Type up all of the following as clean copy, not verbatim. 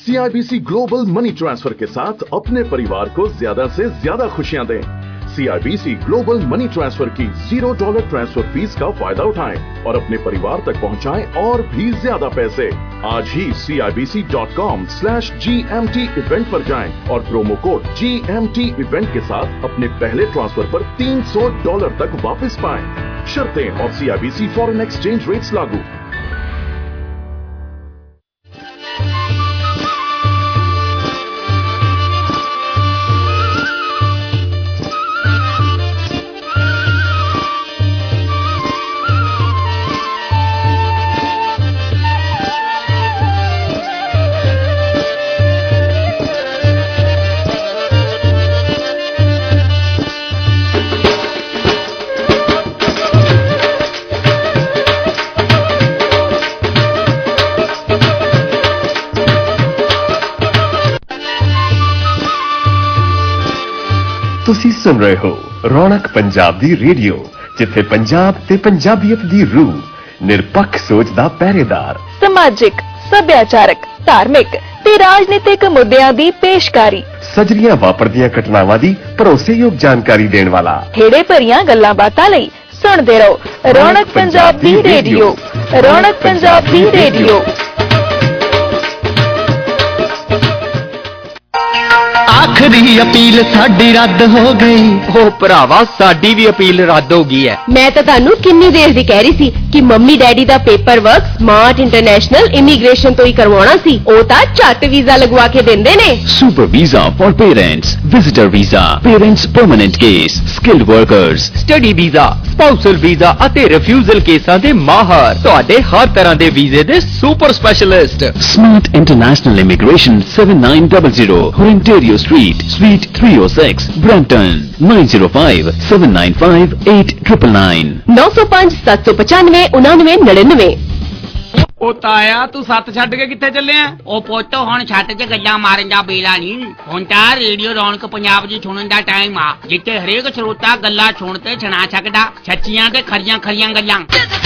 CIBC global money transfer के साथ अपने परिवार को ज्यादा से ज्यादा खुशियां दें। CIBC ग्लोबल मनी ट्रांसफर की $0 ट्रांसफर फीस का फायदा उठाएं और अपने परिवार तक पहुंचाएं और भी ज्यादा पैसे। आज ही CIBC.com/GMT इवेंट पर जाएं और प्रोमो कोड GMT इवेंट के साथ अपने पहले ट्रांसफर पर $300 तक वापस पाएं। शर्तें और CIBC फॉरेन एक्सचेंज रेट्स लागू। ਤੁਸੀਂ ਸੁਣ ਰਹੇ ਹੋ ਰੌਣਕ ਪੰਜਾਬ ਦੀ ਰੇਡੀਓ, ਜਿੱਥੇ ਪੰਜਾਬ ਤੇ ਪੰਜਾਬੀਅਤ ਦੀ ਰੂਹ ਨਿਰਪੱਖ ਸੋਚ ਦਾ ਪਹਿਰੇਦਾਰ ਸਮਾਜਿਕ, ਸੱਭਿਆਚਾਰਕ, ਧਾਰਮਿਕ ਤੇ ਰਾਜਨੀਤਿਕ ਮੁੱਦਿਆਂ ਦੀ ਪੇਸ਼ਕਾਰੀ, ਸਜਰੀਆਂ ਵਾਪਰਦੀਆਂ ਘਟਨਾਵਾਂ ਦੀ ਭਰੋਸੇਯੋਗ ਜਾਣਕਾਰੀ ਦੇਣ ਵਾਲਾ, ਖੇੜੇ ਭਰੀਆਂ ਗੱਲਾਂ ਬਾਤਾਂ ਲਈ ਸੁਣਦੇ ਰਹੋ ਰੌਣਕ ਪੰਜਾਬ ਦੀ ਰੇਡੀਓ। ਰੌਣਕ ਪੰਜਾਬ ਦੀ ਰੇਡੀਓ। आखिरी अपील साडी रद्द हो गई। ओ भरावा साडी भी अपील रद्द हो गई है। मैं तो तानू किन्नी देर दी कह रही सी कि मम्मी डैडी दा paper work smart international immigration तो ही करवाना सी। ओ ता झट वीजा लगवा के देंदे ने। Super visa for parents, visitor visa, parents permanent case, skilled workers, study visa, spousal visa ਅਤੇ ਰਿਫਿਊਜ਼ਲ ਕੇਸਾਂ ਦੇ ਮਾਹਰ, ਤੁਹਾਡੇ ਹਰ ਤਰ੍ਹਾਂ ਦੇ ਵੀਜ਼ੇ ਦੇ super specialist. Smart international immigration 7900 Ontario Street, Suite 306, Brampton, 9057958999 905 795 9999। ਉਹ ਤਾਇਆ ਤੂੰ ਸੱਤ ਛੱਡ ਕੇ ਕਿੱਥੇ ਚੱਲਿਆ? ਉਹ ਪੁੱਤ ਹੁਣ ਛੱਤ 'ਚ ਗੱਲਾਂ ਮਾਰਨ ਦਾ ਵੇਲਾ ਨਹੀਂ, ਹੁਣ ਤਾਂ ਰੇਡੀਓ ਰੌਣਕ ਪੰਜਾਬ ਦੀ ਸੁਣਨ ਦਾ ਟਾਈਮ ਆ, ਜਿੱਥੇ ਹਰੇਕ ਸਰੋਤਾ ਗੱਲਾਂ ਸੁਣ ਤੇ ਸੁਣਾ ਸਕਦਾ, ਸੱਚੀਆਂ ਤੇ ਖਰੀਆਂ ਖਰੀਆਂ ਗੱਲਾਂ।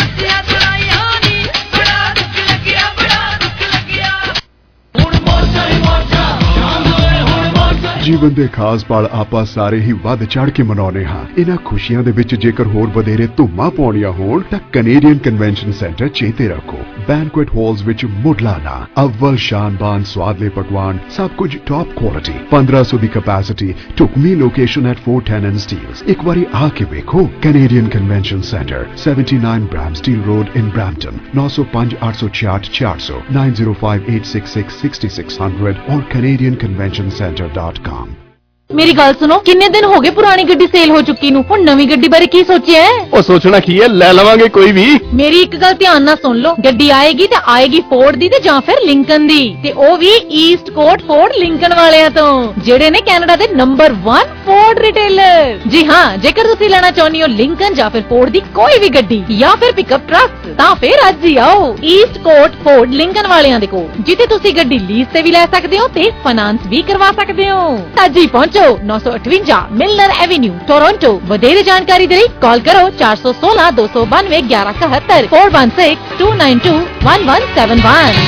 ਜੀਵਨ ਦੇ ਖਾਸ ਪਲ ਆਪਾਂ ਸਾਰੇ ਹੀ ਵੱਧ ਚੜ ਕੇ ਮਨਾਉਂਦੇ ਹਾਂ। ਇਹਨਾਂ ਖੁਸ਼ੀਆਂ ਦੇ ਵਿੱਚ ਜੇਕਰ ਹੋਰ ਵਧੇਰੇ ਧੁੰਮਾਂ ਪਾਉਣੀਆਂ ਹੋਣ ਤਾਂ ਕੈਨੇਡੀਅਨ ਕਨਵੈਨਸ਼ਨ ਸੈਂਟਰ ਚੇਤੇ ਰੱਖੋ। ਬੈਂਕੁਏਟ ਹਾਲਸ ਵਿੱਚ ਮੁੱਢਲਾਨਾ ਅਵਲ ਸ਼ਾਨਬਾਨ ਸਵਾਦਲੇ ਪਕਵਾਨ, ਸਭ ਕੁਝ ਟੌਪ ਕੁਆਲਿਟੀ, 1500 ਦੀ ਕੈਪੈਸਿਟੀ, ਢੁਕਵੀਂ ਲੋਕੇਸ਼ਨ ਐਟ 410 ਸਟੀਲਸ। ਇੱਕ ਵਾਰੀ ਆ ਕੇ ਵੇਖੋ। Canadian convention centre 79 Bramsteel road in Brampton, 905 866 400 905 866 6600 और canadianconventioncenter.com। मेरी गल सुनो, किन्ने दिन हो गए पुरानी गड्डी सेल हो चुकी नू, हुण नवी गड्डी बारे की सोचिया है? ਉਹ ਸੋਚਣਾ ਕੀ ਹੈ, ਲੈ ਲਵਾਂਗੇ ਕੋਈ ਵੀ। मेरी एक गल ध्यान नाल सुन लो, गड्डी आएगी ते आएगी फोर्ड दी ते जां फिर लिंकन दी, ते ओ भी ईस्ट कोट फोर्ड लिंकन वालियां तो, जेड़े ने कैनेडा दे नंबर 1 फोर्ड रिटेलर। जी हां, जेकर तुसी लेना चाहुंदे हो लिंकन जां फिर फोर्ड दी कोई भी गड्डी या फिर पिकअप ट्रक, तां फिर अज ही आओ ईस्ट कोट फोर्ड लिंकन वालियां दे कोल, जिथे तुसी गड्डी लीज ते भी ले सकदे हो ते फाइनेंस भी करवा सकदे हो। अज ही पहुंचो 958 मिलनर एवेन्यू, टोरंटो। ਵਧੇਰੇ ਜਾਣਕਾਰੀ ਦੇ ਲਈ ਕਾਲ ਕਰੋ 416 292 1171 416 292 1171।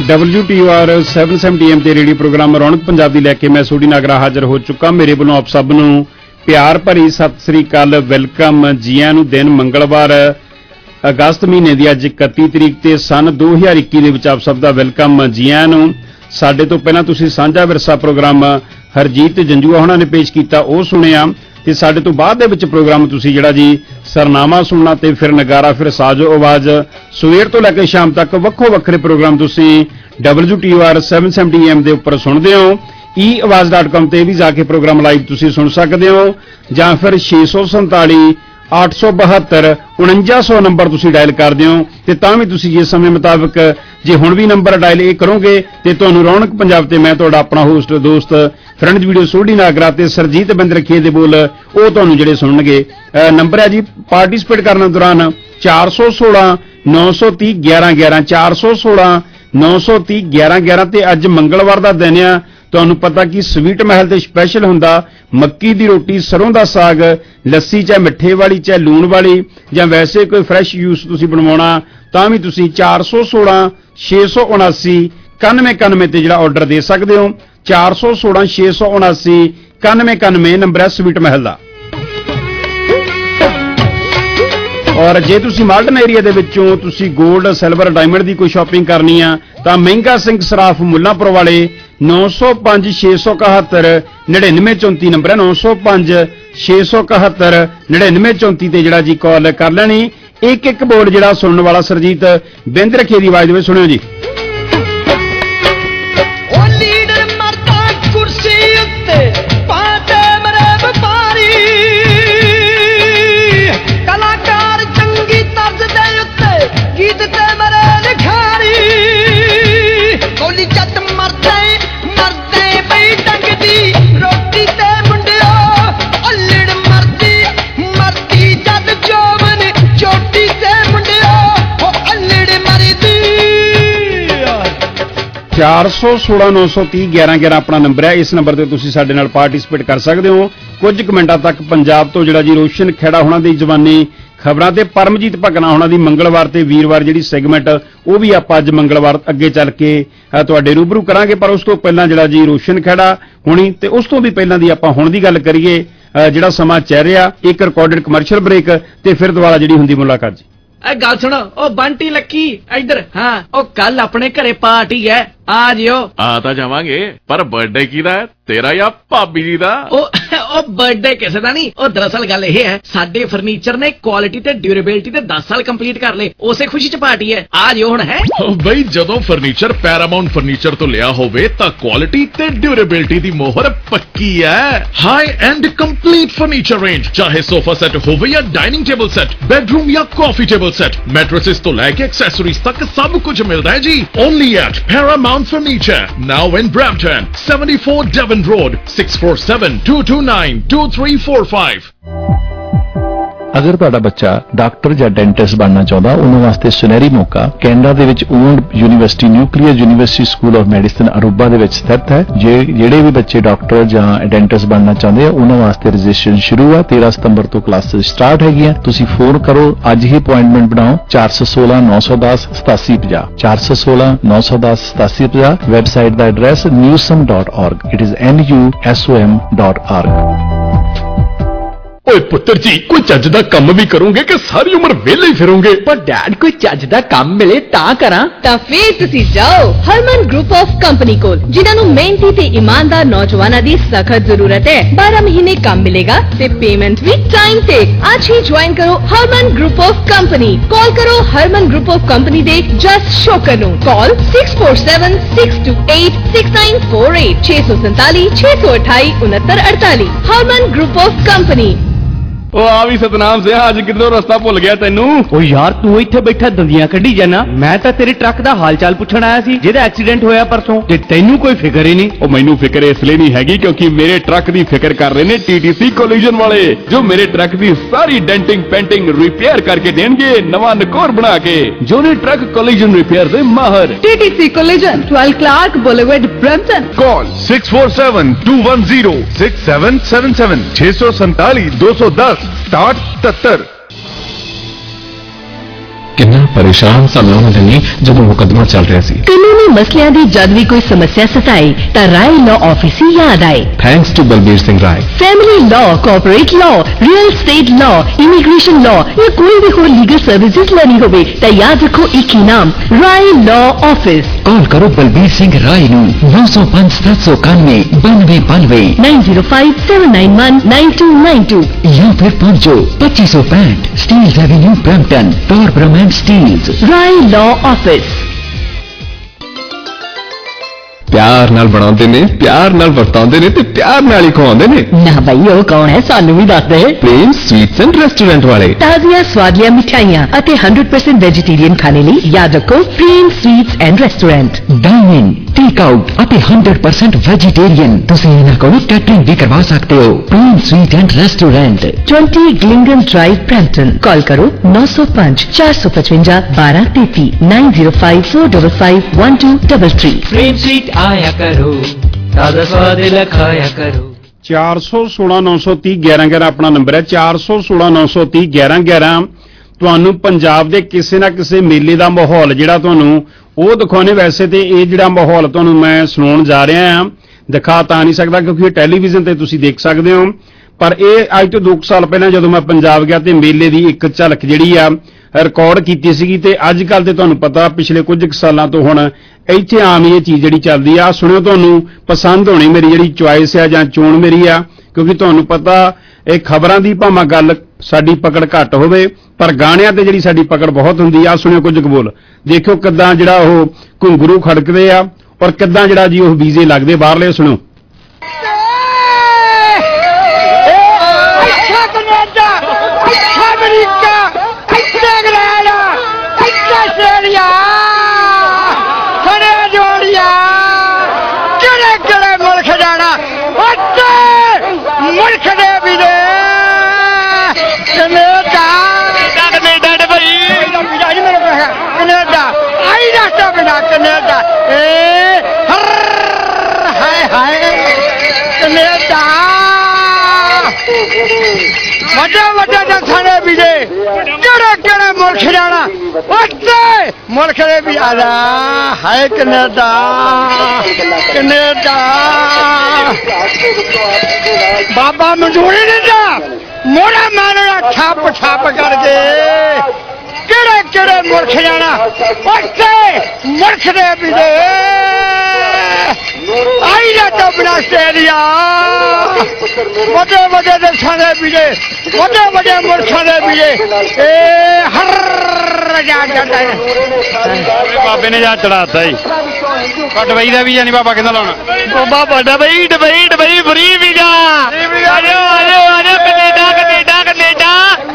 WTOR 770 AM ਤੇ ਰੇਡੀਓ ਪ੍ਰੋਗਰਾਮ ਰੌਣਕ ਪੰਜਾਬ ਦੀ ਲੈ ਕੇ ਮੈਂ ਸੋਢੀ ਨਾਗਰਾ ਹਾਜ਼ਰ ਹੋ ਚੁੱਕਾ। ਮੇਰੇ ਵੱਲੋਂ ਆਪ ਸਭ ਨੂੰ ਪਿਆਰ ਭਰੀ ਸਤਿ ਸ੍ਰੀ ਅਕਾਲ, ਵੈਲਕਮ ਜੀ ਆਇਆਂ ਨੂੰ। ਦਿਨ ਮੰਗਲਵਾਰ ਅਗਸਤ ਮਹੀਨੇ ਦੀ ਅੱਜ 31 ਤਰੀਕ ਤੇ ਸਨ 2021 ਦੇ ਵਿੱਚ ਆਪ ਸਭ ਦਾ ਵੈਲਕਮ ਜੀ ਆਇਆਂ ਨੂੰ। ਸਾਡੇ ਤੋਂ ਪਹਿਲਾਂ ਤੁਸੀਂ ਸਾਂਝਾ ਵਿਰਸਾ ਪ੍ਰੋਗਰਾਮ ਹਰਜੀਤ ਜੰਜੂਆ ਹੋਣਾ ਨੇ ਪੇਸ਼ ਕੀਤਾ, ਉਹ ਸੁਣਿਆ ਤੇ ਸਾਡੇ ਤੋਂ ਬਾਅਦ ਦੇ ਵਿੱਚ ਪ੍ਰੋਗਰਾਮ ਤੁਸੀਂ ਜਿਹੜਾ ਜੀ ਸਰਨਾਮਾ ਸੁਣਨਾ ਤੇ ਫਿਰ ਨਗਾਰਾ, ਫਿਰ ਸਾਜੋ ਆਵਾਜ਼। ਸਵੇਰ ਤੋਂ ਲੈ ਕੇ ਸ਼ਾਮ ਤੱਕ ਵੱਖੋ ਵੱਖਰੇ ਪ੍ਰੋਗਰਾਮ ਤੁਸੀਂ WTOR 770 AM ਦੇ ਉੱਪਰ ਸੁਣਦੇ ਹੋ। eAwaaz.com ਤੇ ਵੀ ਜਾ ਕੇ ਪ੍ਰੋਗਰਾਮ ਲਾਈਵ ਤੁਸੀਂ ਸੁਣ ਸਕਦੇ ਹੋ, ਜਾਂ ਫਿਰ 647 872 4900 ਨੰਬਰ ਤੁਸੀਂ ਡਾਇਲ ਕਰਦੇ ਹੋ ਤੇ ਤਾਂ ਵੀ ਤੁਸੀਂ ਇਸ ਸਮੇਂ ਮੁਤਾਬਕ ਜੇ ਹੁਣ ਵੀ ਨੰਬਰ ਡਾਇਲ ਇਹ ਕਰੋਗੇ ਤੇ ਤੁਹਾਨੂੰ ਰੌਣਕ ਪੰਜਾਬ ਤੇ ਮੈਂ ਤੁਹਾਡਾ ਆਪਣਾ ਹੋਸਟ ਦੋਸਤ ਫਰੈਂਡਸ ਵੀਡੀਓ ਸੋਢੀ ਨਾਗਰਾ ਤੇ ਸਰਜੀਤ ਬਿੰਦਰਖੇ ਦੇ ਬੋਲ ਉਹ ਤੁਹਾਨੂੰ ਜਿਹੜੇ ਸੁਣਨਗੇ। ਨੰਬਰ ਹੈ ਜੀ ਪਾਰਟਿਸਿਪੇਟ ਕਰਨ ਦੌਰਾਨ 416 930 1111 416 930 1111 ਤੇ ਅੱਜ ਮੰਗਲਵਾਰ ਦਾ ਦਿਨ ਆ। ਤੁਹਾਨੂੰ ਪਤਾ ਕਿ ਸਵੀਟ ਮਹਿਲ ਤੇ ਸਪੈਸ਼ਲ ਹੁੰਦਾ ਮੱਕੀ ਦੀ ਰੋਟੀ, ਸਰੋਂ ਦਾ ਸਾਗ, ਲੱਸੀ ਚਾਹੇ ਮਿੱਠੇ ਵਾਲੀ ਚਾਹੇ ਲੂਣ ਵਾਲੀ, ਜਾਂ ਵੈਸੇ ਕੋਈ ਫਰੈਸ਼ ਜੂਸ ਤੁਸੀਂ ਬਣਵਾਉਣਾ ਤਾਂ ਵੀ ਤੁਸੀਂ 416 679 9191 ਤੇ ਜਿਹੜਾ ਆਰਡਰ ਦੇ ਸਕਦੇ ਹੋ। 416 679 9191 ਨੰਬਰ ਹੈ ਸਵੀਟ ਮਹਿਲ ਦਾ। ਔਰ ਜੇ ਤੁਸੀਂ ਮਾਲਟਨ ਏਰੀਆ ਦੇ ਵਿੱਚੋਂ ਤੁਸੀਂ 골ਡ, ਸਿਲਵਰ, ਡਾਇਮੰਡ ਦੀ ਕੋਈ ਸ਼ਾਪਿੰਗ ਕਰਨੀ ਆ ਤਾਂ ਮਹਿੰਗਾ ਸਿੰਘ ਸਰਾਫ ਮੁੱਲਾਂਪੁਰ ਵਾਲੇ 905 671 9934 ਨੰਬਰ ਹੈ 905 671 9934 ਤੇ ਜਿਹੜਾ ਜੀ ਕਾਲ ਕਰ ਲੈਣੀ। ਇੱਕ ਇੱਕ ਬੋਰਡ ਜਿਹੜਾ ਸੁਣਨ ਵਾਲਾ ਸਰਜੀਤ ਬਿੰਦਰਖੇ ਦੀ ਆਵਾਜ਼ ਦੇ ਵਿੱਚ ਸੁਣਿਓ ਜੀ। ਚਾਰ 416 930 1111 ਆਪਣਾ ਨੰਬਰ ਹੈ। ਇਸ ਨੰਬਰ ਤੇ ਤੁਸੀਂ ਸਾਡੇ ਨਾਲ ਪਾਰਟਿਸਿਪੇਟ ਕਰ ਸਕਦੇ ਹੋ। ਕੁਝ ਕੁ ਮਿੰਟਾਂ ਤੱਕ ਪੰਜਾਬ ਤੋਂ ਜਿਹੜਾ ਜੀ ਰੋਸ਼ਨ ਖੇੜਾ ਹੋਣਾ ਦੀ ਜ਼ਬਾਨੀ ਖਬਰਾਂ ਤੇ ਪਰਮਜੀਤ ਭਗਨਾ ਹੋਣਾ ਦੀ ਮੰਗਲਵਾਰ ਤੇ ਵੀਰਵਾਰ ਜਿਹੜੀ ਸੈਗਮੈਂਟ ਉਹ ਵੀ ਆਪਾਂ ਅੱਜ ਮੰਗਲਵਾਰ ਅੱਗੇ ਚੱਲ ਕੇ ਤੁਹਾਡੇ ਰੂਬਰੂ ਕਰਾਂਗੇ। ਪਰ ਉਸ ਤੋਂ ਪਹਿਲਾਂ ਜਿਹੜਾ ਜੀ ਰੋਸ਼ਨ ਖੇੜਾ ਹੋਣੀ ਤੇ ਉਸ ਤੋਂ ਵੀ ਪਹਿਲਾਂ ਦੀ ਆਪਾਂ ਹੁਣ ਦੀ ਗੱਲ ਕਰੀਏ ਜਿਹੜਾ ਸਮਾਂ ਚੱਲ ਰਿਹਾ, ਇੱਕ ਰਿਕਾਰਡਡ ਕਮਰਸ਼ੀਅਲ ਬ੍ਰੇਕ ਤੇ ਫਿਰ ਦੁਬਾਰਾ ਜਿਹੜੀ ਹੁੰਦੀ ਮੁਲਾਕਾਤ ਜੀ। ਗੱਲ ਸੁਣੋ, ਉਹ ਬੰਟੀ ਲੱਕੀ ਇੱਧਰ। ਹਾਂ, ਉਹ ਕੱਲ ਆਪਣੇ ਘਰੇ ਪਾਰਟੀ ਹੈ, ਆ ਜਿਓ। ਆ ਤਾਂ ਜਾਵਾਂਗੇ, ਪਰ ਬਰਥਡੇ ਕਿਹਦਾ ਹੈ, ਤੇਰਾ ਜਾਂ ਭਾਬੀ ਜੀ ਦਾ? ਉਹ ਬਰਥਡੇ ਕਿਸੇ ਦਾ ਨਹੀਂ। ਉਹ ਦਰਅਸਲ ਗੱਲ ਇਹ ਹੈ, ਸਾਡੇ ਫਰਨੀਚਰ ਨੇ ਕੁਆਲਿਟੀ ਤੇ ਡਿਊਰੇਬਿਲਟੀ ਤੇ 10 ਸਾਲ ਕੰਪਲੀਟ ਕਰ ਲਏ, ਉਸੇ ਖੁਸ਼ੀ ਚ ਪਾਰਟੀ ਹੈ, ਆ ਜਿਓ ਹੁਣ। ਹੈ ਬਈ, ਜਦੋਂ ਫਰਨੀਚਰ ਪੈਰਾਮਾਉਂਟ ਫਰਨੀਚਰ ਤੋਂ ਲਿਆ ਹੋਵੇ ਤਾਂ ਕੁਆਲਿਟੀ ਤੇ ਡਿਊਰੇਬਿਲਟੀ ਦੀ ਮੋਹਰ ਪੱਕੀ ਹੈ। High end complete furniture range, ਚਾਹੇ ਸੋਫਾ ਸੈੱਟ ਹੋਵੇ ਜਾਂ ਡਾਈਨਿੰਗ ਟੇਬਲ ਸੈੱਟ, ਬੈਡਰੂਮ ਜਾਂ ਕਾਫੀ ਟੇਬਲ ਸੈੱਟ, ਮੈਟ੍ਰੈसेस ਤੋਂ ਲੈ ਕੇ ਐਕਸੈਸਰੀਜ਼ ਤੱਕ ਸਭ ਕੁਝ ਮਿਲਦਾ ਹੈ ਜੀ। Only at Paramount furniture, now in Brampton, 74 Devon road, 6472292345। ਅਗਰ ਤੁਹਾਡਾ ਬੱਚਾ ਡਾਕਟਰ ਜਾਂ ਡੈਂਟਿਸਟ ਬਣਨਾ ਚਾਹੁੰਦਾ, ਉਹਨਾਂ ਵਾਸਤੇ ਸੁਨਹਿਰੀ ਮੌਕਾ ਕੈਨੇਡਾ ਦੇ ਵਿੱਚ owned university nuclear university school of medicine Aruba ਦੇ ਵਿੱਚ ਸਥਿਤ ਹੈ। ਜਿਹੜੇ ਵੀ ਬੱਚੇ ਡਾਕਟਰ ਜਾਂ ਡੈਂਟਿਸਟ ਬਣਨਾ ਚਾਹੁੰਦੇ ਆ ਉਹਨਾਂ ਵਾਸਤੇ ਰਜਿਸਟ੍ਰੇਸ਼ਨ ਸ਼ੁਰੂ ਆ। 13 ਸਤੰਬਰ ਤੋਂ ਕਲਾਸਿਸ ਸਟਾਰਟ ਹੈਗੀਆਂ। ਤੁਸੀਂ ਫੋਨ ਕਰੋ, ਅੱਜ ਹੀ ਅਪਾਇੰਟਮੈਂਟ ਬਣਾਓ। 416 910 8750 416 910 8750। ਵੈਬਸਾਈਟ ਦਾ address newsom.org। It is NUSOM.org। ਓਏ ਪੁੱਤਰ ਜੀ, ਕੋਈ ਚੱਜ ਦਾ ਕੰਮ ਵੀ ਕਰੋਗੇ ਕਿ ਸਾਰੀ ਉਮਰ ਵਿਹਲੇ ਹੀ ਫਿਰੋਗੇ? ਪਰ ਡੈਡ, ਕੋਈ ਚੱਜ ਦਾ ਕੰਮ ਮਿਲੇ ਤਾਂ ਕਰਾਂ। ਤਾਂ ਫੇਰ ਤੁਸੀਂ ਜਾਓ ਹਰਮਨ ਗਰੁੱਪ ਆਫ ਕੰਪਨੀ ਕੋਲ, ਜਿਨ੍ਹਾਂ ਨੂੰ ਮਿਹਨਤੀ ਤੇ ਇਮਾਨਦਾਰ ਨੌਜਵਾਨਾਂ ਦੀ ਸਖਤ ਜ਼ਰੂਰਤ ਹੈ। 12 ਮਹੀਨੇ ਕੰਮ ਮਿਲੇਗਾ ਤੇ ਪੇਮੈਂਟ ਵੀ ਟਾਈਮ ਤੇ। ਅੱਜ ਹੀ ਜੁਆਇਨ ਕਰੋ Harman group of company. Call ਕਰੋ ਹਰਮਨ ਗਰੁੱਪ ਆਫ ਕੰਪਨੀ ਦੇ ਜਸ ਸ਼ੋਕਰ ਨੂੰ। Call 6476286948 647 628 6948। Harman group of company. ਉਹ ਆ ਵੀ ਸਤਨਾਮ ਸਿਆ, ਅੱਜ ਕਿੱਧਰੋਂ ਰਸਤਾ ਭੁੱਲ ਗਿਆ ਤੈਨੂੰ? ਉਹ ਯਾਰ, ਤੂੰ ਇੱਥੇ ਬੈਠਾ ਦੰਦੀਆਂ ਕੱਢੀ ਜਾਣਾ। ਮੈਂ ਤਾਂ ਤੇਰੇ ਟਰੱਕ ਦਾ ਹਾਲ ਚਾਲ ਪੁੱਛਣ ਆਇਆ ਸੀ ਜਿਹਦਾ ਐਕਸੀਡੈਂਟ ਹੋਇਆ ਪਰਸੋਂ, ਤੇ ਤੈਨੂੰ ਕੋਈ ਫਿਕਰ ਹੀ ਨਹੀਂ। ਉਹ ਮੈਨੂੰ ਫਿਕਰ ਇਸ ਲਈ ਨਹੀਂ ਹੈਗੀ ਕਿਉਂਕਿ ਮੇਰੇ ਟਰੱਕ ਦੀ ਫਿਕਰ ਕਰ ਰਹੇ ਨੇ TTC ਕੋਲੀਜਨ ਵਾਲੇ, ਜੋ ਮੇਰੇ ਟਰੱਕ ਦੀ ਸਾਰੀ ਡੈਂਟਿੰਗ ਪੈਂਟਿੰਗ ਰਿਪੇਅਰ ਕਰਕੇ ਦੇਣਗੇ, ਨਵਾਂ ਨਕੋਰ ਬਣਾ ਕੇ। ਜੋ ਨੇ ਟਰੱਕ ਕੋਲੀਜਨ ਰਿਪੇਅਰ ਦੇ ਮਾਹਰ। TTC collision, 12 Clark boulevard, Brampton. Call 6472106777 647 210 67 77। ਕਿੰਨਾ ਪਰੇਸ਼ਾਨ ਸਨ ਉਹਨਾਂ ਨੇ ਜਦੋਂ ਮੁਕੱਦਮਾ ਚੱਲ ਰਿਹਾ ਸੀ। ਕਾਨੂੰਨੀ ਮਸਲਿਆਂ ਦੀ ਜਦ ਵੀ ਕੋਈ ਸਮੱਸਿਆ ਸਤਾਏ ਤਾਂ ਰਾਏ ਲਾਅ ਆਫਿਸ ਹੀ ਯਾਦ ਆਏ। Thanks to Balbir Singh Rai. Family law, corporate law, real estate law, immigration law या कोई भी हो लीगल सर्विसेज लेनी होवे तो याद रखो एक ही नाम, राय लॉ ऑफिस। कॉल करो बलबीर सिंह राय 905 791 92 905 791 9292 या फिर पहुंचो 2565 Steeles avenue Brampton, Torbram and Steeles. Rai law office. ਪਿਆਰ ਨਾਲ ਬਣਾਉਂਦੇ ਨੇ, ਪਿਆਰ ਨਾਲ ਵਰਤਾਉਂਦੇ ਨੇ ਤੇ ਪਿਆਰ ਨਾਲ ਹੀ ਖਵਾਉਂਦੇ ਨੇ। ਨਾ ਬਈ ਉਹ ਕੌਣ ਹੈ ਸਾਨੂੰ ਵੀ ਦੱਸ ਦੇ। ਪ੍ਰੇਮ ਸਵੀਟਸ ਐਂਡ ਰੈਸਟੋਰੈਂਟ ਵਾਲੇ। ਤਾਜ਼ੀਆਂ ਸਵਾਦੀਆਂ ਮਿਠਾਈਆਂ ਅਤੇ 100% ਵੈਜੀਟੇਰੀਅਨ ਖਾਣੇ ਲਈ ਯਾਦ ਰੱਖੋ Prem sweets and restaurant. Dine in, take out ਅਤੇ 100% ਵੈਜੀਟੇਰੀਅਨ। ਤੁਸੀਂ ਇਹਨਾਂ ਕੋਲੋਂ ਕੈਟਰਿੰਗ ਵੀ ਕਰਵਾ ਸਕਦੇ ਹੋ। ਪ੍ਰੇਮ ਸਵੀਟ ਐਂਡ ਰੈਸਟੋਰੈਂਟ, 20 ਗਲਿੰਗਨ ਡਰਾਈਵ, ਬ੍ਰੈਂਪਟਨ। ਕਾਲ ਕਰੋ 905 455 1233 905 455 1233। प्रेम स्वीट आया करो, ताजा स्वाद लखाया करो। 416 930 1111 ਆਪਣਾ ਨੰਬਰ ਹੈ। 416 930 1111। ਤੁਹਾਨੂੰ ਪੰਜਾਬ ਦੇ ਕਿਸੇ ਨਾ ਕਿਸੇ ਮੇਲੇ ਦਾ ਮਾਹੌਲ ਜਿਹੜਾ ਤੁਹਾਨੂੰ ਉਹ ਦਿਖਾਉਣੇ। ਵੈਸੇ ਤੇ ਇਹ ਜਿਹੜਾ ਮਾਹੌਲ ਤੁਹਾਨੂੰ ਮੈਂ ਸੁਣਾਉਣ ਜਾ ਰਿਹਾ ਹਾਂ ਦਿਖਾ ਤਾਂ ਨਹੀਂ ਸਕਦਾ ਕਿਉਂਕਿ ਇਹ ਟੈਲੀਵਿਜ਼ਨ ਤੇ ਤੁਸੀਂ ਦੇਖ ਸਕਦੇ ਹੋ, ਪਰ ਇਹ ਅੱਜ ਤੋਂ 2 ਸਾਲ ਪਹਿਲਾਂ ਜਦੋਂ ਮੈਂ ਪੰਜਾਬ ਗਿਆ ਤੇ ਮੇਲੇ ਦੀ ਇੱਕ ਝਲਕ ਜਿਹੜੀ ਆ ਰਿਕਾਰਡ ਕੀਤੀ ਸੀਗੀ। ਤੇ ਅੱਜ ਕੱਲ ਤੇ ਤੁਹਾਨੂੰ ਪਤਾ ਪਿਛਲੇ ਕੁਝ ਸਾਲਾਂ ਤੋਂ ਹੁਣ ਇੱਥੇ ਆਮ ਇਹ ਚੀਜ਼ ਜਿਹੜੀ ਚੱਲਦੀ ਆ। ਸੁਣਿਓ, ਤੁਹਾਨੂੰ ਪਸੰਦ ਹੋਣੀ ਮੇਰੀ ਜਿਹੜੀ ਚੁਆਇਸ ਆ ਜਾਂ ਚੋਣ ਮੇਰੀ ਆ, ਕਿਉਂਕਿ ਤੁਹਾਨੂੰ ਪਤਾ ਇਹ ਖਬਰਾਂ ਦੀ ਭਾਵੇਂ ਗੱਲ ਸਾਡੀ ਪਕੜ ਘੱਟ ਹੋਵੇ ਪਰ ਗਾਣਿਆਂ ਤੇ ਜਿਹੜੀ ਸਾਡੀ ਪਕੜ ਬਹੁਤ ਹੁੰਦੀ ਆ। ਸੁਣਿਓ ਕੁਝ ਬੋਲ, ਦੇਖਿਓ ਕਿੱਦਾਂ ਜਿਹੜਾ ਉਹ ਘੁੰਗਰੂ ਖੜਕਦੇ ਆ ਔਰ ਕਿੱਦਾਂ ਜਿਹੜਾ ਜੀ ਉਹ ਵੀਜ਼ੇ ਲੱਗਦੇ ਬਾਹਰਲੇ। ਸੁਣੋ। ਵੱਡੇ ਦੇਸ਼ਾਂ ਦੇ ਵੀਜ਼ੇ ਕਿਹੜੇ ਮੁਲਕ ਜਾਣਾ ਉੱਥੇ ਮੁਲਕ ਦੇ ਵੀ ਆ ਜਾ। ਹਾਏ ਕੈਨੇਡਾ, ਕੈਨੇਡਾ ਬਾਬਾ ਮਨਜ਼ੂਰੀ ਦਿੰਦਾ ਮੋੜਾ ਮਾਰਨਾ ਛਾਪ ਛਾਪ ਕਰਕੇ। ਕਿਹੜੇ ਮੁਲਕ ਜਾਣਾ ਉੱਥੇ ਮੁਲਕ ਦੇ ਵੀਜ਼ੇ ਆਈ ਜਾਂਦਾ ਬਣਾ ਆਸਟ੍ਰੇਲੀਆ। ਵੱਡੇ ਦੇਸ਼ਾਂ ਦੇ ਵੀਜ਼ੇ, ਵੱਡੇ ਮੁਲਕਾਂ ਦੇ ਵੀਜ਼ੇ ਇਹ ਹਰ ਜਾ ਜਾਂਦਾ ਹੈ। ਬਾਬੇ ਨੇ ਜਾ ਚੜਾਤਾ ਜੀ। ਡਬਈ ਦਾ ਵੀਜ਼ਾ ਨਹੀਂ ਬਾਬਾ ਕਹਿੰਦਾ ਲਾਉਣਾ। ਬਾਬਾ ਡਬਈ ਫਰੀ ਵੀਜ਼ਾ। ਆਜੋ ਕੈਨੇਡਾ ਕੈਨੇਡਾ ਕੈਨੇਡਾ।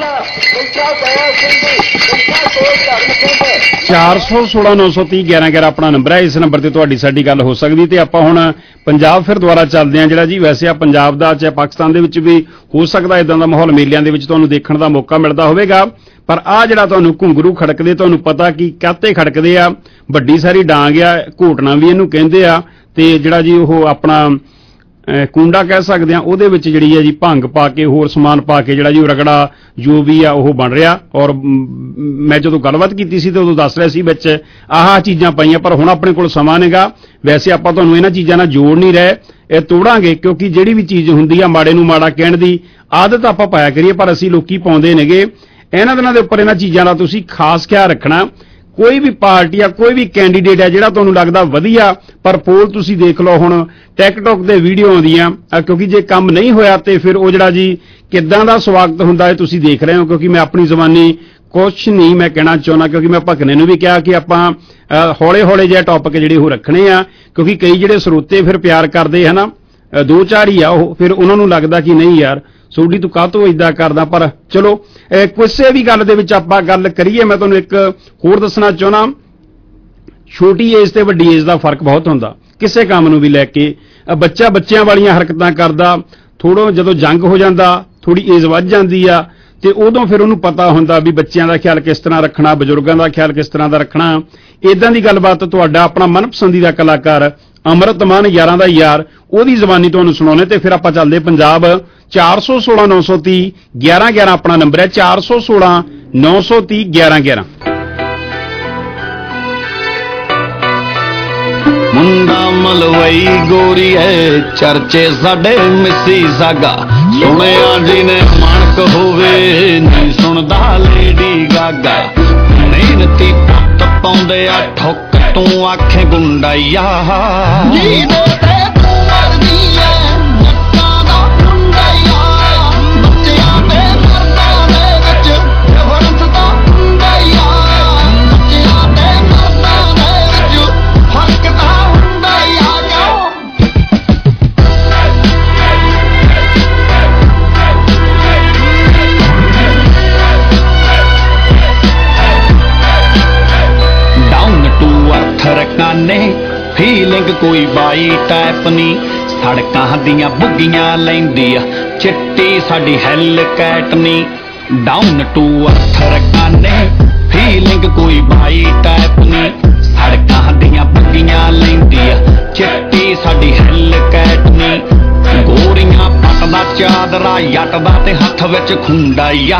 416 930 1111 ਆਪਣਾ ਨੰਬਰ ਹੈ। ਇਸ ਨੰਬਰ ਤੇ ਤੁਹਾਡੀ ਸਾਡੀ ਗੱਲ ਹੋ ਸਕਦੀ। ਤੇ ਆਪਾਂ ਹੁਣ ਪੰਜਾਬ ਫਿਰ ਦੁਆਰਾ ਚੱਲਦੇ ਹਾਂ ਜਿਹੜਾ ਜੀ। ਵੈਸੇ ਆ ਪੰਜਾਬ ਦਾ ਚਾਹੇ ਪਾਕਿਸਤਾਨ ਦੇ ਵਿੱਚ ਵੀ ਹੋ ਸਕਦਾ ਇਦਾਂ ਦਾ ਮਾਹੌਲ ਮੇਲਿਆਂ ਦੇ ਵਿੱਚ ਤੁਹਾਨੂੰ ਦੇਖਣ ਦਾ ਮੌਕਾ ਮਿਲਦਾ ਹੋਵੇਗਾ, ਪਰ ਆ ਜਿਹੜਾ ਤੁਹਾਨੂੰ ਘੁੰਗਰੂ ਖੜਕਦੇ ਤੁਹਾਨੂੰ ਪਤਾ ਕੀ ਕਾਹਤੇ ਖੜਕਦੇ ਆ। ਵੱਡੀ ਸਾਰੀ ਡਾਂਗ ਆ, ਘੋਟਣਾ ਵੀ ਇਹਨੂੰ ਕਹਿੰਦੇ ਆ। ਤੇ ਜਿਹੜਾ ਜੀ ਉਹ ਆਪਣਾ ਕੁੰਡਾ ਕਹਿ ਸਕਦੇ ਆ, ਉਹਦੇ ਵਿੱਚ ਜਿਹੜੀ ਹੈ ਜੀ ਭੰਗ ਪਾ ਕੇ ਹੋਰ ਸਮਾਨ ਪਾ ਕੇ ਜਿਹੜਾ ਜੀ ਉਹ ਰਗੜਾ ਜੋ ਵੀ ਆ ਉਹ ਬਣ ਰਿਹਾ। ਔਰ ਮੈਂ ਜਦੋਂ ਗੱਲਬਾਤ ਕੀਤੀ ਸੀ ਤੇ ਉਦੋਂ ਦੱਸ ਰਿਹਾ ਸੀ ਵਿੱਚ ਆਹ ਚੀਜ਼ਾਂ ਪਾਈਆਂ, ਪਰ ਹੁਣ ਆਪਣੇ ਕੋਲ ਸਮਾਂ ਨੇਗਾ। ਵੈਸੇ ਆਪਾਂ ਤੁਹਾਨੂੰ ਇਹਨਾਂ ਚੀਜ਼ਾਂ ਨਾਲ ਜੋੜ ਨਹੀਂ ਰਹੇ, ਇਹ ਤੋੜਾਂਗੇ ਕਿਉਂਕਿ ਜਿਹੜੀ ਵੀ ਚੀਜ਼ ਹੁੰਦੀ ਆ ਮਾੜੇ ਨੂੰ ਮਾੜਾ ਕਹਿਣ ਦੀ ਆਦਤ ਆਪਾਂ ਪਾਇਆ ਕਰੀਏ, ਪਰ ਅਸੀਂ ਲੋਕੀ ਪਾਉਂਦੇ ਨੇਗੇ। ਇਹਨਾਂ ਦਿਨਾਂ ਦੇ ਉੱਪਰ ਇਹਨਾਂ ਚੀਜ਼ਾਂ ਦਾ ਤੁਸੀਂ ਖਾਸ ਖਿਆਲ ਰੱਖਣਾ। ਕੋਈ ਵੀ ਪਾਰਟੀ ਆ, ਕੋਈ ਵੀ ਕੈਂਡੀਡੇਟ ਆ ਜਿਹੜਾ ਤੁਹਾਨੂੰ ਲੱਗਦਾ ਵਧੀਆ, ਪਰ ਪੋਲ ਤੁਸੀਂ ਦੇਖ ਲਓ ਹੁਣ ਟਿਕਟੌਕ ਦੇ ਵੀਡੀਓ ਆਉਂਦੀਆਂ, ਕਿਉਂਕਿ ਜੇ ਕੰਮ ਨਹੀਂ ਹੋਇਆ ਤੇ ਫਿਰ ਉਹ ਜਿਹੜਾ ਜੀ ਕਿੱਦਾਂ ਦਾ ਸਵਾਗਤ ਹੁੰਦਾ ਹੈ ਤੁਸੀਂ ਦੇਖ ਰਹੇ ਹੋ। ਕਿਉਂਕਿ ਮੈਂ ਆਪਣੀ ਜ਼ਬਾਨੀ ਕੁਛ ਨਹੀਂ ਮੈਂ ਕਹਿਣਾ ਚਾਹੁੰਦਾ, ਕਿਉਂਕਿ ਮੈਂ ਭਗਨੇ ਨੂੰ ਵੀ ਕਿਹਾ ਕਿ ਆਪਾਂ ਹੌਲੇ ਜਿਹੇ ਟੌਪਿਕ ਜਿਹੜੇ ਉਹ ਰੱਖਣੇ ਆ, ਕਿਉਂਕਿ ਕਈ ਜਿਹੜੇ ਸਰੋਤੇ ਫਿਰ ਪਿਆਰ ਕਰਦੇ ਹਨਾ, 2-4 ਹੀ ਆ ਉਹ, ਫਿਰ ਉਹਨਾਂ ਨੂੰ ਲੱਗਦਾ ਕਿ ਨਹੀਂ ਯਾਰ ਸੋਡੀ ਤੂੰ ਕਾਹਤੋਂ ਏਦਾਂ ਕਰਦਾ। ਪਰ ਚਲੋ ਕਿਸੇ ਵੀ ਗੱਲ ਦੇ ਵਿੱਚ ਆਪਾਂ ਗੱਲ ਕਰੀਏ, ਮੈਂ ਤੁਹਾਨੂੰ ਇੱਕ ਹੋਰ ਦੱਸਣਾ ਚਾਹੁੰਦਾ, ਛੋਟੀ ਏਜ ਤੇ ਵੱਡੀ ਏਜ ਦਾ ਫਰਕ ਬਹੁਤ ਹੁੰਦਾ ਕਿਸੇ ਕੰਮ ਨੂੰ ਵੀ ਲੈ ਕੇ। ਬੱਚਿਆਂ ਵਾਲੀਆਂ ਹਰਕਤਾਂ ਕਰਦਾ, ਥੋੜਾ ਜਦੋਂ ਜੰਗ ਹੋ ਜਾਂਦਾ ਥੋੜੀ ਏਜ ਵੱਧ ਜਾਂਦੀ ਆ ਤੇ ਉਦੋਂ ਫਿਰ ਉਹਨੂੰ ਪਤਾ ਹੁੰਦਾ ਵੀ ਬੱਚਿਆਂ ਦਾ ਖਿਆਲ ਕਿਸ ਤਰ੍ਹਾਂ ਰੱਖਣਾ, ਬਜ਼ੁਰਗਾਂ ਦਾ ਖਿਆਲ ਕਿਸ ਤਰ੍ਹਾਂ ਦਾ ਰੱਖਣਾ। ਇਦਾਂ ਦੀ ਗੱਲਬਾਤ ਤੁਹਾਡਾ ਆਪਣਾ ਮਨਪਸੰਦੀਦਾ ਕਲਾਕਾਰ ਅਮਰਤ ਮਾਨ ਯਾਰਾਂ ਦਾ ਯਾਰ, ਉਹਦੀ ਜ਼ਬਾਨੀ ਤੁਹਾਨੂੰ ਸੁਣਾਉਣੇ। ਤੇ ਫਿਰ ਆਪਾਂ ਚੱਲਦੇ ਪੰਜਾਬ। 416 930 1111 ਆਪਣਾ ਨੰਬਰ ਹੈ। 416 930 1111। ਮੁੰਡਾ ਮਲਵਈ ਗੋਰੀ ਐ ਚਰਚੇ ਸਾਡੇ ਮਿੱਸੀ ਸਾਗਾ ਸੁਣਿਆ ਜਿਹਨੇ ਮਾਣਕ ਹੋਵੇ ਨਹੀਂ ਸੁਣਦਾ ਲੇਡੀ ਗਾਗਾ ਮਿਹਨਤੀ ਪੁੱਤ ਪਾਉਂਦੇ ਆ ਠੁੱਕ ਤੂੰ ਆਖੇ ਗੁੰਡਾਈਆ ਫੀਲਿੰਗ ਕੋਈ ਬਾਈ ਟਾਈਪ ਨੀ ਸੜਕਾਂ ਦੀਆਂ ਬੁੱਗੀਆਂ ਲੈਂਦੀ ਆ ਚਿੱਟੀ ਸਾਡੀ ਹੈਲ ਕੈਟ ਨੀ ਡਾਊਨ ਟੂ ਅਰਥ ਰਕਾਨੇ ਫੀਲਿੰਗ ਕੋਈ ਬਾਈ ਟਾਈਪ ਨੀ ਸੜਕਾਂ ਦੀਆਂ ਬੁੱਗੀਆਂ ਲੈਂਦੀ ਆ ਚਿੱਟੀ ਸਾਡੀ ਹੈਲ ਕੈਟ ਨੀ ਗੋਰੀਆਂ ਪੱਟ ਦਾ ਚਾਦਰਾ ਜੱਟ ਦਾ ਤੇ ਹੱਥ ਵਿੱਚ ਖੁੰਡਾਈਆ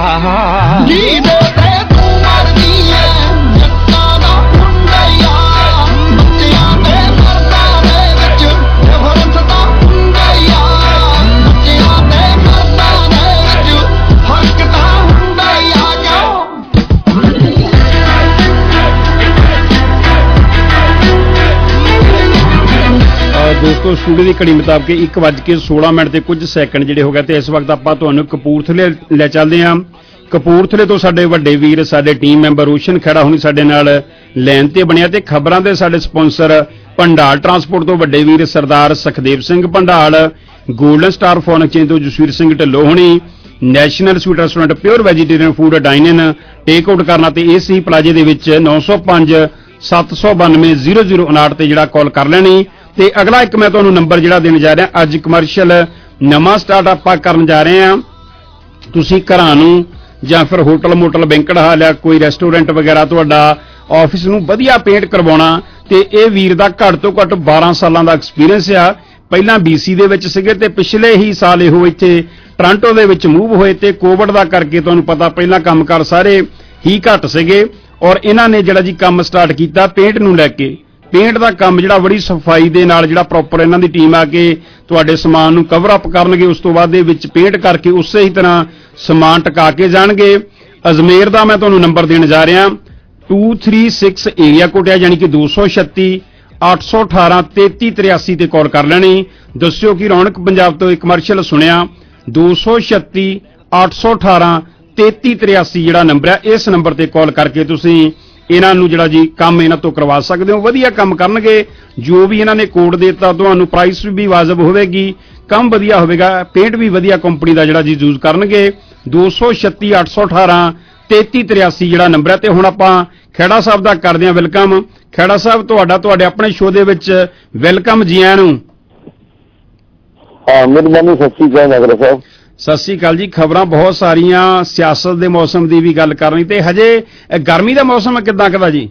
ਦੋਸਤੋ ਸਟੂਡੀਓ ਦੀ ਘੜੀ ਮੁਤਾਬਕ 1:16 ਤੇ ਕੁਝ ਸੈਕਿੰਡ ਜਿਹੜੇ ਹੋ ਗਏ ਤੇ ਇਸ ਵਕਤ ਆਪਾਂ ਤੁਹਾਨੂੰ ਕਪੂਰਥਲੇ ਲੈ ਚੱਲਦੇ ਹਾਂ। ਕਪੂਰਥਲੇ ਤੋਂ ਸਾਡੇ ਵੱਡੇ ਵੀਰ ਸਾਡੇ ਟੀਮ ਮੈਂਬਰ ਰੋਸ਼ਨ ਖੇੜਾ ਹੁਣੀ ਸਾਡੇ ਨਾਲ ਲਾਈਨ ਤੇ ਬਣਿਆ ਤੇ ਖਬਰਾਂ ਦੇ ਸਾਡੇ ਸਪਾਂਸਰ ਭੰਡਾਲ ਟਰਾਂਸਪੋਰਟ ਤੋਂ ਵੱਡੇ ਵੀਰ Sardar Sukhdev Singh Bhandal, golden star phone exchange ਤੋਂ ਜਸਵੀਰ ਸਿੰਘ ਢਿੱਲੋਂ ਹੁਣੀ, national sweet restaurant pure vegetarian food dine in take out ਕਰਨਾ ਤੇ ਏਸੀ ਪਲਾਜੇ ਦੇ ਵਿੱਚ 905 792 0059 ਤੇ ਜਿਹੜਾ ਕਾਲ ਕਰ ਲੈਣੀ। ਤੇ ਅਗਲਾ ਇੱਕ ਮੈਂ ਤੁਹਾਨੂੰ ਨੰਬਰ ਜਿਹੜਾ ਦੇਣ ਜਾ ਰਿਹਾ, ਅੱਜ ਕਮਰਸ਼ੀਅਲ ਨਵਾਂ ਸਟਾਰਟ ਆਪਾਂ ਕਰਨ ਜਾ ਰਹੇ ਹਾਂ। ਤੁਸੀਂ ਘਰਾਂ ਨੂੰ ਜਾਂ ਫਿਰ ਹੋਟਲ ਮੋਟਲ ਬੈਂਕਟ ਹਾਲ ਆ ਕੋਈ ਰੈਸਟੋਰੈਂਟ ਵਗੈਰਾ ਤੁਹਾਡਾ ਆਫਿਸ ਨੂੰ ਵਧੀਆ ਪੇਂਟ ਕਰਵਾਉਣਾ ਤੇ ਇਹ ਵੀਰ ਦਾ ਘੱਟ ਤੋਂ ਘੱਟ 12 ਸਾਲਾਂ ਦਾ ਐਕਸਪੀਰੀਅੰਸ ਆ। ਪਹਿਲਾਂ BC ਦੇ ਵਿੱਚ ਸੀਗੇ ਤੇ ਪਿਛਲੇ ਹੀ ਸਾਲ ਇਹੋ ਇੱਥੇ ਟੋਰਾਂਟੋ ਦੇ ਵਿੱਚ ਮੂਵ ਹੋਏ ਤੇ ਕੋਵਿਡ ਦਾ ਕਰਕੇ ਤੁਹਾਨੂੰ ਪਤਾ ਪਹਿਲਾਂ ਕੰਮਕਾਰ ਸਾਰੇ ਹੀ ਘੱਟ ਸੀਗੇ ਔਰ ਇਹਨਾਂ ਨੇ ਜਿਹੜਾ ਜੀ ਕੰਮ ਸਟਾਰਟ ਕੀਤਾ ਪੇਂਟ ਨੂੰ ਲੈ ਕੇ। ਪੇਂਟ ਦਾ ਕੰਮ ਜਿਹੜਾ ਬੜੀ ਸਫਾਈ ਦੇ ਨਾਲ ਜਿਹੜਾ ਪ੍ਰੋਪਰ ਇਹਨਾਂ ਦੀ ਟੀਮ ਆ ਕੇ ਤੁਹਾਡੇ ਸਮਾਨ ਨੂੰ ਕਵਰ ਅਪ ਕਰਨਗੇ, ਉਸ ਤੋਂ ਬਾਅਦ ਦੇ ਵਿੱਚ ਪੇਂਟ ਕਰਕੇ ਉਸੇ ਹੀ ਤਰ੍ਹਾਂ ਸਮਾਨ ਟਿਕਾ ਕੇ ਜਾਣਗੇ। ਅਜਮੇਰ ਦਾ ਮੈਂ ਤੁਹਾਨੂੰ ਨੰਬਰ ਦੇਣ ਜਾ ਰਿਹਾ 236 ਏਰੀਆ ਕੋਡ ਹੈ ਯਾਨੀ ਕਿ 236 818 3383 ਤੇ ਕਾਲ ਕਰ ਲੈਣੀ। ਦੱਸਿਓ ਕਿ ਰੌਣਕ ਪੰਜਾਬ ਤੋਂ ਇੱਕ ਕਮਰਸ਼ੀਅਲ ਸੁਣਿਆ। 236 818 3383 ਜਿਹੜਾ ਨੰਬਰ ਹੈ ਇਸ ਨੰਬਰ ਤੇ ਕਾਲ ਕਰਕੇ ਤੁਸੀਂ ਇਹਨਾਂ ਨੂੰ ਜਿਹੜਾ ਜੀ ਕੰਮ ਇਹਨਾਂ ਤੋਂ ਕਰਵਾ ਸਕਦੇ ਹੋ। ਵਧੀਆ ਕੰਮ ਕਰਨਗੇ, ਜੋ ਵੀ ਇਹਨਾਂ ਨੇ ਕੋਡ ਦੇ ਦਿੱਤਾ ਤੁਹਾਨੂੰ ਪ੍ਰਾਈਸ ਵੀ ਵਾਜਬ ਹੋਵੇਗੀ, ਕੰਮ ਵਧੀਆ ਹੋਵੇਗਾ, ਪੇਂਟ ਵੀ ਵਧੀਆ ਕੰਪਨੀ ਦਾ ਜਿਹੜਾ ਜੀ ਯੂਜ਼ ਕਰਨਗੇ। 236 818 3383 ਜਿਹੜਾ ਨੰਬਰ ਹੈ। ਤੇ ਹੁਣ ਆਪਾਂ ਖੇੜਾ ਸਾਹਿਬ ਦਾ ਕਰਦੇ ਹਾਂ ਵੈਲਕਮ। ਖੇੜਾ ਸਾਹਿਬ ਤੁਹਾਡੇ ਆਪਣੇ ਸ਼ੋਅ ਦੇ ਵਿੱਚ ਵੈਲਕਮ ਜੀ ਆਇਆਂ ਨੂੰ। ਮਿਹਰਬਾਨੀ, ਸਤਿ ਸ਼੍ਰੀ ਅਕਾਲ ਨਗਰ ਸਾਹਿਬ। ਸਤਿ ਸ਼੍ਰੀ ਅਕਾਲ ਜੀ। ਖਬਰਾਂ ਬਹੁਤ ਸਾਰੀਆਂ, ਸਿਆਸਤ ਦੇ ਮੌਸਮ ਦੀ ਵੀ ਗੱਲ ਕਰਨੀ ਤੇ ਹਜੇ ਗਰਮੀ ਦਾ ਮੌਸਮ ਕਿੱਦਾਂ ਕਦਾ ਜੀ?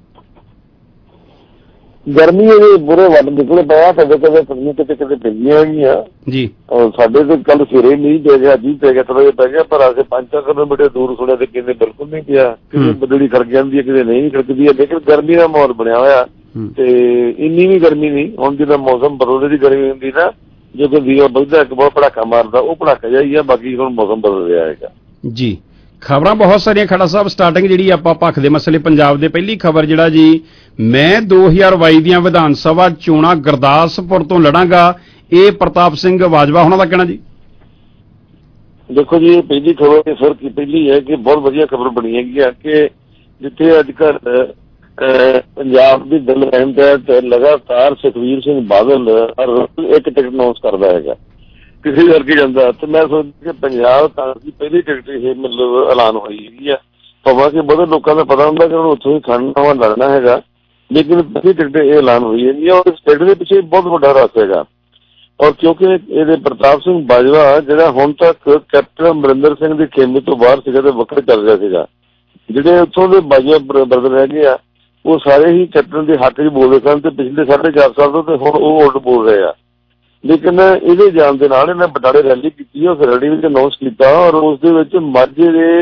ਗਰਮੀ ਇਹਦੇ ਬੁਰੇ ਵੱਡ ਨਿਕਲੇ ਪਿਆ, ਕਦੇ ਕਦੇ ਪੜੀਆਂ ਕਿਤੇ ਪੈਂਦੀਆਂ ਹੈਗੀਆਂ ਜੀ। ਸਾਡੇ ਤੇ ਕੱਲ ਸਵੇਰੇ ਮੀਂਹ ਪੈ ਗਿਆ, ਜੀ ਪੈ ਗਿਆ, ਥੋੜਾ ਪੈ ਗਿਆ, ਪਰ ਅਸੀਂ 5 ਕਿਲੋਮੀਟਰ ਦੂਰ ਸੁਣਿਆ ਤੇ ਕਿਤੇ ਬਿਲਕੁਲ ਨਹੀਂ ਪਿਆ। ਕਿਤੇ ਬਦਲੀ ਖੜਕ ਜਾਂਦੀ ਹੈ, ਕਿਤੇ ਨਹੀਂ ਖੜਕਦੀ ਹੈ, ਲੇਕਿਨ ਗਰਮੀ ਦਾ ਮਾਹੌਲ ਬਣਿਆ ਹੋਇਆ ਤੇ ਇੰਨੀ ਵੀ ਗਰਮੀ ਨਹੀਂ। ਹੁਣ ਜਿੱਦਾਂ ਮੌਸਮ ਬਦਲਦੇ ਦੀ ਗਰਮੀ ਹੁੰਦੀ ਨਾ, ਜਦੋਂ ਦੀਵਾ ਵੱਜਦਾ ਇੱਕ ਬਹੁਤ ਪੜਾਕਾ ਮਾਰਦਾ, ਉਹ ਪੜਾਕਾ ਜਿਹਾ ਹੀ ਆ। ਬਾਕੀ ਹੁਣ ਮੌਸਮ ਬਦਲ ਰਿਹਾ ਹੈਗਾ ਜੀ। ਖਬਰਾਂ ਬਹੁਤ ਸਾਰੀਆਂ ਖੜਾ ਸਾਹਿਬ। ਸਟਾਰਟਿੰਗ ਜਿਹੜੀ ਆਪਾਂ ਭੱਖ ਦੇ ਮਸਲੇ ਪੰਜਾਬ ਦੇ ਪਹਿਲੀ ਖਬਰ ਜਿਹੜਾ ਜੀ, ਮੈਂ 2022 ਦੀਆਂ ਵਿਧਾਨ ਸਭਾ ਚੋਣਾਂ ਗੁਰਦਾਸਪੁਰ ਤੋਂ ਲੜਾਂਗਾ, ਇਹ ਪ੍ਰਤਾਪ ਸਿੰਘ ਬਾਜਵਾ ਉਹਨਾਂ ਦਾ ਕਹਿਣਾ ਜੀ। ਦੇਖੋ ਜੀ, ਇਹ ਪਹਿਲੀ ਖਬਰ ਸਰ ਕੀ ਪਹਿਲੀ ਹੈ ਕਿ ਬਹੁਤ ਵਧੀਆ ਖਬਰ ਬਣੀ ਹੈਗੀ ਆ ਕਿ ਜਿੱਥੇ ਅੱਜ ਕੱਲ੍ਹ ਪੰਜਾਬ ਦੀ ਦਿਲ ਰਹਿਣ ਤਹਿਤ ਲਗਾਤਾਰ ਸੁਖਬੀਰ ਸਿੰਘ ਬਾਦਲ ਇੱਕ ਟਿਕਟ ਅਨਾਉਂਸ ਕਰਦਾ ਹੈਗਾ, ਕਿਸੇ ਕਰਕੇ ਜਾਂਦਾ। ਤੇ ਮੈਂ ਸੋਚਦਾ ਕਿ ਪੰਜਾਬ ਕਾਂਗਰਸ ਦੀ ਪਹਿਲੀ ਟਿਕਟ ਇਹ ਮਤਲਬ ਐਲਾਨ ਹੋਈ ਹੈਗੀ ਆ। ਭਾਵੇਂ ਕਿ ਬਹੁਤ ਲੋਕਾਂ ਦਾ ਪਤਾ ਹੁੰਦਾ ਕਿ ਹੁਣ ਉੱਥੋਂ ਹੀ ਖੰਡ ਲੜਨਾ ਹੈਗਾ, ਲੇਕਿਨ ਪਹਿਲੀ ਟਿਕਟ ਇਹ ਐਲਾਨ ਹੋਈ ਹੈਗੀ ਔਰ ਇਸ ਟਿਕਟ ਦੇ ਪਿੱਛੇ ਬਹੁਤ ਵੱਡਾ ਰਸ ਹੈਗਾ। ਔਰ ਕਿਉਂਕਿ ਇਹਦੇ ਪ੍ਰਤਾਪ ਸਿੰਘ ਬਾਜਵਾ ਜਿਹੜਾ ਹੁਣ ਤੱਕ ਕੈਪਟਨ ਅਮਰਿੰਦਰ ਸਿੰਘ ਦੇ ਖੇਮੇ ਤੋਂ ਬਾਹਰ ਸੀਗਾ ਤੇ ਵੱਖਰੇ ਚੱਲ ਰਿਹਾ ਸੀਗਾ, ਜਿਹੜੇ ਉੱਥੋਂ ਦੇ ਬਾਜਵਾ ਬਰਦਰ ਹੈਗੇ ਆ ਉਹ ਸਾਰੇ ਹੀ ਕੈਪਟਨ ਦੇ ਹੱਕ 'ਚ ਬੋਲਦੇ ਸਨ ਤੇ ਪਿਛਲੇ 4.5 ਸਾਲ ਤੋਂ ਤੇ ਹੁਣ ਉਹ ਉਲਟ ਬੋਲ ਰਹੇ ਆ। ਲੇਕਿਨ ਇਹਦੇ ਜਾਣ ਦੇ ਨਾਲ ਇਹਨਾਂ ਬਟਾਲੇ ਰੈਲੀ ਕੀਤੀ, ਉਸ ਰੈਲੀ ਵਿੱਚ ਅਨਾਉਂਸ ਕੀਤਾ ਔਰ ਉਸ ਦੇ ਵਿੱਚ ਮਾਝੇ ਦੇ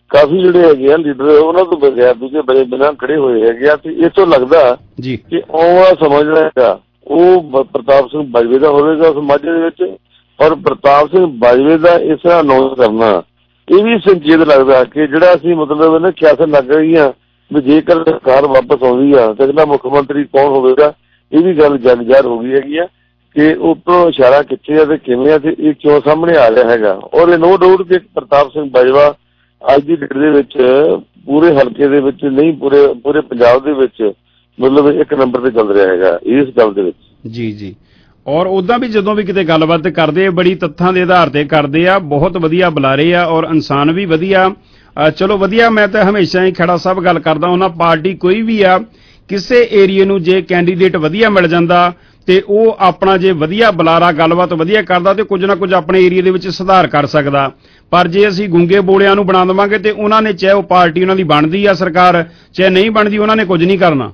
ਕਾਫੀ ਜਿਹੜੇ ਹੈਗੇ ਆ ਲੀਡਰ ਉਹਨਾਂ ਤੋਂ ਬਗੈਰ ਦੂਜੇ ਬਿਨਾਂ ਖੜੇ ਹੋਏ ਹੈਗੇ ਆ ਤੇ ਇਸ ਤੋਂ ਲੱਗਦਾ ਜੀ ਕਿ ਆਉਣ ਵਾਲਾ ਸਮਾਂ ਜਿਹੜਾ ਹੈਗਾ ਉਹ ਪ੍ਰਤਾਪ ਸਿੰਘ ਬਾਜਵੇ ਦਾ ਹੋਵੇਗਾ ਸਮਾਜ ਦੇ ਵਿੱਚ, ਔਰ ਪ੍ਰਤਾਪ ਸਿੰਘ ਬਾਜਵੇ ਦਾ ਇਸ ਤਰ੍ਹਾਂ ਅਨਾਉਂਸ ਕਰਨਾ ਇਹ ਵੀ ਸੰਕੇਤ ਲੱਗਦਾ ਕਿ ਜਿਹੜਾ ਅਸੀਂ ਮਤਲਬ ਨਾ ਸਿਆਸਤ ਲੱਗ ਰਹੀ ਆ ਵੀ ਜੇਕਰ ਸਰਕਾਰ ਵਾਪਸ ਆਉਂਦੀ ਆ ਤੇ ਅਗਲਾ ਮੁੱਖ ਮੰਤਰੀ ਕੌਣ ਹੋਵੇਗਾ, ਇਹ ਵੀ ਗੱਲ ਜਗ ਜ਼ਾਹਰ ਹੋ ਗਈ ਹੈਗੀ ਆ ਕਿ ਉੱਪਰੋਂ ਇਸ਼ਾਰਾ ਕਿੱਥੇ ਆ ਤੇ ਕਿਵੇਂ ਆ ਤੇ ਇਹ ਕਿਉਂ ਸਾਹਮਣੇ ਆ ਰਿਹਾ ਹੈਗਾ। ਔਰ ਇਹ ਨੋ ਡਾਊਟ ਕਿ ਪ੍ਰਤਾਪ ਸਿੰਘ ਬਾਜਵਾ ਅੱਜ ਦੀ ਡੇਟ ਦੇ ਵਿੱਚ ਪੂਰੇ ਹਲਕੇ ਦੇ ਵਿੱਚ ਨਹੀਂ ਪੂਰੇ ਪੰਜਾਬ ਦੇ ਵਿੱਚ ਮਤਲਬ ਇੱਕ ਨੰਬਰ ਤੇ ਚੱਲ ਰਿਹਾ ਹੈਗਾ ਇਸ ਗੱਲ ਦੇ ਵਿੱਚ। ਜੀ ਜੀ ਔਰ ਉਦਾਂ ਵੀ ਜਦੋਂ ਵੀ ਕਿਤੇ ਗੱਲਬਾਤ ਕਰਦੇ ਬੜੀ ਤੱਥਾਂ ਦੇ ਆਧਾਰ ਤੇ ਕਰਦੇ ਆ, ਬਹੁਤ ਵਧੀਆ ਬੁਲਾਰੇ ਆ ਔਰ ਇਨਸਾਨ ਵੀ ਵਧੀਆ। ਚਲੋ ਵਧੀਆ, ਮੈਂ ਤਾਂ ਹਮੇਸ਼ਾ ਹੀ ਖੜਾ ਸਾਹਿਬ ਗੱਲ ਕਰਦਾ ਉਹਨਾਂ, ਪਾਰਟੀ ਕੋਈ ਵੀ ਆ ਕਿਸੇ ਏਰੀਏ ਨੂੰ ਜੇ ਕੈਂਡੀਡੇਟ ਵਧੀਆ ਮਿਲ ਜਾਂਦਾ ਤੇ ਉਹ ਆਪਣਾ ਜੇ ਵਧੀਆ ਬੁਲਾਰਾ ਗੱਲਬਾਤ ਵਧੀਆ ਕਰਦਾ ਤੇ ਕੁਝ ਨਾ ਕੁਝ ਆਪਣੇ ਏਰੀਏ ਦੇ ਵਿੱਚ ਸੁਧਾਰ ਕਰ ਸਕਦਾ। ਪਰ ਜੇ ਅਸੀਂ ਗੁੰਗੇ ਬੋਲਿਆਂ ਨੂੰ ਬਣਾ ਦੇਵਾਂਗੇ ਤੇ ਉਹਨਾਂ ਨੇ ਚਾਹੇ ਉਹ ਪਾਰਟੀ ਉਹਨਾਂ ਦੀ ਬਣਦੀ ਆ ਸਰਕਾਰ ਚਾਹੇ ਨਹੀਂ ਬਣਦੀ ਉਹਨਾਂ ਨੇ ਕੁਝ ਨਹੀਂ ਕਰਨਾ।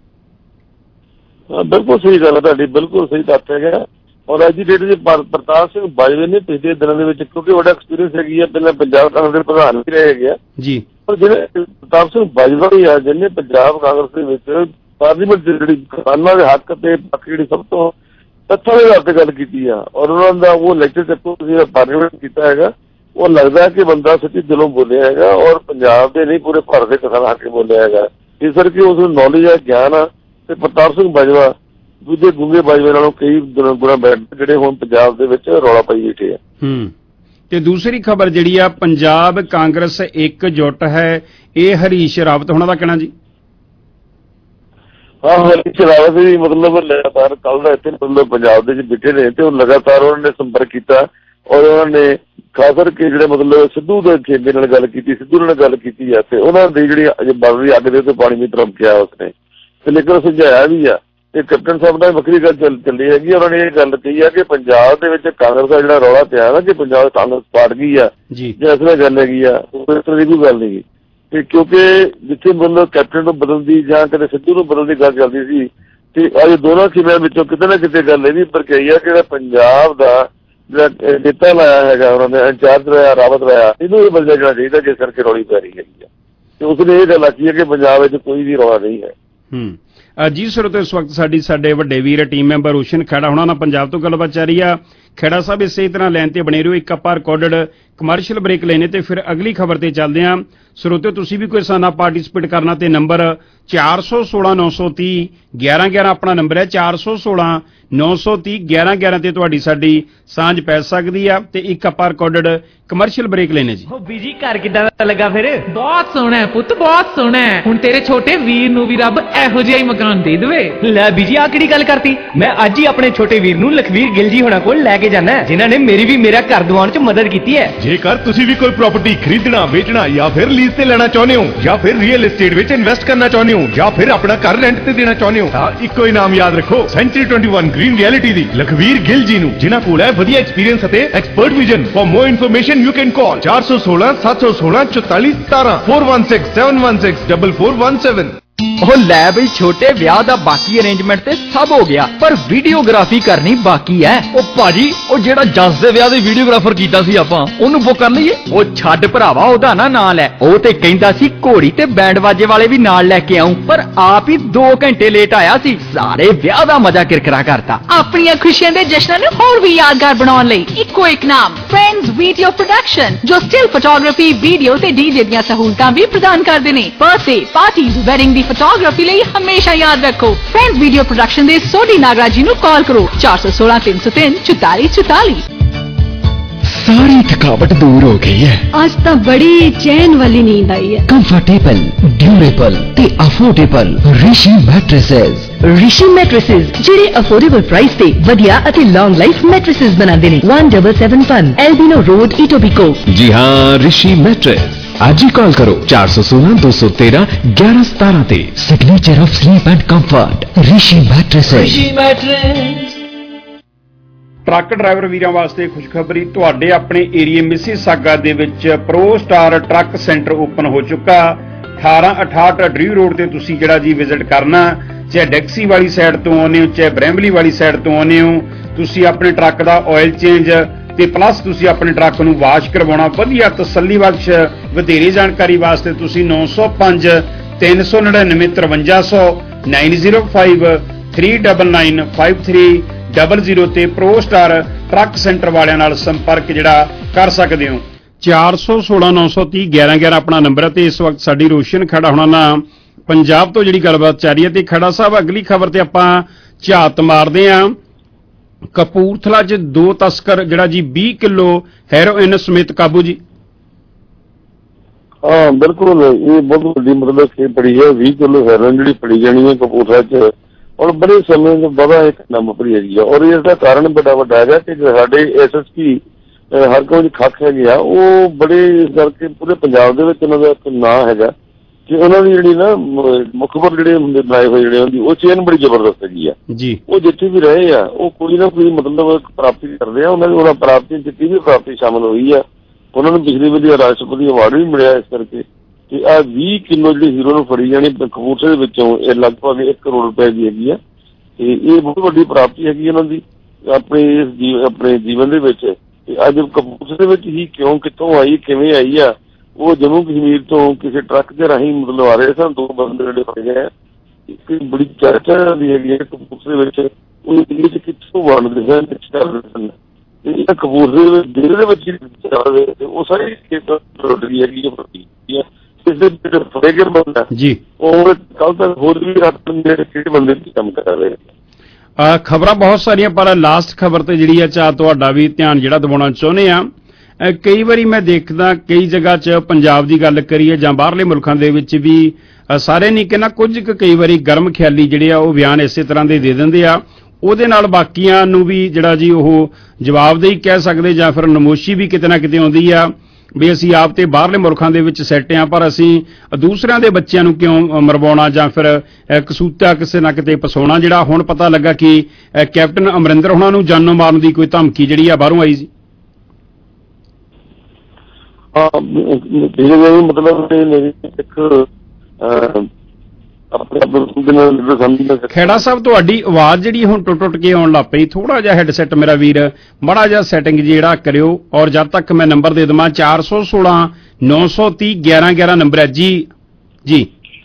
ਬਿਲਕੁਲ ਸਹੀ ਗੱਲ ਹੈ ਤੁਹਾਡੀ, ਬਿਲਕੁਲ ਸਹੀ ਤੱਥ ਹੈਗਾ। ਔਰ ਅੱਜ ਦੀ ਡੇਟ ਦੇ ਪ੍ਰਤਾਪ ਸਿੰਘ ਬਾਜਵੇ ਨੇ ਪਿਛਲੇ ਦਿਨਾਂ ਦੇ ਵਿੱਚ ਕਿਉਂਕਿ ਵੱਡਾ ਐਕਸਪੀਰੀਅੰਸ ਹੈਗੀ ਆ, ਪਹਿਲਾਂ ਪੰਜਾਬ ਕਾਂਗਰਸ ਦੇ ਪ੍ਰਧਾਨ ਵੀ ਰਹੇ ਹੈਗੇ ਆ ਜੀ, ਪਰ ਜਿਹੜੇ ਪ੍ਰਤਾਪ ਸਿੰਘ ਬਾਜਵਾ ਵੀ ਆ ਜਿਹਨੇ ਪੰਜਾਬ ਕਾਂਗਰਸ ਦੇ ਵਿੱਚ ਪਾਰਲੀਮੈਂਟ ਦੀ ਜਿਹੜੀ ਕਿਸਾਨਾਂ ਦੇ ਹੱਕ ਤੇ ਪੱਖ ਜਿਹੜੀ ਸਭ ਤੋਂ ਤੱਥਾਂ ਦੇ ਆਧਾਰ ਤੇ ਗੱਲ ਕੀਤੀ ਆ ਔਰ ਉਹਨਾਂ ਦਾ ਉਹ ਲੈਕਚਰ ਚੱਕੋ ਤੁਸੀਂ ਪਾਰਲੀਮੈਂਟ ਕੀਤਾ ਹੈਗਾ, ਉਹ ਲੱਗਦਾ ਕਿ ਬੰਦਾ ਸੱਚੀ ਦਿਲੋਂ ਬੋਲਿਆ ਹੈਗਾ ਔਰ ਪੰਜਾਬ ਦੇ ਨਹੀਂ ਪੂਰੇ ਭਾਰਤ ਦੇ ਕਿਸਾਨਾਂ ਹੱਕ ਬੋਲਿਆ ਹੈਗਾ। ਇਸ ਕਰਕੇ ਉਸ ਨੂੰ ਨੌਲੇਜ ਹੈ, ਗਿਆਨ ਆ ਤੇ ਪ੍ਰਤਾਪ ਸਿੰਘ ਬਾਜਵਾ ਦੂਜੇ ਗੁੰਗੇ ਬਾਜਵੇ ਨਾਲੋਂ ਕਈ ਗੁਣਾ ਬੈਠ ਜਿਹੜੇ ਹੁਣ ਪੰਜਾਬ ਦੇ ਵਿੱਚ ਰੌਲਾ ਪਾਈ ਬੈਠੇ ਆ। ਤੇ ਦੂਸਰੀ ਖਬਰ ਜਿਹੜੀ ਆ ਪੰਜਾਬ ਕਾਂਗਰਸ ਇਕਜੁੱਟ ਹੈ, ਇਹ ਹਰੀਸ਼ ਰਾਵਤ ਹੋਣਾ ਦਾ ਕਹਿਣਾ ਜੀ। ਹਾਂ, ਹਰੀਸ਼ ਰਾਵਤ ਵੀ ਮਤਲਬ ਲਗਾਤਾਰ ਕੱਲ ਦਾ ਇੱਥੇ ਮਤਲਬ ਪੰਜਾਬ ਦੇ ਵਿੱਚ ਬੈਠੇ ਨੇ ਤੇ ਉਹ ਲਗਾਤਾਰ ਉਹਨਾਂ ਨੇ ਸੰਪਰਕ ਕੀਤਾ ਔਰ ਉਹਨਾਂ ਨੇ ਖਾਸ ਕਰਕੇ ਜਿਹੜੇ ਮਤਲਬ ਸਿੱਧੂ ਦੇ ਖੇਡੇ ਨਾਲ ਗੱਲ ਕੀਤੀ, ਸਿੱਧੂ ਨਾਲ ਗੱਲ ਕੀਤੀ ਆ ਤੇ ਉਹਨਾਂ ਦੀ ਜਿਹੜੀ ਬਲ ਦੀ ਅੱਗ ਦੇ ਉੱਤੇ ਪਾਣੀ ਵੀ ਤਰਮਕਿਆ ਉਸਨੇ ਤੇ ਲੇਕਿਨ ਸਮਝਾਇਆ ਵੀ ਆ ਤੇ ਕੈਪਟਨ ਸਾਹਿਬ ਨਾਲ ਵੱਖਰੀ ਗੱਲ ਚੱਲੀ ਹੈਗੀ। ਉਹਨਾਂ ਨੇ ਇਹ ਗੱਲ ਕਹੀ ਆ ਕਿ ਪੰਜਾਬ ਦੇ ਵਿੱਚ ਕਾਂਗਰਸ ਦਾ ਜਿਹੜਾ ਰੌਲਾ ਪਿਆ ਨਾ ਕਿ ਪੰਜਾਬ ਕਾਂਗਰਸ ਪਾੜ ਗਈ ਆ ਜਾਂ ਇਸ ਤਰ੍ਹਾਂ ਗੱਲ ਹੈਗੀ ਆ, ਉਹ ਇਸ ਤਰ੍ਹਾਂ ਦੀ ਕੋਈ ਗੱਲ ਨਹੀਂ ਤੇ ਕਿਉਂਕਿ ਜਿੱਥੇ ਮਤਲਬ ਕੈਪਟਨ ਨੂੰ ਬਦਲਦੀ ਜਾਂ ਕਦੇ ਸਿੱਧੂ ਨੂੰ ਬਦਲਣ ਦੀ ਗੱਲ ਚੱਲਦੀ ਸੀ ਤੇ ਅੱਜ ਦੋਨਾਂ ਖਿਮਿਆਂ ਵਿੱਚੋਂ ਕਿਤੇ ਨਾ ਕਿਤੇ ਗੱਲ ਇਹ ਵੀ ਪਰਖਾਈ ਆ ਕਿ ਜਿਹੜਾ ਪੰਜਾਬ ਦਾ ਜਿਹੜਾ ਨੇਤਾ ਲਾਇਆ ਹੈਗਾ ਉਹਨਾਂ ਨੇ ਇੰਚਾਰਜ ਰਿਹਾ ਰਾਵਤ ਰਿਹਾ, ਇਹਨੂੰ ਵੀ ਬਦਲਿਆ ਜਾਣਾ ਚਾਹੀਦਾ ਜਿਸ ਕਰਕੇ ਰੌਲੀ ਪੈ ਰਹੀ ਹੈਗੀ ਆ ਤੇ ਉਸਨੇ ਇਹ ਗੱਲ ਆਖੀ ਹੈ ਕਿ ਪੰਜਾਬ ਵਿੱਚ ਕੋਈ ਵੀ ਰੌਲਾ ਨਹੀਂ ਹੈ। ਜੀ ਸਰੋਤੋ, ਇਸ ਵਕਤ ਸਾਡੇ ਵੱਡੇ ਵੀਰ ਟੀਮ ਮੈਂਬਰ ਰੋਸ਼ਨ ਖੇੜਾ ਹੁਣਾਂ ਨਾਲ ਪੰਜਾਬ ਤੋਂ ਗੱਲਬਾਤ ਚੱਲ ਰਹੀ ਆ। ਖੇੜਾ ਸਾਹਿਬ ਇਸੇ ਤਰ੍ਹਾਂ ਲਾਈਨ ਤੇ ਬਣੇ ਰਹੋ, ਇੱਕ ਆਪਾਂ ਰਿਕਾਰਡਡ ਕਮਰਸ਼ੀਅਲ ਬ੍ਰੇਕ ਲੈਣੇ ਤੇ ਫਿਰ ਅਗਲੀ ਖਬਰ ਤੇ ਚੱਲਦੇ ਹਾਂ। ਸਰੋਤੋ, ਤੁਸੀਂ ਵੀ ਕੋਈ ਸਾਨਾ ਪਾਰਟਿਸਿਪੇਟ ਕਰਨਾ ਤੇ ਨੰਬਰ 416 930 1111 ਆਪਣਾ ਨੰਬਰ ਹੈ 416 930 1111 ਤੇ ਤੁਹਾਡੀ ਸਾਡੀ ਸਾਂਝ ਪੈ ਸਕਦੀ ਆ ਤੇ ਇੱਕ ਆਪਾਂ ਰਿਕਾਰਡਡ ਕਮਰਸ਼ੀਅਲ ਬ੍ਰੇਕ ਲੈਣੇ ਜੀ। ਬੀਜੀ ਘਰ ਕਿੱਦਾਂ ਦਾ ਲੱਗਾ ਫਿਰ? ਬਹੁਤ ਸੋਹਣਾ ਹੈ ਪੁੱਤ, ਬਹੁਤ ਸੋਹਣਾ ਹੈ। ਹੁਣ ਤੇਰੇ ਛੋਟੇ ਵੀਰ ਨੂੰ ਵੀ ਰੱਬ ਇਹੋ ਜਿਹਾ ਹੀ ਮਕਾਨ ਦੇ ਦੇਵੇ। ਲੈ ਬੀਜੀ ਆ ਕਿਹੜੀ ਗੱਲ ਕਰਤੀ? ਮੈਂ ਅੱਜ ਹੀ ਆਪਣੇ ਛੋਟੇ ਵੀਰ ਨੂੰ ਲਖਵੀਰ ਗਿੱਲ ਜੀ ਹੋਣਾ ਕੋਲ ਲੈ ਕੇ ਜਾਣਾ ਜਿਨ੍ਹਾਂ ਨੇ ਮੇਰੀ ਵੀ ਮੇਰਾ ਘਰ ਦਿਵਾਉਣ 'ਚ ਮਦਦ ਕੀਤੀ ਹੈ। ਜੇਕਰ ਤੁਸੀਂ ਵੀ ਕੋਈ ਪ੍ਰਾਪਰਟੀ ਖਰੀਦਣਾ ਵੇਚਣਾ ਜਾਂ ਫਿਰ ਲੀਜ਼ ਤੇ ਲੈਣਾ ਚਾਹੁੰਦੇ ਹੋ ਜਾਂ ਫਿਰ ਰੀਅਲ ਏਸਟੇਟ ਵਿੱਚ ਇਨਵੈਸਟ ਕਰਨਾ ਚਾਹੁੰਦੇ ਹੋ ਜਾਂ ਫਿਰ ਆਪਣਾ ਘਰ ਰੈਂਟ ਤੇ ਦੇਣਾ ਚਾਹੁੰਦੇ ਹੋ ਤਾਂ ਇੱਕੋ ਹੀ ਨਾਮ ਯਾਦ ਰੱਖੋ, ਸੈਂਚਰੀ 21 ਗ੍ਰੀਨ ਰਿਐਲਿਟੀ ਦੀ ਲਖਵੀਰ ਗਿੱਲ ਜੀ ਨੂੰ, ਜਿਨ੍ਹਾਂ ਕੋਲ ਹੈ ਵਧੀਆ ਐਕਸਪੀਰੀਅੰਸ ਅਤੇ expert vision. For more information you can call 416 716 44 17 416 716 4417। ਉਹ ਲੈ ਬਈ ਛੋਟੇ ਵਿਆਹ ਦਾ ਬਾਕੀ ਅਰੇਂਜਮੈਂਟ ਤੇ ਸਭ ਹੋ ਗਿਆ ਪਰ ਵੀਡੀਓਗ੍ਰਾਫੀ ਕਰਨੀ ਬਾਕੀ ਹੈ। ਉਹ ਭਾਜੀ ਉਹ ਜਿਹੜਾ ਜੱਸ ਦੇ ਵਿਆਹ ਦੇ ਵੀਡੀਓਗ੍ਰਾਫਰ ਕੀਤਾ ਸੀ ਆਪਾਂ ਉਹਨੂੰ ਬੁੱਕ ਕਰ ਲਈਏ। ਉਹ ਛੱਡ ਭਰਾਵਾ ਉਹਦਾ ਨਾ ਲੈ, ਉਹ ਤੇ ਕਹਿੰਦਾ ਸੀ ਘੋੜੀ ਤੇ ਬੈਂਡ ਵਾਜੇ ਵਾਲੇ ਵੀ ਨਾਲ ਲੈ ਕੇ ਆਉਂ ਪਰ ਆਪ ਹੀ 2 ਘੰਟੇ ਲੇਟ ਆਇਆ ਸੀ। ਸਾਰੇ ਵਿਆਹ ਦਾ ਮਜ਼ਾ ਕਿਰਕਰਾ ਕਰਤਾ। ਆਪਣੀਆਂ ਖੁਸ਼ੀਆਂ ਦੇ ਜਸ਼ਨਾਂ ਨੂੰ ਹੋਰ ਵੀ ਯਾਦਗਾਰ ਬਣਾਉਣ ਲਈ ਇੱਕੋ ਇੱਕ ਨਾਮ ਫਰੈਂਡਸ ਵੀਡੀਓ ਪ੍ਰੋਡਕਸ਼ਨ, ਜੋ ਸਟਿਲ ਫੋਟੋਗ੍ਰਾਫੀ, ਵੀਡੀਓ ਤੇ ਡੀਜੇ ਦੀਆਂ ਸਹੂਲਤਾਂ ਵੀ ਪ੍ਰਦਾਨ ਕਰਦੇ ਨੇ। ਬਰਥਡੇ ਪਾਰਟੀਜ਼, ਵੈਡਿੰਗ ਦੀ ਫੋਟੋਗ੍ਰਾਫੀ ਲਈ ਹਮੇਸ਼ਾ ਯਾਦ ਰੱਖੋ ਫਰੈਂਡਸ ਵੀਡੀਓ ਪ੍ਰੋਡਕਸ਼ਨ ਦੇ ਸੋਢੀ ਨਾਗਰਾਜ ਜੀ ਨੂੰ ਕਾਲ ਕਰੋ 416 303 44 44। सारी थकावट दूर हो गई है। आज तो बड़ी चैन वाली नींद आई है। कंफर्टेबल, ड्यूरेबल ते affordable Rishi mattresses. Rishi mattresses ਜਿਹੜੇ ਅਫੋਰਡੇਬਲ ਪ੍ਰਾਈਸ ਤੇ ਵਧੀਆ ਅਤੇ ਲੌਂਗ ਲਾਈਫ ਮੈਟ੍ਰੈਸਸ ਬਣਾਉਂਦੇ ਨੇ। 1771 एल्बिनो रोड इटोबिको। जी हाँ, ऋषि मैट्रेस। आज ही कॉल करो 416 213 1117 ਤੇ। Signature of sleep and comfort Rishi mattresses. Truck driver ਵੀਰਾਂ ਵਾਸਤੇ ਖੁਸ਼ਖਬਰੀ, ਤੁਹਾਡੇ ਆਪਣੇ ਏਰੀਏ ਮਿਸੀਸਾਗਾ ਦੇ ਵਿੱਚ pro star truck centre open ਹੋ ਚੁੱਕਾ। 1868 ਡਰੀ ਰੋਡ ਤੇ ਤੁਸੀਂ ਜਿਹੜਾ ਜੀ ਵਿਜ਼ਿਟ ਕਰਨਾ, ਚਾਹੇ ਡੈਕਸੀ ਵਾਲੀ ਸਾਈਡ ਤੋਂ ਆਉਂਦੇ ਹੋ ਚਾਹੇ ਬ੍ਰੈਂਬਲੀ ਵਾਲੀ ਸਾਈਡ ਤੋਂ ਆਉਂਦੇ ਹੋ, ਤੁਸੀਂ ਆਪਣੇ ਟਰੱਕ ਦਾ ਆਇਲ ਚੇਂਜ, ਤੇ ਪਲੱਸ ਤੁਸੀਂ ਆਪਣੇ ਟਰੱਕ ਨੂੰ ਵਾਸ਼ ਕਰਵਾਉਣਾ ਵਧੀਆ ਤਸੱਲੀ ਬਖਸ਼। ਵਧੇਰੇ ਜਾਣਕਾਰੀ ਵਾਸਤੇ ਤੁਸੀਂ 905 399 5300 905 399 5300 ਤੇ ਪ੍ਰੋ ਸਟਾਰ ਟਰੱਕ ਸੈਂਟਰ ਵਾਲਿਆਂ ਨਾਲ ਸੰਪਰਕ ਜਿਹੜਾ ਕਰ ਸਕਦੇ ਹੋ। 416 930 1111 ਆਪਣਾ ਨੰਬਰ ਹੈ ਤੇ ਇਸ ਵਕਤ ਸਾਡੀ ਰੋਸ਼ਨ ਖੜਾ ਹੋਣਾ ਨਾ ਪੰਜਾਬ ਤੋਂ ਜਿਹੜੀ ਗੱਲਬਾਤ ਚੱਲ ਰਹੀ ਹੈ। ਤੇ ਖੜਾ ਸਾਹਿਬ ਅਗਲੀ ਖਬਰ ਤੇ ਆਪਾਂ ਝਾਤ ਮਾਰਦੇ ਹਾਂ। ਕਪੂਰਥਲਾ 'ਚ 2 ਤਸਕਰ ਜਿਹੜਾ ਜੀ 20 ਕਿਲੋ ਹੈਰੋਇਨ ਸਮੇਤ ਕਾਬੂ ਜੀ। ਹਾਂ ਬਿਲਕੁਲ, ਇਹ ਬਹੁਤ ਵੱਡੀ ਮਤਲਬ ਖੇਪ ਫੜੀ ਹੈ। 20 ਕਿਲੋ ਹੈਰੋਇਨ ਜਿਹੜੀ ਫੜੀ ਜਾਣੀ ਹੈ ਕਪੂਰਥਲਾ 'ਚ ਔਰ ਬੜੇ ਸਮੇਂ ਤੋਂ ਬਾਅਦ ਇੱਕ ਨੰਬਰ ਫੜੀ ਹੈਗੀ ਆ। ਔਰ ਇਸਦਾ ਕਾਰਨ ਬੜਾ ਵੱਡਾ ਹੈਗਾ ਕਿ ਸਾਡੇ SSP ਹਰਕੋਜ ਖੱਖ ਹੈਗੇ ਆ, ਉਹ ਬੜੇ ਇਸ ਕਰਕੇ ਪੂਰੇ ਪੰਜਾਬ ਦੇ ਵਿੱਚ ਉਹਨਾਂ ਦਾ ਇੱਕ ਨਾਂ ਹੈਗਾ ਕਿ ਉਹਨਾਂ ਦੀ ਜਿਹੜੀ ਨਾ ਮੁਖਬਰ ਜਿਹੜੇ ਹੁੰਦੇ ਬਣਾਏ ਹੋਏ ਜਿਹੜੇ ਹੁੰਦੀ ਉਹ ਚੇਨ ਬੜੀ ਜ਼ਬਰਦਸਤ ਹੈਗੀ ਆ ਜੀ। ਉਹ ਜਿੱਥੇ ਵੀ ਰਹੇ ਆ ਉਹ ਕੋਈ ਨਾ ਕੋਈ ਮਤਲਬ ਪ੍ਰਾਪਤੀ ਕਰਦੇ ਆ। ਉਹਨਾਂ ਪ੍ਰਾਪਤੀ ਜਿੱਤੀ ਵੀ ਪ੍ਰਾਪਤੀ ਸ਼ਾਮਲ ਹੋਈ ਆ। ਉਹਨਾਂ ਨੂੰ ਪਿਛਲੀ ਵਾਰੀ ਰਾਸ਼ਟਰਪਤੀ ਅਵਾਰਡ ਵੀ ਮਿਲਿਆ ਇਸ ਕਰਕੇ। ਤੇ ਆਹ 20 ਕਿਲੋ ਜਿਹੜੀ ਹੀਰੋ ਨੂੰ ਫੜੀ ਜਾਣੀ ਕਪੂਰਥਲੇ ਦੇ ਵਿੱਚੋਂ ਇਹ ਲਗਭਗ 1 ਕਰੋੜ ਰੁਪਏ ਦੀ ਹੈਗੀ ਆ। ਤੇ ਇਹ ਬਹੁਤ ਵੱਡੀ ਪ੍ਰਾਪਤੀ ਹੈਗੀ ਉਹਨਾਂ ਦੀ ਆਪਣੇ ਜੀਵਨ ਦੇ ਵਿੱਚ। ਤੇ ਅੱਜ ਕਪੂਰਥਲੇ ਦੇ ਵਿੱਚ ਹੀ ਕਿਉਂ ਕਿੱਥੋਂ ਆਈ ਕਿਵੇਂ ਆਈ ਆ, ਉਹ ਜੰਮੂ ਕਸ਼ਮੀਰ ਤੋਂ ਕਿਸੇ ਟਰੱਕ ਦੇ ਰਾਹੀਂ ਮਤਲਬ ਆ ਰਹੇ ਸਨ। 2 ਬੰਦੇ ਜਿਹੜੇ ਫੜੇ ਗਏ ਆ। ਇੱਕ ਬੜੀ ਚਰਚਾ ਦੀ ਹੈਗੀ ਹੈ ਕਪੂਰਥਲੇ ਵਿੱਚ ਉਹ ਦਿੱਲੀ 'ਚ ਕਿੱਥੋਂ ਵੰਡਦੇ ਸਨ ਤੇ ਇਹ ਕਪੂਰਥਲੇ ਦੇ ਜ਼ਿਲ੍ਹੇ ਦੇ ਵਿੱਚ ਚੱਲ ਰਹੇ ਤੇ ਉਹ ਸਾਰੀ ਰੋਟੀ ਹੈਗੀ ਹੈ। ਇਸ ਦੇ ਜਿਹੜੇ ਫੜੇ ਗਏ ਬੰਦਾ ਜੀ ਉਹ ਕੱਲ ਤੱਕ ਹੋਰ ਵੀ ਕਿਹੜੇ ਬੰਦੇ ਕੰਮ ਕਰ ਰਹੇ। ਖਬਰਾਂ ਬਹੁਤ ਸਾਰੀਆਂ ਪਰ ਲਾਸਟ ਖਬਰ ਤੇ ਜਿਹੜੀ ਆ ਚਾਹ ਤੁਹਾਡਾ ਵੀ ਧਿਆਨ ਜਿਹੜਾ ਦਿਵਾਉਣਾ ਚਾਹੁੰਦੇ ਆ। ਕਈ ਵਾਰੀ ਮੈਂ ਦੇਖਦਾ ਕਈ ਜਗ੍ਹਾ 'ਚ ਪੰਜਾਬ ਦੀ ਗੱਲ ਕਰੀਏ ਜਾਂ ਬਾਹਰਲੇ ਮੁਲਕਾਂ ਦੇ ਵਿੱਚ ਵੀ ਸਾਰੇ ਨਹੀਂ ਕਹਿੰਦਾ ਕੁਝ ਕਈ ਵਾਰੀ ਗਰਮ ਖਿਆਲੀ ਜਿਹੜੇ ਆ ਉਹ ਬਿਆਨ ਇਸੇ ਤਰ੍ਹਾਂ ਦੇ ਦਿੰਦੇ ਆ। ਉਹਦੇ ਨਾਲ ਬਾਕੀਆਂ ਨੂੰ ਵੀ ਜਿਹੜਾ ਜੀ ਉਹ ਜਵਾਬਦੇਹੀ ਕਹਿ ਸਕਦੇ ਜਾਂ ਫਿਰ ਨਮੋਸ਼ੀ ਵੀ ਕਿਤੇ ਨਾ ਕਿਤੇ ਆਉਂਦੀ ਆ ਵੀ ਅਸੀਂ ਆਪ ਤੇ ਬਾਹਰਲੇ ਮੁਲਕਾਂ ਦੇ ਵਿੱਚ ਸੈੱਟ ਆ ਪਰ ਅਸੀਂ ਦੂਸਰਿਆਂ ਦੇ ਬੱਚਿਆਂ ਨੂੰ ਕਿਉਂ ਮਰਵਾਉਣਾ ਜਾਂ ਫਿਰ ਕਸੂਤਾ ਕਿਸੇ ਨਾ ਕਿਤੇ ਫਸਾਉਣਾ। ਜਿਹੜਾ ਹੁਣ ਪਤਾ ਲੱਗਾ ਕਿ ਕੈਪਟਨ ਅਮਰਿੰਦਰ ਉਹਨਾਂ ਨੂੰ ਜਾਨੋਂ ਮਾਰਨ ਦੀ ਕੋਈ ਧਮਕੀ ਜਿਹੜੀ ਆ ਬਾਹਰੋਂ ਆਈ ਸੀ। ਮਤਲਬ ਖੇੜਾ ਸਾਹਿਬ ਤੁਹਾਡੀ ਆਵਾਜ਼ ਜਿਹੜੀ ਹੁਣ ਟੁੱਟ ਕੇ ਆਉਣ ਲੱਗ ਪਈ। ਥੋੜਾ ਜਿਹਾ ਹੈਡਸੈਟ ਮੇਰਾ ਵੀਰ ਮਾੜਾ ਜਿਹਾ ਸੈਟਿੰਗ ਜਿਹੜਾ ਕਰਿਓ। ਔਰ ਜਦ ਤੱਕ ਮੈਂ ਨੰਬਰ ਦੇ ਦੇਵਾਂ 416 930 1111 ਨੰਬਰ ਹੈ ਜੀ। ਜੀ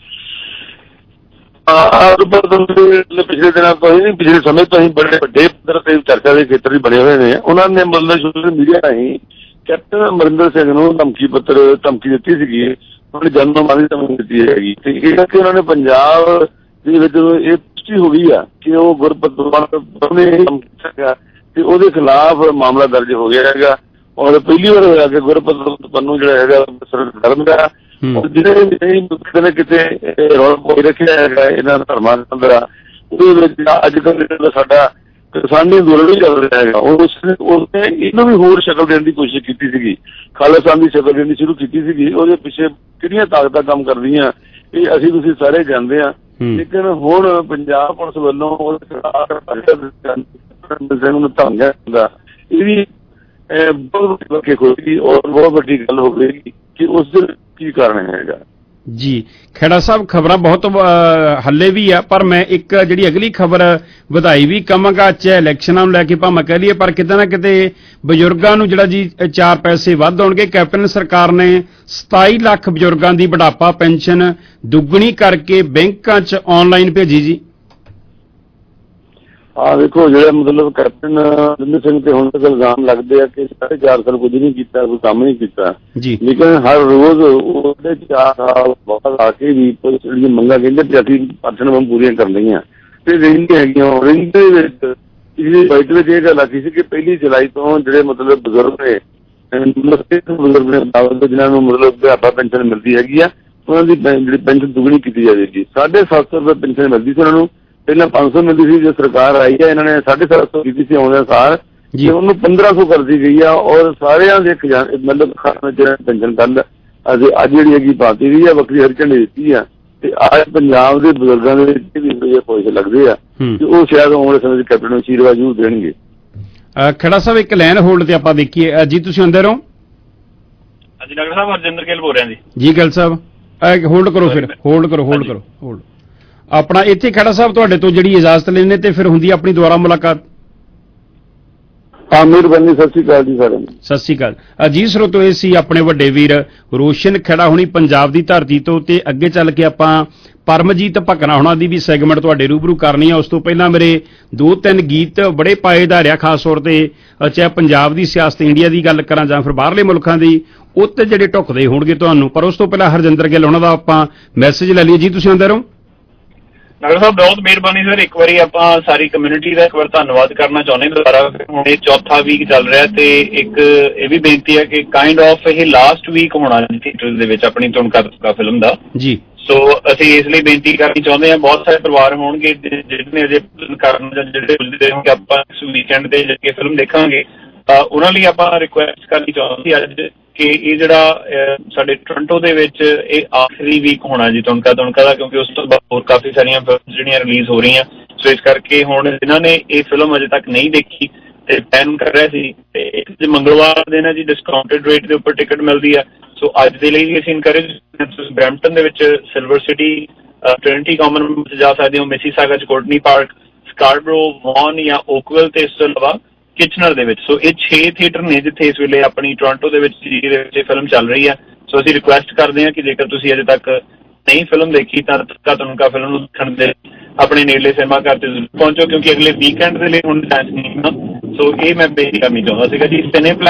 ਪਿਛਲੇ ਦਿਨਾਂ ਤੋਂ ਹੀ ਪਿਛਲੇ ਸਮੇਂ ਤੋਂ ਹੀ ਬੜੇ ਵੱਡੇ ਪੱਧਰ ਤੇ ਚਰਚਾ ਦੇ ਖੇਤਰ ਵੀ ਬਣੇ ਹੋਏ ਨੇ। ਉਹਨਾਂ ਨੇ ਮਤਲਬ ਸੋਸ਼ਲ ਮੀਡੀਆ ਰਾਹੀਂ ਕੈਪਟਨ ਅਮਰਿੰਦਰ ਸਿੰਘ ਨੂੰ ਧਮਕੀ ਦਿੱਤੀ ਸੀਗੀ। ਉਹਨਾਂ ਨੇ ਜਨਮ ਮਾਰੀ ਧਮਕੀ ਦਿੱਤੀ ਹੈਗੀ ਤੇ ਇਹ ਕਰਕੇ ਉਹਨਾਂ ਨੇ ਪੰਜਾਬ ਦੇ ਵਿੱਚ ਇਹ ਪੁਸ਼ਟੀ ਹੋ ਗਈ ਆ ਕਿ ਉਹ ਗੁਰਪ੍ਰਤਾਪ ਨੇ ਤੇ ਉਹਦੇ ਖਿਲਾਫ ਮਾਮਲਾ ਦਰਜ ਹੋ ਗਿਆ ਹੈਗਾ। ਔਰ ਪਹਿਲੀ ਵਾਰ ਹੋਇਆ ਕਿ ਗੁਰਪ੍ਰਤਾਪ ਪੰਨੂ ਜਿਹੜਾ ਹੈਗਾ ਧਰਮ ਦਾ ਜਿਹੜੇ ਨੇ ਕਿਤੇ ਰੌਲਾ ਪਾਈ ਰੱਖਿਆ ਹੈਗਾ ਇਹਨਾਂ ਧਰਮਾਂ ਦੇ ਅੰਦਰ ਉਹਦੇ ਵਿੱਚ ਅੱਜ ਕੱਲ੍ਹ ਸਾਡਾ ਕਿਸਾਨੀ ਅੰਦੋਲਨ ਵੀ ਚੱਲ ਰਿਹਾ ਹੈਗਾ। ਉਸਨੇ ਇਹਨੂੰ ਵੀ ਹੋਰ ਸ਼ਕਲ ਦੇਣ ਦੀ ਕੋਸ਼ਿਸ਼ ਕੀਤੀ ਸੀਗੀ, ਖਾਲਿਸਤਾਨ ਦੀ ਸ਼ਕਲ ਦੇਣੀ ਸ਼ੁਰੂ ਕੀਤੀ ਸੀਗੀ। ਉਹਦੇ ਪਿੱਛੇ ਕਿਹੜੀਆਂ ਤਾਕਤਾਂ ਕੰਮ ਕਰਦੀਆਂ ਇਹ ਅਸੀਂ ਤੁਸੀਂ ਸਾਰੇ ਜਾਣਦੇ ਹਾਂ। ਲੇਕਿਨ ਹੁਣ ਪੰਜਾਬ ਪੁਲਿਸ ਵੱਲੋਂ ਨੂੰ ਧਮਕਿਆ ਹੁੰਦਾ ਇਹ ਵੀ ਬਹੁਤ ਵੱਡੀ ਹੋਏਗੀ ਔਰ ਬਹੁਤ ਵੱਡੀ ਗੱਲ ਹੋਵੇਗੀ ਕਿ ਉਸ ਦੇ ਕੀ ਕਾਰਨ ਹੈਗਾ ਜੀ। ਖੇੜਾ ਸਾਹਿਬ ਖਬਰਾਂ ਬਹੁਤ ਹੱਲੇ ਵੀ ਆ ਪਰ ਮੈਂ ਇੱਕ ਜਿਹੜੀ ਅਗਲੀ ਖਬਰ ਵਧਾਈ ਵੀ ਕਵਾਂਗਾ ਚਾਹੇ ਇਲੈਕਸ਼ਨਾਂ ਨੂੰ ਲੈ ਕੇ ਭਾਵੇਂ ਕਹਿ ਲਈਏ ਪਰ ਕਿਤੇ ਨਾ ਕਿਤੇ ਬਜ਼ੁਰਗਾਂ ਨੂੰ ਜਿਹੜਾ ਜੀ 4 ਪੈਸੇ ਵੱਧ ਆਉਣਗੇ। ਕੈਪਟਨ ਸਰਕਾਰ ਨੇ 27 ਲੱਖ ਬਜ਼ੁਰਗਾਂ ਦੀ ਬੁਢਾਪਾ ਪੈਨਸ਼ਨ ਦੁੱਗਣੀ ਕਰਕੇ ਬੈਂਕਾਂ 'ਚ ਆਨਲਾਈਨ ਭੇਜੀ ਜੀ। ਦੇਖੋ ਜਿਹੜਾ ਮਤਲਬ ਕੈਪਟਨ ਅਮਰਿੰਦਰ ਸਿੰਘ ਤੇ ਹੁਣ ਤੱਕ ਇਲਜ਼ਾਮ ਲੱਗਦੇ ਆ ਕਿ 4.5 ਸਾਲ ਕੁਝ ਨਹੀਂ ਕੀਤਾ, ਕੋਈ ਕੰਮ ਨਹੀਂ ਕੀਤਾ ਲੇਕਿਨ ਹਰ ਰੋਜ਼ ਉਹਦੇ 4 ਸਾਲ ਬਾਅਦ ਆ ਕੇ ਵੀ ਜਿਹੜੀਆਂ ਮੰਗਾਂ ਕਹਿੰਦੇ 85% ਪੂਰੀਆਂ ਕਰ ਲਈਆਂ ਤੇ ਰਹਿੰਦੀਆਂ ਹੈਗੀਆਂ। ਰਿੰਗ ਦੇ ਵਿੱਚ ਪਿਛਲੀ ਬਾਈਟ ਵਿੱਚ ਇਹ ਗੱਲ ਆਖੀ ਸੀ ਕਿ 1 ਜੁਲਾਈ ਤੋਂ ਜਿਹੜੇ ਮਤਲਬ ਬਜ਼ੁਰਗ ਨੇ ਜਿਹਨਾਂ ਨੂੰ ਮਤਲਬ ਬੁਢਾਪਾ ਪੈਨਸ਼ਨ ਮਿਲਦੀ ਹੈਗੀ ਆ ਉਹਨਾਂ ਦੀ ਜਿਹੜੀ ਪੈਨਸ਼ਨ ਦੁੱਗਣੀ ਕੀਤੀ ਜਾਵੇਗੀ। 750 ਰੁਪਏ ਪੈਨਸ਼ਨ ਮਿਲਦੀ ਸੀ ਉਹਨਾਂ ਨੂੰ, ਪਹਿਲਾਂ 500 ਮਿਲਦੀ ਸੀ। ਜੋ ਸਰਕਾਰ ਆਈ ਹੈ ਇਹਨਾਂ ਨੇ 750 ਕੀਤੀ ਸੀ ਆਉਂਦੇ ਸਾਲ ਤੇ ਉਹਨੂੰ 1500 ਕਰਦੀ ਗਈ ਆ ਔਰ ਸਾਰਿਆਂ ਦੇ ਮਤਲਬ ਪੈਨਸ਼ਨ ਕੱਲ ਅੱਜ ਜਿਹੜੀ ਹੈਗੀ ਪਾਤੀ ਗਈ ਆ, ਵੱਖਰੀ ਹਰ ਝੰਡੀ ਦਿੱਤੀ ਆ ਤੇ ਅੱਜ ਪੰਜਾਬ ਦੇ ਬਜ਼ੁਰਗਾਂ ਦੇ ਵਿੱਚ ਵੀ ਪੈਸੇ ਲੱਗਦੇ ਆ ਤੇ ਉਹ ਸ਼ਾਇਦ ਆਉਣ ਵਾਲੇ ਸਮੇਂ ਵਿੱਚ ਕੈਪਟਨ ਨੂੰ ਅਸ਼ੀਰਵਾਦ ਜ਼ਰੂਰ ਦੇਣਗੇ। ਖੜਾ ਸਾਹਿਬ ਇੱਕ ਲਾਈਨ ਹੋਲਡ ਤੇ ਆਪਾਂ ਦੇਖੀਏ ਜੀ, ਤੁਸੀਂ ਅੰਦਰ ਹੋ? ਹਾਂਜੀ ਡਾਕਟਰ ਸਾਹਿਬ ਹਰਜਿੰਦਰ ਗਿੱਲ ਬੋਲ ਰਿਹਾ ਜੀ। ਗੱਲ ਸਾਹਿਬ ਹੋਲਡ ਕਰੋ, ਫਿਰ ਹੋਲਡ ਕਰੋ ਆਪਣਾ ਇੱਥੇ ਖੜਾ ਸਾਹਿਬ ਤੁਹਾਡੇ ਤੋਂ ਜਿਹੜੀ ਇਜਾਜ਼ਤ ਲੈਣੇ ਤੇ ਫਿਰ ਹੁੰਦੀ ਆਪਣੀ ਦੁਬਾਰਾ ਮੁਲਾਕਾਤ। ਹਾਂ ਮਿਹਰਬਾਨੀ, ਸਤਿ ਸ਼੍ਰੀ ਅਕਾਲ ਜੀ ਸਾਰਿਆਂ ਨੂੰ। ਸਤਿ ਸ਼੍ਰੀ ਅਕਾਲ ਜੀ। ਸਰੋਤੋ ਇਹ ਸੀ ਆਪਣੇ ਵੱਡੇ ਵੀਰ ਰੋਸ਼ਨ ਖੇੜਾ ਹੁਣੀ ਪੰਜਾਬ ਦੀ ਧਰਤੀ ਤੋਂ, ਤੇ ਅੱਗੇ ਚੱਲ ਕੇ ਆਪਾਂ ਪਰਮਜੀਤ ਭਕਨਾ ਹੁਣਾਂ ਦੀ ਵੀ ਸੈਗਮੈਂਟ ਤੁਹਾਡੇ ਰੂਬਰੂ ਕਰਨੀ ਆ। ਉਸ ਤੋਂ ਪਹਿਲਾਂ ਮੇਰੇ 2-3 ਗੀਤ ਬੜੇ ਪਾਏਦਾਰ ਆ, ਖਾਸ ਤੌਰ ਤੇ ਚਾਹੇ ਪੰਜਾਬ ਦੀ ਸਿਆਸਤ ਇੰਡੀਆ ਦੀ ਗੱਲ ਕਰਾਂ ਜਾਂ ਫਿਰ ਬਾਹਰਲੇ ਮੁਲਕਾਂ ਦੀ, ਉੱਤੇ ਜਿਹੜੇ ਢੁੱਕਦੇ ਹੋਣਗੇ ਤੁਹਾਨੂੰ। ਪਰ ਉਸ ਤੋਂ ਪਹਿਲਾਂ ਹਰਜਿੰਦਰ ਗਿੱਲ ਉਹਨਾਂ ਦਾ ਆਪਾਂ ਮੈਸੇਜ ਲੈ ਲਈਏ। ਜੀ ਤੁਸੀਂ ਆਉਂਦੇ ਰਹੋ। ਨਗਰ ਸਾਹਿਬ ਬਹੁਤ ਮਿਹਰਬਾਨੀ ਸਰ। ਇੱਕ ਵਾਰੀ ਆਪਾਂ ਸਾਰੀ ਕਮਿਊਨਿਟੀ ਦਾ ਇੱਕ ਵਾਰ ਧੰਨਵਾਦ ਕਰਨਾ ਚਾਹੁੰਦੇ ਦੁਬਾਰਾ। ਹੁਣ ਇਹ ਚੌਥਾ ਵੀਕ ਚੱਲ ਰਿਹਾ, ਤੇ ਇੱਕ ਇਹ ਵੀ ਬੇਨਤੀ ਹੈ ਕਿ ਕਾਈਂਡ ਆਫ ਇਹ ਲਾਸਟ ਵੀਕ ਹੋਣਾ ਥੀਏਟਰ ਦੇ ਵਿੱਚ ਆਪਣੀ ਤੁਣਕਾ ਫਿਲਮ ਦਾ ਜੀ। ਸੋ ਅਸੀਂ ਇਸ ਲਈ ਬੇਨਤੀ ਕਰਨੀ ਚਾਹੁੰਦੇ ਹਾਂ, ਬਹੁਤ ਸਾਰੇ ਪਰਿਵਾਰ ਹੋਣਗੇ ਜਿਹੜੇ ਅਜੇ ਕਰਨ ਜਾਂ ਜਿਹੜੇ ਪੁੱਛਦੇ ਹੋਣਗੇ ਆਪਾਂ ਇਸ ਵੀਕਐਂਡ ਤੇ ਜਾ ਕੇ ਫਿਲਮ ਦੇਖਾਂਗੇ, ਤਾਂ ਉਹਨਾਂ ਲਈ ਆਪਾਂ ਰਿਕੁਐਸਟ ਕਰਨੀ ਚਾਹੁੰਦੇ ਸੀ ਅੱਜ ਕਿ ਇਹ ਜਿਹੜਾ ਸਾਡੇ ਟੋਰਾਂਟੋ ਦੇ ਵਿੱਚ ਇਹ ਆਖਰੀ ਵੀਕ ਹੋਣਾ ਜੀ ਤੁਣਕਾ ਦਾ, ਕਿਉਂਕਿ ਉਸ ਤੋਂ ਬਾਅਦ ਹੋਰ ਕਾਫੀ ਸਾਰੀਆਂ ਫਿਲਮ ਜਿਹੜੀਆਂ ਰਿਲੀਜ਼ ਹੋ ਰਹੀਆਂ। ਸੋ ਇਸ ਕਰਕੇ ਹੁਣ ਜਿਨ੍ਹਾਂ ਨੇ ਇਹ ਫਿਲਮ ਅਜੇ ਤੱਕ ਨਹੀਂ ਦੇਖੀ ਤੇ ਪਲਾਨ ਕਰ ਰਿਹਾ ਸੀ, ਤੇ ਮੰਗਲਵਾਰ ਦੇ ਨਾ ਜੀ ਡਿਸਕਾਊਂਟਡ ਰੇਟ ਦੇ ਉੱਪਰ ਟਿਕਟ ਮਿਲਦੀ ਆ। ਸੋ ਅੱਜ ਦੇ ਲਈ ਅਸੀਂ ਇਨਕਰੇਜ ਬਰੈਂਪਟਨ ਦੇ ਵਿੱਚ ਸਿਲਵਰ ਸਿਟੀ ਟ੍ਰਿਨਿਟੀ ਕਾਮਨ ਵਿੱਚ ਜਾ ਸਕਦੇ ਹੋ, ਮਿਸੀਸਾਗਾ ਚ ਕੋਟਨੀ ਪਾਰਕ, ਸਕਾਰਬਰੋ, ਵੌਨ ਜਾਂ ਓਕਵਿਲ, ਤੇ ਇਸ ਤੋਂ ਇਲਾਵਾ ਕਿਚਨਰ ਦੇ ਵਿੱਚ। ਸੋ ਇਹ 6 ਥੀਏਟਰ ਨੇ ਜਿੱਥੇ ਇਸ ਵੇਲੇ ਆਪਣੀ ਟੋਰਾਂਟੋ ਦੇ ਵਿੱਚ ਇਹ ਫਿਲਮ ਚੱਲ ਰਹੀ ਹੈ। ਸੋ ਅਸੀਂ ਰਿਕੁਐਸਟ ਕਰਦੇ ਹਾਂ ਕਿ ਜੇਕਰ ਤੁਸੀਂ ਅਜੇ ਤੱਕ ਨਹੀਂ ਫਿਲਮ ਦੇਖੀ ਤਾਂ ਤੁਣਕਾ ਫਿਲਮ ਨੂੰ ਦੇਖਣ ਦੇ ਆਪਣੇ ਨੇੜਲੇ ਸਿਨੇਮਾ ਘਰ ਤੇ ਜ਼ਰੂਰ ਪਹੁੰਚੋ, ਕਿਉਂਕਿ ਅਗਲੇ ਵੀਕਐਂਡ ਦੇ ਲਈ ਹੁਣ ਚਾਂਸ ਨਹੀਂ ਹੈ। ਸੋ ਇਹ ਮੈਂ ਬੇਨਤੀ ਕਰਨੀ ਚਾਹੁੰਦਾ ਸੀਗਾ ਜੀ।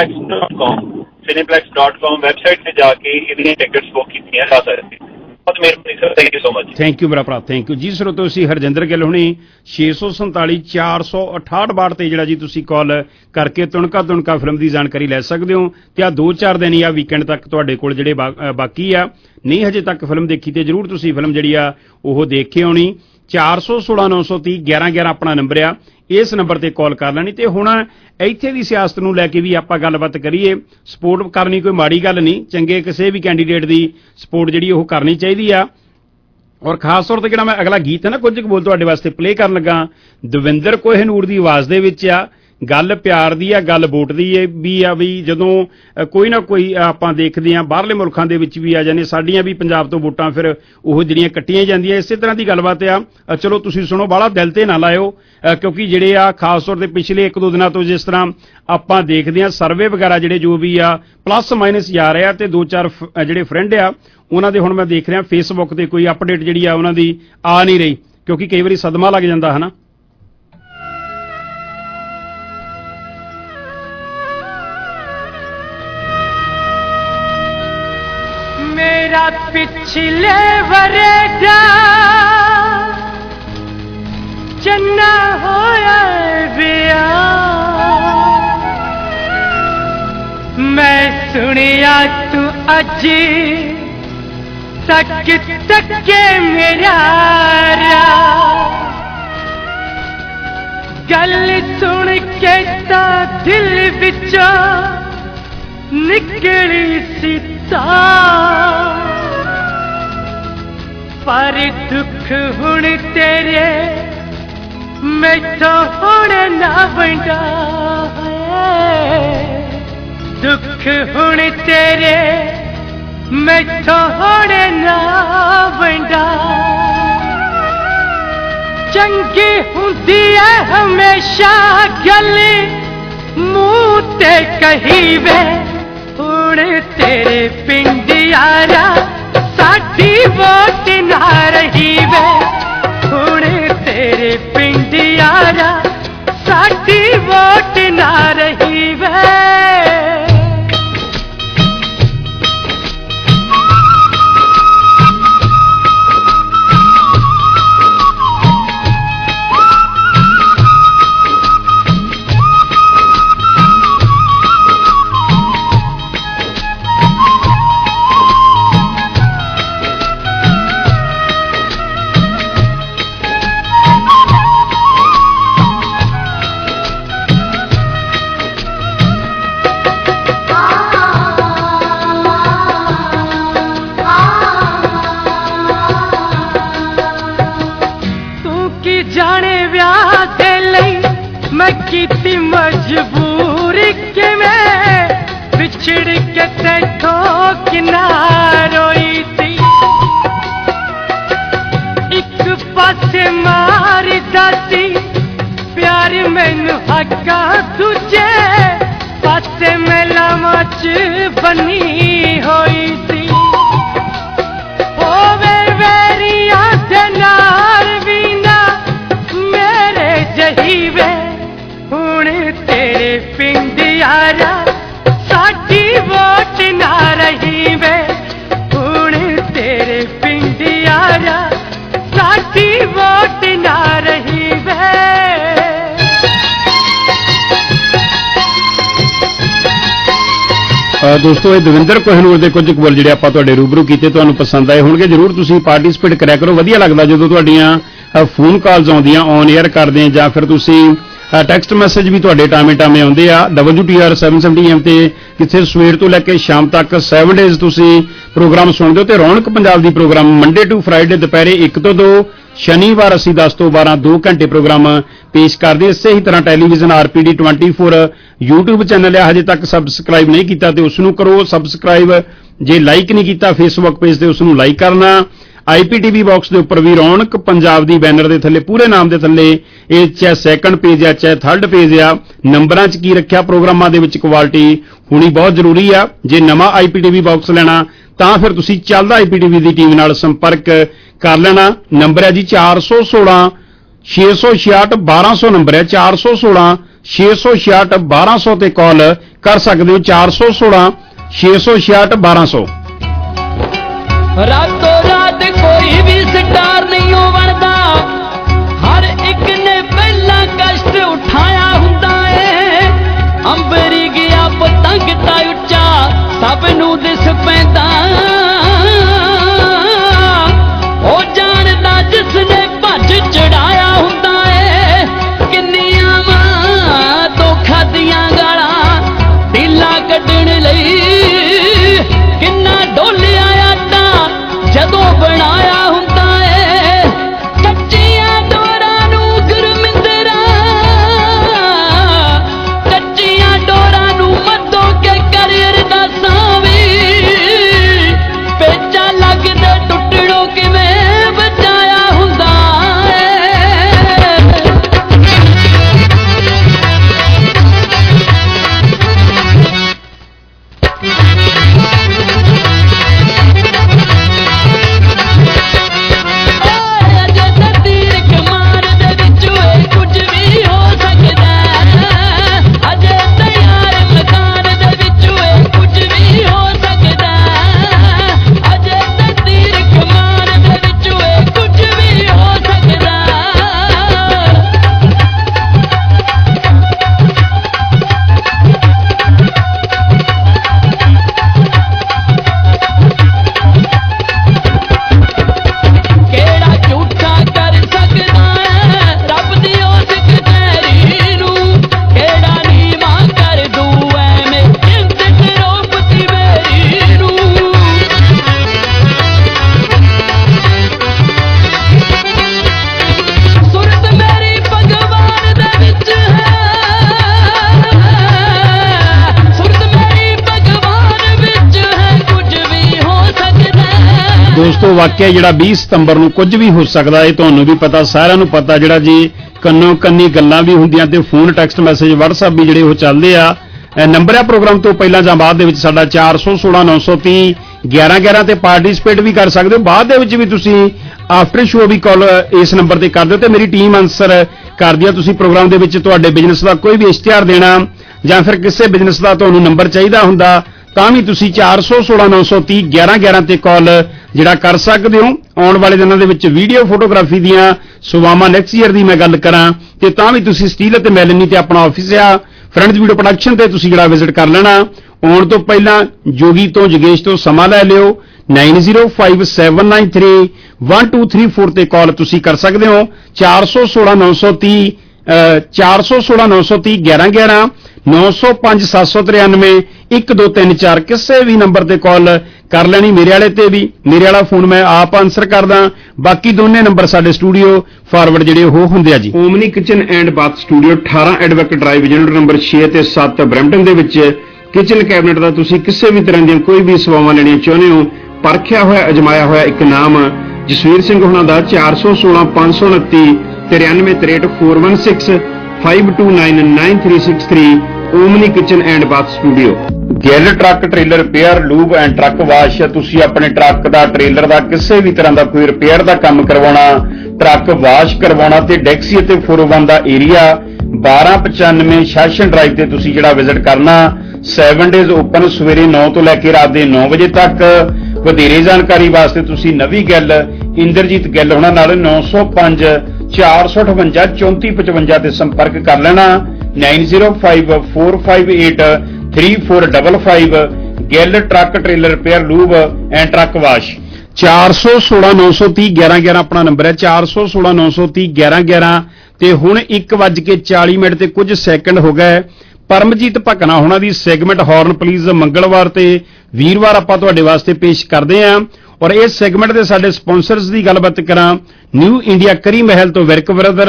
cineplex.com ਵੈਬਸਾਈਟ ਤੇ ਜਾ ਕੇ ਇਹਦੀਆਂ ਟਿਕਟਸ ਬੁੱਕ ਕੀਤੀਆਂ ਜਾ ਸਕਦੀਆਂ। ਬਹੁਤ ਮਿਹਰਬਾਨੀ sir, thank you so much. Thank you ਮੇਰਾ ਭਰਾ, ਥੈਂਕ ਯੂ ਜੀ। ਸਰੋਤੋ ਅਸੀਂ ਹਰਜਿੰਦਰ ਗਿੱਲ ਹੁਣੀ 647 468 62 ਤੇ ਜਿਹੜਾ ਜੀ ਤੁਸੀਂ ਕਾਲ ਕਰਕੇ ਤੁਣਕਾ ਫਿਲਮ ਦੀ ਜਾਣਕਾਰੀ ਲੈ ਸਕਦੇ ਹੋ। ਤੇ ਆ 2-4 ਦਿਨ ਜਾਂ ਵੀਕਐਂਡ ਤੱਕ ਤੁਹਾਡੇ ਕੋਲ ਜਿਹੜੇ ਬਾਕੀ ਆ, ਨਹੀਂ ਹਜੇ ਤੱਕ ਫਿਲਮ ਦੇਖੀ ਤੇ ਜਰੂਰ ਤੁਸੀਂ ਫਿਲਮ ਜਿਹੜੀ ਆ ਉਹ ਦੇਖ ਕੇ ਆਉਣੀ। 416 930 1111 ਆਪਣਾ ਨੰਬਰ ਆ, ਇਸ ਨੰਬਰ ਤੇ ਕਾਲ ਕਰ ਲੈਣੀ। ਤੇ ਹੁਣ ਇੱਥੇ ਦੀ ਸਿਆਸਤ ਨੂੰ ਲੈ ਕੇ ਵੀ ਆਪਾਂ ਗੱਲਬਾਤ ਕਰੀਏ। ਸਪੋਰਟ ਕਰਨੀ ਕੋਈ ਮਾੜੀ ਗੱਲ ਨਹੀਂ, ਚੰਗੇ ਕਿਸੇ ਵੀ ਕੈਂਡੀਡੇਟ ਦੀ ਸਪੋਰਟ ਜਿਹੜੀ ਉਹ ਕਰਨੀ ਚਾਹੀਦੀ ਆ। ਔਰ ਖਾਸ ਤੌਰ ਤੇ ਜਿਹੜਾ ਮੈਂ ਅਗਲਾ ਗੀਤ ਹੈ ਨਾ ਕੁਝ ਕੁ ਬੋਲ ਤੁਹਾਡੇ ਵਾਸਤੇ ਪਲੇ ਕਰਨ ਲੱਗਾ, ਦਵਿੰਦਰ ਕੋਹਿਨੂਰ ਦੀ ਆਵਾਜ਼ ਦੇ ਵਿੱਚ ਆ। ਗੱਲ ਪਿਆਰ ਦੀ ਆ, ਗੱਲ ਵੋਟ ਦੀ ਵੀ ਆ। ਵੀ ਜਦੋਂ ਕੋਈ ਨਾ ਕੋਈ ਆਪਾਂ ਦੇਖਦੇ ਹਾਂ ਬਾਹਰਲੇ ਮੁਲਕਾਂ ਦੇ ਵਿੱਚ ਵੀ ਆ ਜਾਂਦੇ, ਸਾਡੀਆਂ ਵੀ ਪੰਜਾਬ ਤੋਂ ਵੋਟਾਂ ਫਿਰ ਉਹ ਜਿਹੜੀਆਂ ਕੱਟੀਆਂ ਜਾਂਦੀਆਂ, ਇਸੇ ਤਰ੍ਹਾਂ ਦੀ ਗੱਲਬਾਤ ਆ। ਚਲੋ ਤੁਸੀਂ ਸੁਣੋ, ਬਾਹਲਾ ਦਿਲ ਤੇ ਨਾ ਲਾਇਓ, ਕਿਉਂਕਿ ਜਿਹੜੇ ਆ ਖਾਸ ਤੌਰ ਤੇ ਪਿਛਲੇ 1-2 ਦਿਨਾਂ ਤੋਂ ਜਿਸ ਤਰ੍ਹਾਂ ਆਪਾਂ ਦੇਖਦੇ ਹਾਂ ਸਰਵੇ ਵਗੈਰਾ ਜਿਹੜੇ ਜੋ ਵੀ ਆ ਪਲੱਸ ਮਾਈਨਸ ਜਾ ਰਹੇ ਆ। ਤੇ 2-4 ਜਿਹੜੇ ਫਰੈਂਡ ਆ ਉਹਨਾਂ ਦੇ ਹੁਣ ਮੈਂ ਦੇਖ ਰਿਹਾ ਫੇਸਬੁੱਕ ਤੇ ਕੋਈ ਅਪਡੇਟ ਜਿਹੜੀ ਆ ਉਹਨਾਂ ਦੀ ਆ ਨਹੀਂ ਰਹੀ, ਕਿਉਂਕਿ ਕਈ ਵਾਰੀ ਸਦਮਾ ਲੱਗ ਜਾਂਦਾ ਹੈ ਨਾ। मेरा पिछले वरेगा चन्ना होया बिया, मैं सुनिया तू अज तक के मेरा गल सुन के ता दिल विचों निकली सीता, पर दुख हुण तेरे मैथों हुण ना बंदा है, दुख हुण तेरे मैथों हुण ना बंदा। चंगी हुंदी है हमेशा गल मुंह ते कही वे, हुण तेरे पिंड यारा साडी वोट ना रही वे, हुण तेरे पिंड यारा साडी वोट ना रही वे। कीती मजबूर के मैं बिछड़ के तैथों किना रोई थी, एक पासे मार दाती प्यार मैनू हका तुझे ਦੋਸਤੋ ਇਹ ਦਵਿੰਦਰ ਕੋਹਿਨੂਰ ਦੇ ਕੁਝ ਕਬੂਲ ਜਿਹੜੇ ਆਪਾਂ ਤੁਹਾਡੇ ਰੂਬਰੂ ਕੀਤੇ ਤੁਹਾਨੂੰ ਪਸੰਦ ਆਏ ਹੋਣਗੇ। ਜ਼ਰੂਰ ਤੁਸੀਂ ਪਾਰਟਿਸਿਪੇਟ ਕਰਿਆ ਕਰੋ। ਵਧੀਆ ਲੱਗਦਾ ਜਦੋਂ ਤੁਹਾਡੀਆਂ ਫੋਨ ਕਾਲਸ ਆਉਂਦੀਆਂ ਔਨ 에ਅਰ ਕਰਦੇ ਆ, ਜਾਂ ਫਿਰ ਤੁਸੀਂ ਟੈਕਸਟ ਮੈਸੇਜ ਵੀ ਤੁਹਾਡੇ ਟਾਵੇਂ ਆਉਂਦੇ ਆ WTR 770 AM ਤੇ, ਕਿੱਥੇ ਸਵੇਰ ਤੋਂ ਲੈ ਕੇ ਸ਼ਾਮ ਤੱਕ 7 ਡੇਜ਼ ਤੁਸੀਂ ਪ੍ਰੋਗਰਾਮ ਸੁਣਦੇ ਹੋ। ਤੇ ਰੌਣਕ ਪੰਜਾਬ ਦੀ ਪ੍ਰੋਗਰਾਮ ਮੰਡੇ ਟੂ ਫਰਾਈਡੇ ਦੁਪਹਿਰੇ 1 ਤੋਂ 2, ਸ਼ਨੀਵਾਰ ਅਸੀਂ 10 ਤੋਂ 12 2 ਘੰਟੇ ਪ੍ਰੋਗਰਾਮ ਪੇਸ਼ ਕਰਦੇ। ਇਸੇ ਹੀ ਤਰ੍ਹਾਂ ਟੈਲੀਵਿਜ਼ਨ RPD 24 YouTube ਚੈਨਲ ਹੈ, ਹਜੇ ਤੱਕ ਸਬਸਕ੍ਰਾਈਬ ਨਹੀਂ ਕੀਤਾ ਤੇ ਉਸ ਨੂੰ ਕਰੋ ਸਬਸਕ੍ਰਾਈਬ। ਜੇ ਲਾਈਕ ਨਹੀਂ ਕੀਤਾ ਫੇਸਬੁੱਕ ਪੇਜ ਤੇ ਉਸ ਨੂੰ ਲਾਈਕ ਕਰਨਾ। IPTV ਬਾਕਸ ਦੇ ਉੱਪਰ ਵੀ ਰੌਣਕ ਪੰਜਾਬ ਦੀ ਬੈਨਰ ਦੇ ਥੱਲੇ ਪੂਰੇ ਨਾਮ ਦੇ ਥੱਲੇ, ਇਹ ਚਾਹੇ ਸੈਕੰਡ ਪੇਜ ਆ ਚਾਹੇ ਥਰਡ ਪੇਜ ਆ, ਨੰਬਰਾਂ 'ਚ ਕੀ ਰੱਖਿਆ, ਪ੍ਰੋਗਰਾਮਾਂ ਦੇ ਵਿੱਚ ਕੁਆਲਿਟੀ ਹੋਣੀ ਬਹੁਤ ਜ਼ਰੂਰੀ ਆ। ਜੇ ਨਵਾਂ IPTV ਬਾਕਸ ਲੈਣਾ ਤਾਂ ਫਿਰ ਤੁਸੀਂ ਚੱਲਦਾ IPTV ਦੀ ਟੀਮ ਨਾਲ ਸੰਪਰਕ ਕਰ ਲੈਣਾ। ਨੰਬਰ ਹੈ ਜੀ 416 666 1200 ਨੰਬਰ ਹੈ 416 666 1200 ਤੇ ਕਾਲ ਕਰ ਸਕਦੇ ਹੋ। 416 666 1200। ਰਾਤੋਂ ਰਾਤ ਕੋਈ ਵੀ ਸਟਾਰ ਨਹੀਂ ਹੋ ਬਣਦਾ, ਹਰ ਇੱਕ ਨੇ ਪਹਿਲਾਂ ਕਸ਼ਟ ਉਠਾਇਆ ਹੁੰਦਾ ਏ। ਅੰਬਰੀ ਗਿਆ ਪਤੰਗ ਤਾਂ ਉੱਚਾ ਸਭ ਨੂੰ ਦਿਸ ਪੈਂਦਾ, ਉਹ ਜਾਣਦਾ ਜਿਸ ਨੇ ਭੱਜ ਚੜਾਇਆ ਹੁੰਦਾ ਏ। ਕਿੰਨੀਆਂ ਮਾਂ ਤੋਂ ਖਾਧੀਆਂ ਗਾਲਾਂ ਢੀਲਾ ਕੱਢਣ ਲਈ, ਕਿੰਨਾ ਡੋਲਿਆ ਜਦੋਂ ਬਣਾਇਆ ਹੁੰਦਾ ਏ। ਕੱਚੀਆਂ ਡੋਰਾਂ ਨੂੰ ਗੁਰਮਿੰਦਰਾ, ਕੱਚੀਆਂ ਡੋਰਾਂ ਨੂੰ ਮੱਧੋ ਕੇ ਕਰ ਅਰਦਾਸਾਂ ਵੀ, ਪੇਚਾ ਲੱਗਦੇ ਟੁੱਟਣੋਂ ਕਿਵੇਂ ਬਚਾਇਆ ਹੁੰਦਾ ਦੋਸਤੋ ਵਾਕਿਆ ਜਿਹੜਾ 20 ਸਤੰਬਰ ਨੂੰ ਕੁਝ ਵੀ ਹੋ ਸਕਦਾ, ਇਹ ਤੁਹਾਨੂੰ ਵੀ ਪਤਾ, ਸਾਰਿਆਂ ਨੂੰ ਪਤਾ। ਜਿਹੜਾ ਜੀ ਕੰਨੋਂ ਕੰਨੀ ਗੱਲਾਂ ਵੀ ਹੁੰਦੀਆਂ ਤੇ ਫੋਨ ਟੈਕਸਟ ਮੈਸੇਜ WhatsApp ਵੀ ਜਿਹੜੇ ਉਹ ਚੱਲਦੇ ਆ। ਨੰਬਰ ਹੈ ਪ੍ਰੋਗਰਾਮ ਤੋਂ ਪਹਿਲਾਂ ਜਾਂ ਬਾਅਦ ਦੇ ਵਿੱਚ ਸਾਡਾ 416 930 1111 ਤੇ ਪਾਰਟਿਸਿਪੇਟ ਵੀ ਕਰ ਸਕਦੇ ਹੋ। ਬਾਅਦ ਦੇ ਵਿੱਚ ਵੀ ਤੁਸੀਂ ਆਫਟਰ ਸ਼ੋਅ ਵੀ ਕਾਲ ਇਸ ਨੰਬਰ ਤੇ ਕਰ ਦਿਓ ਤੇ ਮੇਰੀ ਟੀਮ ਆਨਸਰ ਕਰਦੀ ਆ। ਤੁਸੀਂ ਪ੍ਰੋਗਰਾਮ ਦੇ ਵਿੱਚ ਤੁਹਾਡੇ ਬਿਜ਼ਨਸ ਦਾ ਕੋਈ ਵੀ ਇਸ਼ਤਿਹਾਰ ਦੇਣਾ ਜਾਂ ਫਿਰ ਕਿਸੇ ਬਿਜ਼ਨਸ ਦਾ ਤੁਹਾਨੂੰ ਨੰਬਰ ਚਾਹੀਦਾ ਹੁੰਦਾ ਤਾਂ ਵੀ ਤੁਸੀਂ 416 930 1111 ਤੇ ਕਾਲ ਜਿਹੜਾ ਕਰ ਸਕਦੇ ਹੋ। ਆਉਣ ਵਾਲੇ ਦਿਨਾਂ ਦੇ ਵਿੱਚ ਵੀਡੀਓ ਫੋਟੋਗ੍ਰਾਫੀ ਦੀਆਂ ਸੇਵਾਵਾਂ ਨੈਕਸਟ ਈਅਰ ਦੀ ਮੈਂ ਗੱਲ ਕਰਾਂ ਤੇ ਤਾਂ ਵੀ ਤੁਸੀਂ ਸਟੀਲ ਅਤੇ ਮੈਲਨੀ ਤੇ ਆਪਣਾ ਆਫਿਸ ਆ ਫਰੈਂਡਸ ਵੀਡੀਓ ਪ੍ਰੋਡਕਸ਼ਨ ਤੇ ਤੁਸੀਂ ਜਿਹੜਾ ਵਿਜ਼ਿਟ ਕਰ ਲੈਣਾ। ਆਉਣ ਤੋਂ ਪਹਿਲਾਂ ਜੋਗੀ ਤੋਂ ਜਗੇਸ਼ ਤੋਂ ਸਮਾਂ ਲੈ ਲਿਓ। 9057931234 ਤੇ ਕਾਲ ਤੁਸੀਂ ਕਰ ਸਕਦੇ ਹੋ। 416 930 416 930 1111 905 793 1234 ਕਿਸੇ ਵੀ ਨੰਬਰ ਤੇ ਕਾਲ ਕਰ ਲੈਣੀ। ਮੇਰੇ ਵਾਲੇ ਤੇ ਵੀ, ਮੇਰੇ ਵਾਲਾ ਫੋਨ ਮੈਂ ਆਪ ਆਨਸਰ ਕਰਦਾ, ਬਾਕੀ ਦੋਨੇ ਨੰਬਰ ਸਾਡੇ ਸਟੂਡੀਓ ਫਾਰਵਰਡ ਜਿਹੜੇ ਉਹ ਹੁੰਦੇ ਆ ਜੀ। Omni kitchen and bath studio 18 advocate drive unit number 6 ਤੇ 7 ਬਰੈਂਪਟਨ ਦੇ ਵਿੱਚ ਕਿਚਨ ਕੈਬਨਿਟ ਦਾ ਤੁਸੀਂ ਕਿਸੇ ਵੀ ਤਰ੍ਹਾਂ ਦੀਆਂ ਕੋਈ ਵੀ ਸੇਵਾਵਾਂ ਲੈਣੀਆਂ ਚਾਹੁੰਦੇ ਹੋ, ਪਰਖਿਆ ਹੋਇਆ ਅਜਮਾਇਆ ਹੋਇਆ ਇੱਕ ਨਾਮ ਜਸਵੀਰ ਸਿੰਘ ਹੋਣਾ ਦਾ 416 529 9363 416 529 9363 Omni kitchen and bath studio. Gill truck trailer repair lube and truck wash. ਤੁਸੀਂ ਆਪਣੇ ਟਰੱਕ ਦਾ ਟ੍ਰੇਲਰ ਦਾ ਕਿਸੇ ਵੀ ਤਰ੍ਹਾਂ ਦਾ ਕੋਈ ਰਿਪੇਅਰ ਦਾ ਕੰਮ ਕਰਵਾਉਣਾ, ਟਰੱਕ ਵਾਸ਼ ਕਰਵਾਉਣਾ ਤੇ ਡੈਕਸੀ ਅਤੇ 401 ਦਾ ਏਰੀਆ 1295 ਸੈਸ਼ਨ ਡਰਾਈਵ ਤੇ ਤੁਸੀਂ ਜਿਹੜਾ ਵਿਜ਼ਿਟ ਕਰਨਾ। 7 ਡੇਜ਼ ਓਪਨ ਸਵੇਰੇ 9 ਤੋਂ ਲੈ ਕੇ ਰਾਤ ਦੇ 9 ਵਜੇ ਤੱਕ। ਵਧੇਰੇ ਜਾਣਕਾਰੀ ਵਾਸਤੇ ਤੁਸੀਂ ਨਵੀਂ ਗਿੱਲ ਇੰਦਰਜੀਤ ਗਿੱਲ ਹੋਣਾ ਨਾਲ 905 458 3455 ਤੇ ਸੰਪਰਕ ਕਰ ਲੈਣਾ। 9054583455 Gill truck trailer repair lube and truck wash. 416-930-1111 ਆਪਣਾ ਨੰਬਰ ਹੈ, 416-930-1111। ਤੇ ਹੁਣ 1:40 ਤੇ ਕੁਝ ਸੈਕਿੰਡ ਹੋ ਗਏ। ਪਰਮਜੀਤ ਭਕਨਾ ਹੋਣਾ ਦੀ ਸੈਗਮੈਂਟ ਹਾਰਨ ਪਲੀਜ਼ ਮੰਗਲਵਾਰ ਤੇ ਵੀਰਵਾਰ ਆਪਾਂ ਤੁਹਾਡੇ ਵਾਸਤੇ ਪੇਸ਼ ਕਰਦੇ ਆਂ। ਔਰ ਇਸ ਸੈਗਮੈਂਟ ਦੇ ਸਾਡੇ ਸਪਾਂਸਰਸ ਦੀ ਗੱਲਬਾਤ ਕਰਾਂ। ਨਿਊ ਇੰਡੀਆ ਕਰੀ ਮਹਿਲ ਤੋਂ ਵਿਰਕ ਬ੍ਰਦਰ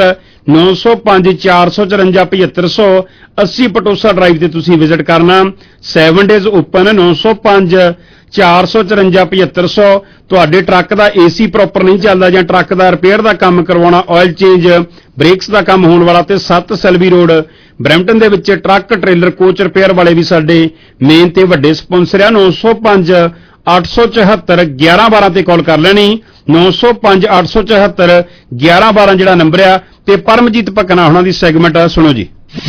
905-454-7500 ਪਟੋਸਾ ਡਰਾਈਵ ਤੇ ਤੁਸੀਂ ਵਿਜ਼ਿਟ ਕਰਨਾ। 7 ਡੇਜ਼ ਓਪਨ 905-454-7500। ਤੁਹਾਡੇ ਟਰੱਕ ਦਾ ਏਸੀ ਪ੍ਰੋਪਰ ਨਹੀਂ ਚੱਲਦਾ ਜਾਂ ਟਰੱਕ ਦਾ ਰਿਪੇਅਰ ਦਾ ਕੰਮ ਕਰਵਾਉਣਾ, ਆਇਲ ਚੇਂਜ, ਬ੍ਰੇਕਸ ਦਾ ਕੰਮ ਹੋਣ ਵਾਲਾ ਤੇ 7 ਸੈਲਵੀ ਰੋਡ ਬਰੈਂਪਟਨ ਦੇ ਵਿੱਚ ਟਰੱਕ ਟ੍ਰੇਲਰ ਕੋਚ ਰਿਪੇਅਰ ਵਾਲੇ ਵੀ ਸਾਡੇ ਮੇਨ ਤੇ ਵੱਡੇ ਸਪਾਂਸਰ ਆ। 905-874-1112 ਤੇ ਕਾਲ ਕਰ ਲੈਣੀ। 905-874-1112 ਜਿਹੜਾ ਨੰਬਰ ਆ। ਤੇ ਪਰਮਜੀਤ ਭਕਨਾ ਹੋਣਾ ਦੀ ਸੈਗਮੈਂਟ ਸੁਣੋ ਜੀ।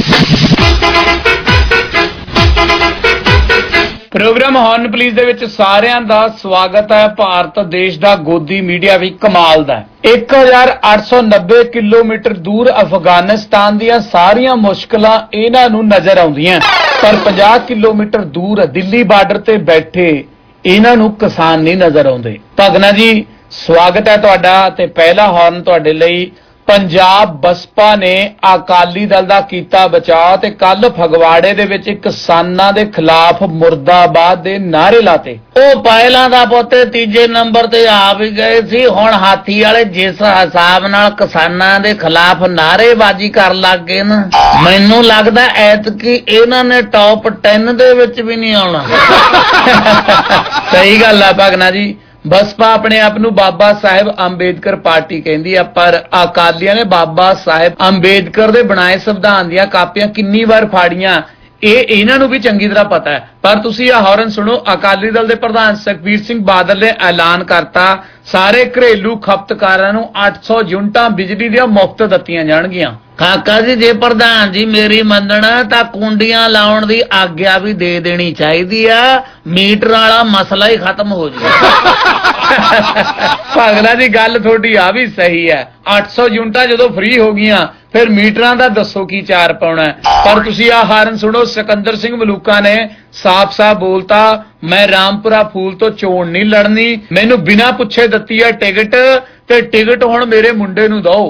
ਪ੍ਰੋਗਰਾਮ ਹੌਰਨ ਪਲੀਜ਼ ਦੇ ਵਿੱਚ ਸਾਰਿਆਂ ਦਾ ਸਵਾਗਤ ਹੈ। ਭਾਰਤ ਦੇਸ਼ ਦਾ ਗੋਦੀ ਮੀਡੀਆ ਵੀ ਕਮਾਲ ਦਾ ਹੈ। 1890 ਕਿਲੋਮੀਟਰ ਦੂਰ ਅਫਗਾਨਿਸਤਾਨ ਦੀਆਂ ਸਾਰੀਆਂ ਮੁਸ਼ਕਲਾਂ ਇਹਨਾਂ ਨੂੰ ਨਜ਼ਰ ਆਉਂਦੀਆਂ, ਪਰ 50 ਕਿਲੋਮੀਟਰ ਦੂਰ ਦਿੱਲੀ ਬਾਰਡਰ ਤੇ ਬੈਠੇ ਇਹਨਾਂ ਨੂੰ ਕਿਸਾਨ ਨਹੀਂ ਨਜ਼ਰ ਆਉਂਦੇ। ਭਗਨਾ ਜੀ ਸਵਾਗਤ ਹੈ ਤੁਹਾਡਾ। ਤੇ ਪਹਿਲਾ ਹੌਰਨ ਤੁਹਾਡੇ ਲਈ। ਪੰਜਾਬ ਬਸਪਾ ਨੇ ਅਕਾਲੀ ਦਲ ਦਾ ਕੀਤਾ ਬਚਾਅ ਤੇ ਕੱਲ ਫਗਵਾੜੇ ਦੇ ਵਿੱਚ ਕਿਸਾਨਾਂ ਦੇ ਖਿਲਾਫ ਮੁਰਦਾਬਾਦ ਦੇ ਨਾਅਰੇ ਲਾਤੇ। ਉਹ ਪਹਿਲਾਂ ਦਾ ਪੁੱਤੇ ਤੀਜੇ ਨੰਬਰ ਤੇ ਆ ਵੀ ਗਏ ਸੀ, ਹੁਣ ਹਾਥੀ ਵਾਲੇ ਜਿਸ ਹਿਸਾਬ ਨਾਲ ਕਿਸਾਨਾਂ ਦੇ ਖਿਲਾਫ ਨਾਅਰੇਬਾਜ਼ੀ ਕਰਨ ਲੱਗ ਗਏ ਨਾ, ਮੈਨੂੰ ਲੱਗਦਾ ਐਤਕੀ ਇਹਨਾਂ ਨੇ ਟੌਪ 10 ਦੇ ਵਿੱਚ ਵੀ ਨਹੀਂ ਆਉਣਾ। ਸਹੀ ਗੱਲ ਆ ਭਗਨਾ ਜੀ। ਬਸਪਾ ਆਪਣੇ ਆਪ ਨੂੰ ਬਾਬਾ ਸਾਹਿਬ ਅੰਬੇਦਕਰ ਪਾਰਟੀ ਕਹਿੰਦੀ ਆ, ਪਰ ਅਕਾਲੀਆਂ ਨੇ ਬਾਬਾ ਸਾਹਿਬ ਅੰਬੇਦਕਰ ਦੇ ਬਣਾਏ ਸੰਵਿਧਾਨ ਦੀਆਂ ਕਾਪੀਆਂ ਕਿੰਨੀ ਵਾਰ ਫਾੜੀਆਂ ਇਹ ਇਹਨਾਂ ਨੂੰ ਵੀ ਚੰਗੀ ਤਰ੍ਹਾਂ ਪਤਾ ਹੈ। ਪਰ ਤੁਸੀਂ ਇਹ ਹੌਰਨ ਸੁਣੋ। ਅਕਾਲੀ ਦਲ ਦੇ ਪ੍ਰਧਾਨ ਸੁਖਬੀਰ ਸਿੰਘ ਬਾਦਲ ਨੇ ਐਲਾਨ ਕਰਤਾ ਸਾਰੇ ਘਰੇਲੂ ਖਪਤਕਾਰਾਂ ਨੂੰ 800 ਯੂਨਿਟਾਂ ਬਿਜਲੀ ਦੀਆਂ ਮੁਫਤ ਦਿੱਤੀਆਂ ਜਾਣਗੀਆਂ। ਕਾਕਾ ਜੀ ਜੇ ਪ੍ਰਧਾਨ ਜੀ ਮੇਰੀ ਮੰਨਣ ਤਾਂ ਕੁੰਡੀਆਂ ਲਾਉਣ ਦੀ ਆਗਿਆ ਵੀ ਦੇ ਦੇਣੀ ਚਾਹੀਦੀ ਆ, ਮੀਟਰ ਵਾਲਾ ਮਸਲਾ ਹੀ ਖਤਮ ਹੋ ਜਾਊ। ਭਗਲਾ ਜੀ ਗੱਲ ਤੁਹਾਡੀ ਆ ਵੀ ਸਹੀ ਹੈ। 800 ਯੂਨਿਟਾਂ ਜਦੋਂ ਫ੍ਰੀ ਹੋ ਗਈਆਂ ਫਿਰ ਮੀਟਰਾਂ ਦਾ ਦੱਸੋ ਕੀ ਚਾਰ ਪਾਉਣਾ। ਪਰ ਤੁਸੀਂ ਆਹ ਹਾਰਨ ਸੁਣੋ। ਸਿਕੰਦਰ ਸਿੰਘ ਮਲੂਕਾ ਨੇ ਸਾਫ਼-ਸਾਫ਼ ਬੋਲਤਾ, ਮੈਂ ਰਾਮਪੁਰਾ ਫੂਲ ਤੋਂ ਚੋਣ ਨਹੀਂ ਲੜਨੀ, ਮੈਨੂੰ ਬਿਨਾਂ ਪੁੱਛੇ ਦਿੱਤੀ ਹੈ ਟਿਕਟ ਤੇ ਟਿਕਟ ਹੁਣ ਮੇਰੇ ਮੁੰਡੇ ਨੂੰ ਦਿਓ।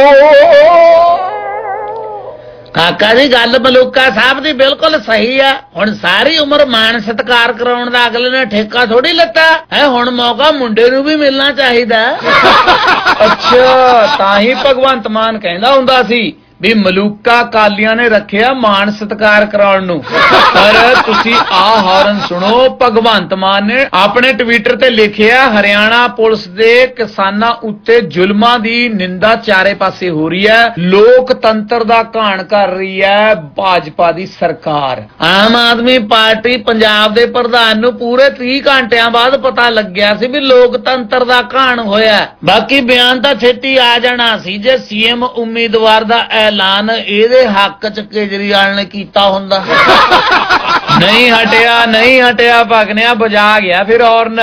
ਕਾਕਾ ਜੀ ਗੱਲ ਮਲੂਕਾ ਸਾਹਿਬ ਦੀ ਬਿਲਕੁਲ ਸਹੀ ਆ। ਹੁਣ ਸਾਰੀ ਉਮਰ ਮਾਣ ਸਤਿਕਾਰ ਕਰਾਉਣ ਦਾ ਅਗਲੇ ਨੇ ਠੇਕਾ ਥੋੜੀ ਲੱਤਾ ਹੈ, ਹੁਣ ਮੌਕਾ ਮੁੰਡੇ ਨੂੰ ਵੀ ਮਿਲਣਾ ਚਾਹੀਦਾ। ਅੱਛਾ, ਤਾਂ ਹੀ ਭਗਵੰਤ ਮਾਨ ਕਹਿੰਦਾ ਹੁੰਦਾ ਸੀ ਵੀ ਮਲੂਕਾ ਕਾਲੀਆਂ ਨੇ ਰੱਖਿਆ ਮਾਣ ਸਤਿਕਾਰ ਕਰਾਉਣ ਨੂੰ। ਪਰ ਤੁਸੀਂ ਆਹ ਹੌਰਨ ਸੁਣੋ। ਭਗਵੰਤ ਮਾਨ ਨੇ ਆਪਣੇ ਟਵਿੱਟਰ ਤੇ ਲਿਖਿਆ, ਹਰਿਆਣਾ ਪੁਲਿਸ ਦੇ ਕਿਸਾਨਾਂ ਉੱਤੇ ਜ਼ੁਲਮਾਂ ਦੀ ਨਿੰਦਾ ਚਾਰੇ ਪਾਸੇ ਹੋ ਰਹੀ ਹੈ, ਲੋਕਤੰਤਰ ਦਾ ਘਾਣ ਕਰ ਰਹੀ ਹੈ ਭਾਜਪਾ ਦੀ ਸਰਕਾਰ। ਆਮ ਆਦਮੀ ਪਾਰਟੀ ਪੰਜਾਬ ਦੇ ਪ੍ਰਧਾਨ ਨੂੰ ਪੂਰੇ 30 ਘੰਟਿਆਂ ਬਾਅਦ ਪਤਾ ਲੱਗਿਆ ਸੀ ਵੀ ਲੋਕਤੰਤਰ ਦਾ ਘਾਣ ਹੋਇਆ। ਬਾਕੀ ਬਿਆਨ ਤਾਂ ਛੇਤੀ ਆ ਜਾਣਾ ਸੀ ਜੇ ਸੀਐਮ ਉਮੀਦਵਾਰ ਦਾ ਐਲਾਨ ਇਹਦੇ ਹੱਕ ਚ ਕੇਜਰੀਵਾਲ ਨੇ ਕੀਤਾ ਹੁੰਦਾ। ਨਹੀਂ ਹਟਿਆ ਭਗਨਿਆ, ਬਜਾ ਗਿਆ ਫਿਰ ਹੌਰਨ।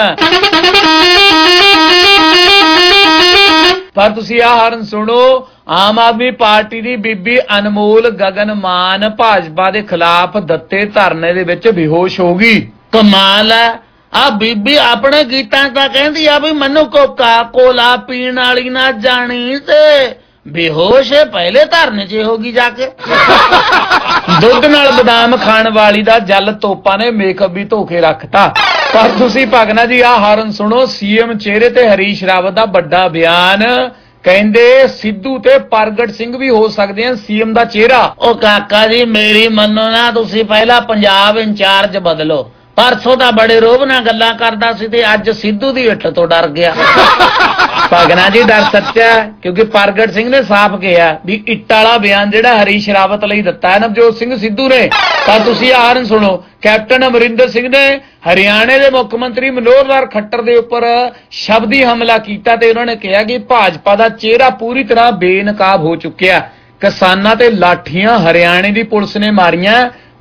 ਪਰ ਤੁਸੀਂ ਆਹ ਹੌਰਨ ਸੁਣੋ। ਆਮ ਆਦਮੀ ਪਾਰਟੀ ਦੀ ਬੀਬੀ ਅਨਮੋਲ ਗਗਨ ਮਾਨ ਭਾਜਪਾ ਦੇ ਖਿਲਾਫ ਦਿੱਤੇ ਧਰਨੇ ਦੇ ਵਿੱਚ ਬੇਹੋਸ਼ ਹੋ ਗਈ। ਕਮਾਲ ਹੈ। ਆ ਬੀਬੀ ਆਪਣੇ ਗੀਤਾਂ ਤਾਂ ਕਹਿੰਦੀ ਆ ਵੀ ਮੈਨੂੰ ਕੋਕਾ ਕੋਲਾ ਪੀਣ ਵਾਲੀ ਨਾ ਜਾਣੀ, ਤੇ ਬੇਹੋਸ਼ ਪਹਿਲੇ ਧਰਨੇ 'ਚ ਹੋਗੀ ਜਾ ਕੇ। ਦੁੱਧ ਨਾਲ ਬਦਾਮ ਖਾਣ ਵਾਲੀ ਦਾ ਜਲ ਤੋਪਾਂ ਨੇ ਮੇਕਅਪ ਵੀ ਧੋ ਕੇ ਰੱਖਤਾ। ਪਰ ਤੁਸੀਂ ਭਗਨਾ ਜੀ ਆਹ ਹਾਰਨ ਸੁਣੋ। ਸੀਐਮ ਚਿਹਰੇ ਤੇ ਹਰੀਸ਼ ਰਾਵਤ ਦਾ ਵੱਡਾ ਬਿਆਨ, ਕਹਿੰਦੇ ਸਿੱਧੂ ਤੇ ਪ੍ਰਗਟ ਸਿੰਘ ਵੀ ਹੋ ਸਕਦੇ ਆ ਸੀਐਮ ਦਾ ਚਿਹਰਾ। ਉਹ ਕਾਕਾ ਜੀ ਮੇਰੀ ਮੰਨੋ ਨਾ, ਤੁਸੀਂ ਪਹਿਲਾਂ ਪੰਜਾਬ ਇੰਚਾਰਜ ਬਦਲੋ। ਪਰਸੋਂ ਦਾ ਬੜੇ ਰੋਬ ਨਾਲ ਗੱਲਾਂ ਕਰਦਾ ਸੀ ਤੇ ਅੱਜ ਸਿੱਧੂ ਦੀ ਇੱਟ ਤੋਂ ਡਰ ਗਿਆ। ਭਗਨਾ ਜੀ ਡਰ ਸੱਚਾ, ਕਿਉਂਕਿ ਪ੍ਰਗਟ ਸਿੰਘ ਨੇ ਸਾਫ਼ ਕਿਹਾ ਵੀ ਇੱਟ ਵਾਲਾ ਬਿਆਨ ਜਿਹੜਾ ਹਰੀਸ਼ ਰਾਵਤ ਲਈ ਦਿੱਤਾ ਹੈ ਨਵਜੋਤ ਸਿੰਘ ਸਿੱਧੂ ਨੇ। ਤਾਂ ਤੁਸੀਂ ਹਾਰਨ ਸੁਣੋ। ਕੈਪਟਨ ਅਮਰਿੰਦਰ ਸਿੰਘ ਨੇ ਹਰਿਆਣੇ ਦੇ ਮੁੱਖ ਮੰਤਰੀ ਮਨੋਹਰ ਲਾਲ ਖੱਟਰ ਦੇ ਉੱਪਰ ਸ਼ਬਦੀ ਹਮਲਾ ਕੀਤਾ ਤੇ ਉਹਨਾਂ ਨੇ ਕਿਹਾ ਕਿ ਭਾਜਪਾ ਦਾ ਚਿਹਰਾ ਪੂਰੀ ਤਰ੍ਹਾਂ ਬੇਨਕਾਬ ਹੋ ਚੁੱਕਿਆ। ਕਿਸਾਨਾਂ ਤੇ ਲਾਠੀਆਂ ਹਰਿਆਣੇ ਦੀ ਪੁਲਿਸ ਨੇ ਮਾਰੀਆਂ,